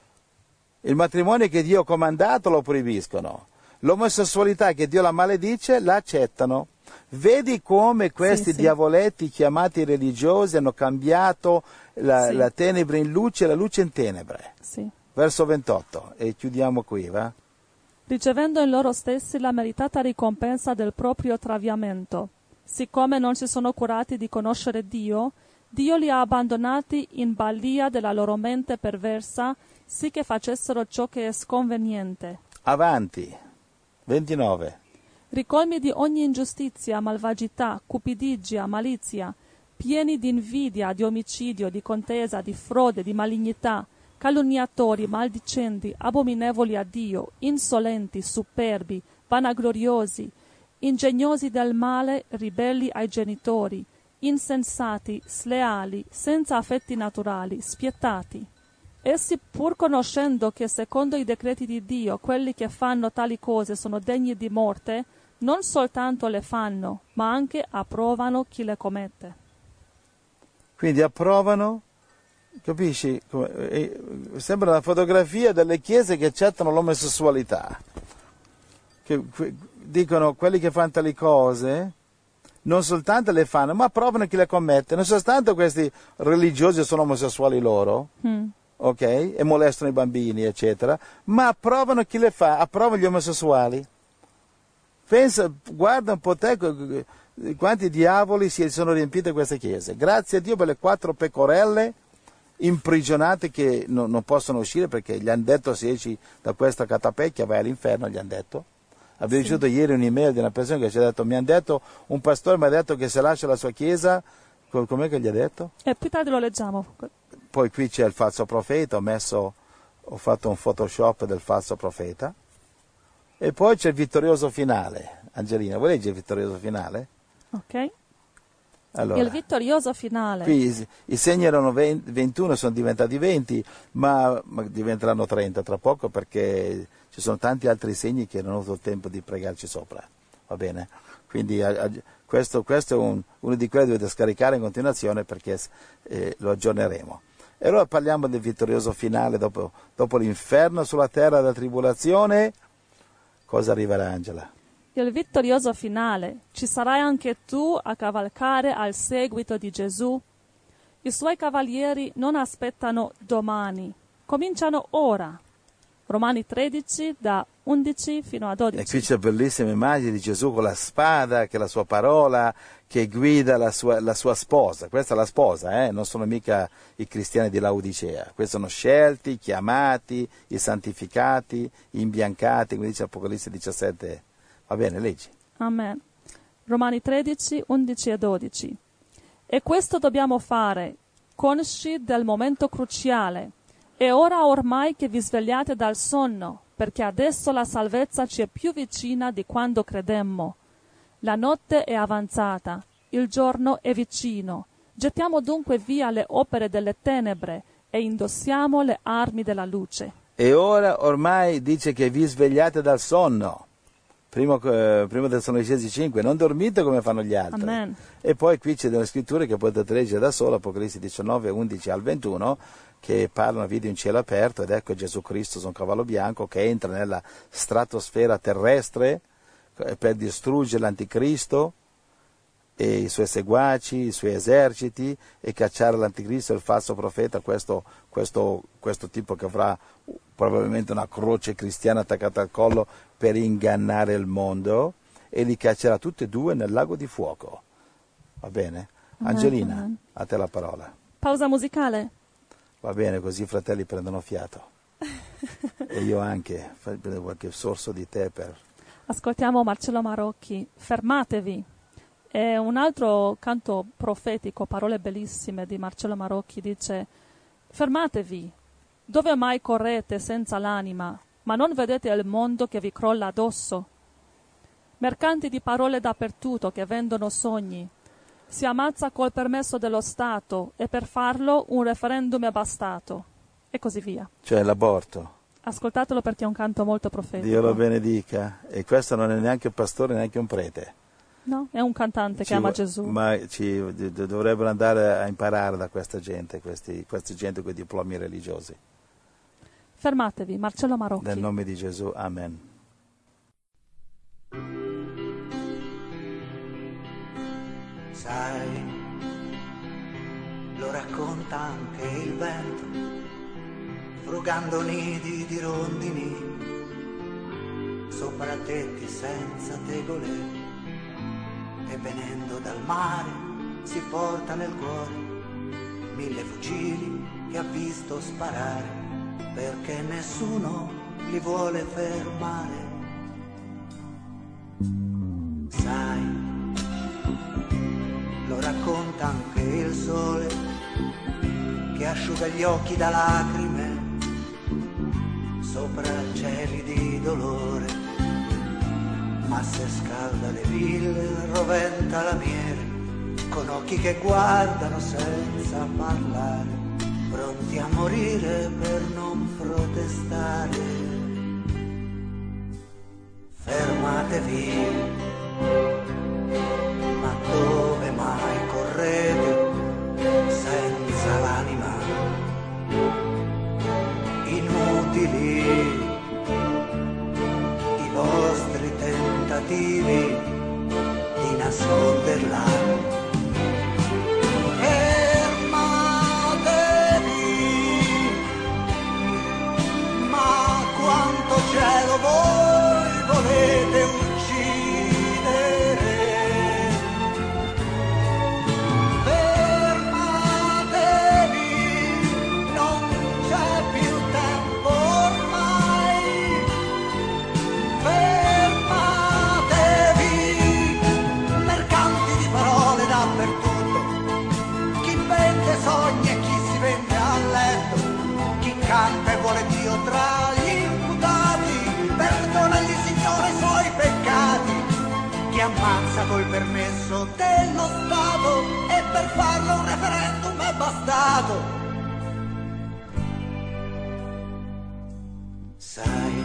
Il matrimonio che Dio ha comandato lo proibiscono. L'omosessualità che Dio la maledice la accettano. Vedi come questi sì, sì. diavoletti chiamati religiosi hanno cambiato la, sì. la tenebre in luce e la luce in tenebre. Sì. Verso ventotto, e chiudiamo qui, va? Ricevendo in loro stessi la meritata ricompensa del proprio traviamento. Siccome non si sono curati di conoscere Dio, Dio li ha abbandonati in balia della loro mente perversa, sì che facessero ciò che è sconveniente. Avanti. ventinove. Ricolmi di ogni ingiustizia, malvagità, cupidigia, malizia, pieni di invidia, di omicidio, di contesa, di frode, di malignità, calunniatori, maldicenti, abominevoli a Dio, insolenti, superbi, vanagloriosi, ingegnosi del male, ribelli ai genitori, insensati, sleali, senza affetti naturali, spietati. Essi, pur conoscendo che secondo i decreti di Dio quelli che fanno tali cose sono degni di morte, non soltanto le fanno, ma anche approvano chi le commette. Quindi approvano, capisci? Sembra una fotografia delle chiese che accettano l'omosessualità. Che dicono quelli che fanno tali cose non soltanto le fanno, ma approvano chi le commette. Non soltanto questi religiosi sono omosessuali loro, mm. ok? E molestano i bambini, eccetera, ma approvano chi le fa, approvano gli omosessuali. Pensa, guarda un po' te quanti diavoli si sono riempite queste chiese. Grazie a Dio per le quattro pecorelle imprigionate che non, non possono uscire perché gli hanno detto se esci da questa catapecchia vai all'inferno, gli hanno detto. Abbiamo ricevuto sì. ieri un'email di una persona che ci ha detto, mi hanno detto, un pastore mi ha detto che se lascia la sua chiesa, com'è che gli ha detto? E più tardi lo leggiamo. Poi qui c'è il falso profeta, ho messo, ho fatto un Photoshop del falso profeta. E poi c'è il vittorioso finale. Angelina, vuoi leggere il vittorioso finale? Ok. Allora, il vittorioso finale. Qui i, i segni erano venti, ventuno, sono diventati venti, ma, ma diventeranno trenta tra poco perché ci sono tanti altri segni che non ho avuto il tempo di pregarci sopra. Va bene? Quindi a, a, questo, questo è un, uno di quelli che dovete scaricare in continuazione perché eh, lo aggiorneremo. E allora parliamo del vittorioso finale dopo, dopo l'inferno sulla terra della tribolazione. Cosa arriverà, Angela? Il vittorioso finale. Ci sarai anche tu a cavalcare al seguito di Gesù? I suoi cavalieri non aspettano domani, cominciano ora. Romani tredici, da undici fino a dodici. E qui c'è bellissima immagine di Gesù con la spada, che è la sua parola, che guida la sua, la sua sposa. Questa è la sposa, eh? Non sono mica i cristiani di Laodicea. Questi sono scelti, chiamati, i santificati, imbiancati, come dice Apocalisse diciassette. Va bene, leggi. Amen. Romani tredici, undici e dodici. E questo dobbiamo fare, consci del momento cruciale. È ora ormai che vi svegliate dal sonno, perché adesso la salvezza ci è più vicina di quando credemmo. La notte è avanzata, il giorno è vicino. Gettiamo dunque via le opere delle tenebre e indossiamo le armi della luce. E ora ormai dice che vi svegliate dal sonno. Primo, eh, primo Tessalonicesi cinque, non dormite come fanno gli altri. Amen. E poi qui c'è delle scritture che potete leggere da solo, Apocalisse diciannove, undici al ventuno, che parlano, vedi un cielo aperto ed ecco Gesù Cristo su un cavallo bianco che entra nella stratosfera terrestre per distruggere l'anticristo e i suoi seguaci, i suoi eserciti, e cacciare l'anticristo e il falso profeta, questo, questo, questo tipo che avrà probabilmente una croce cristiana attaccata al collo per ingannare il mondo, e li caccerà tutti e due nel lago di fuoco. Va bene? Angelina, Amen. a te la parola. Pausa musicale. Va bene, così i fratelli prendono fiato. E io anche, prendo qualche sorso di tè per... Ascoltiamo Marcello Marocchi, Fermatevi. E un altro canto profetico, parole bellissime di Marcello Marocchi, dice: fermatevi, dove mai correte senza l'anima, ma non vedete il mondo che vi crolla addosso? Mercanti di parole dappertutto che vendono sogni, si ammazza col permesso dello Stato e per farlo un referendum è bastato, e così via. Cioè l'aborto. Ascoltatelo perché è un canto molto profetico. Dio lo benedica. E questo non è neanche un pastore, neanche un prete. No, è un cantante Ci, che ama Gesù. Ma ci, dovrebbero andare a imparare da questa gente, questi, questa gente con i diplomi religiosi. Fermatevi, Marcello Marocchi. Nel nome di Gesù, amen. Sai, lo racconta anche il vento, frugando nidi di rondini, sopra tetti senza tegole, e venendo dal mare si porta nel cuore mille fucili che ha visto sparare, perché nessuno li vuole fermare. Sai, lo racconta anche il sole che asciuga gli occhi da lacrime sopra cieli di dolore, ma se scalda le ville roventa la miele con occhi che guardano senza parlare, pronti a morire per non protestare. Fermatevi, ma dove mai correte senza l'anima? Inutili i vostri tentativi di nasconderla. Cielo voi volete uccidere, fermatevi, non c'è più tempo ormai, fermatevi, mercanti di parole dappertutto, chi vende sogni e chi si vende a letto, chi canta e vuole Dio tra ammazza col permesso dello Stato e per farlo un referendum è bastato. Sai,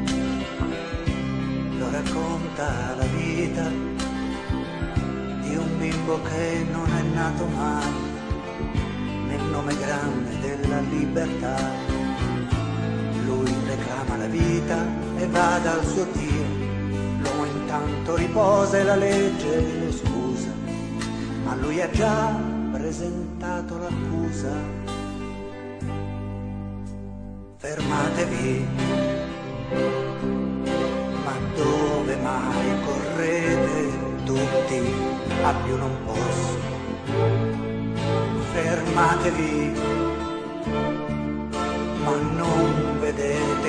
lo racconta la vita di un bimbo che non è nato mai nel nome grande della libertà. Lui reclama la vita e va dal suo Dio, intanto riposa e la legge lo scusa, ma lui ha già presentato l'accusa. Fermatevi, ma dove mai correte tutti, a più non posso. Fermatevi, ma non vedete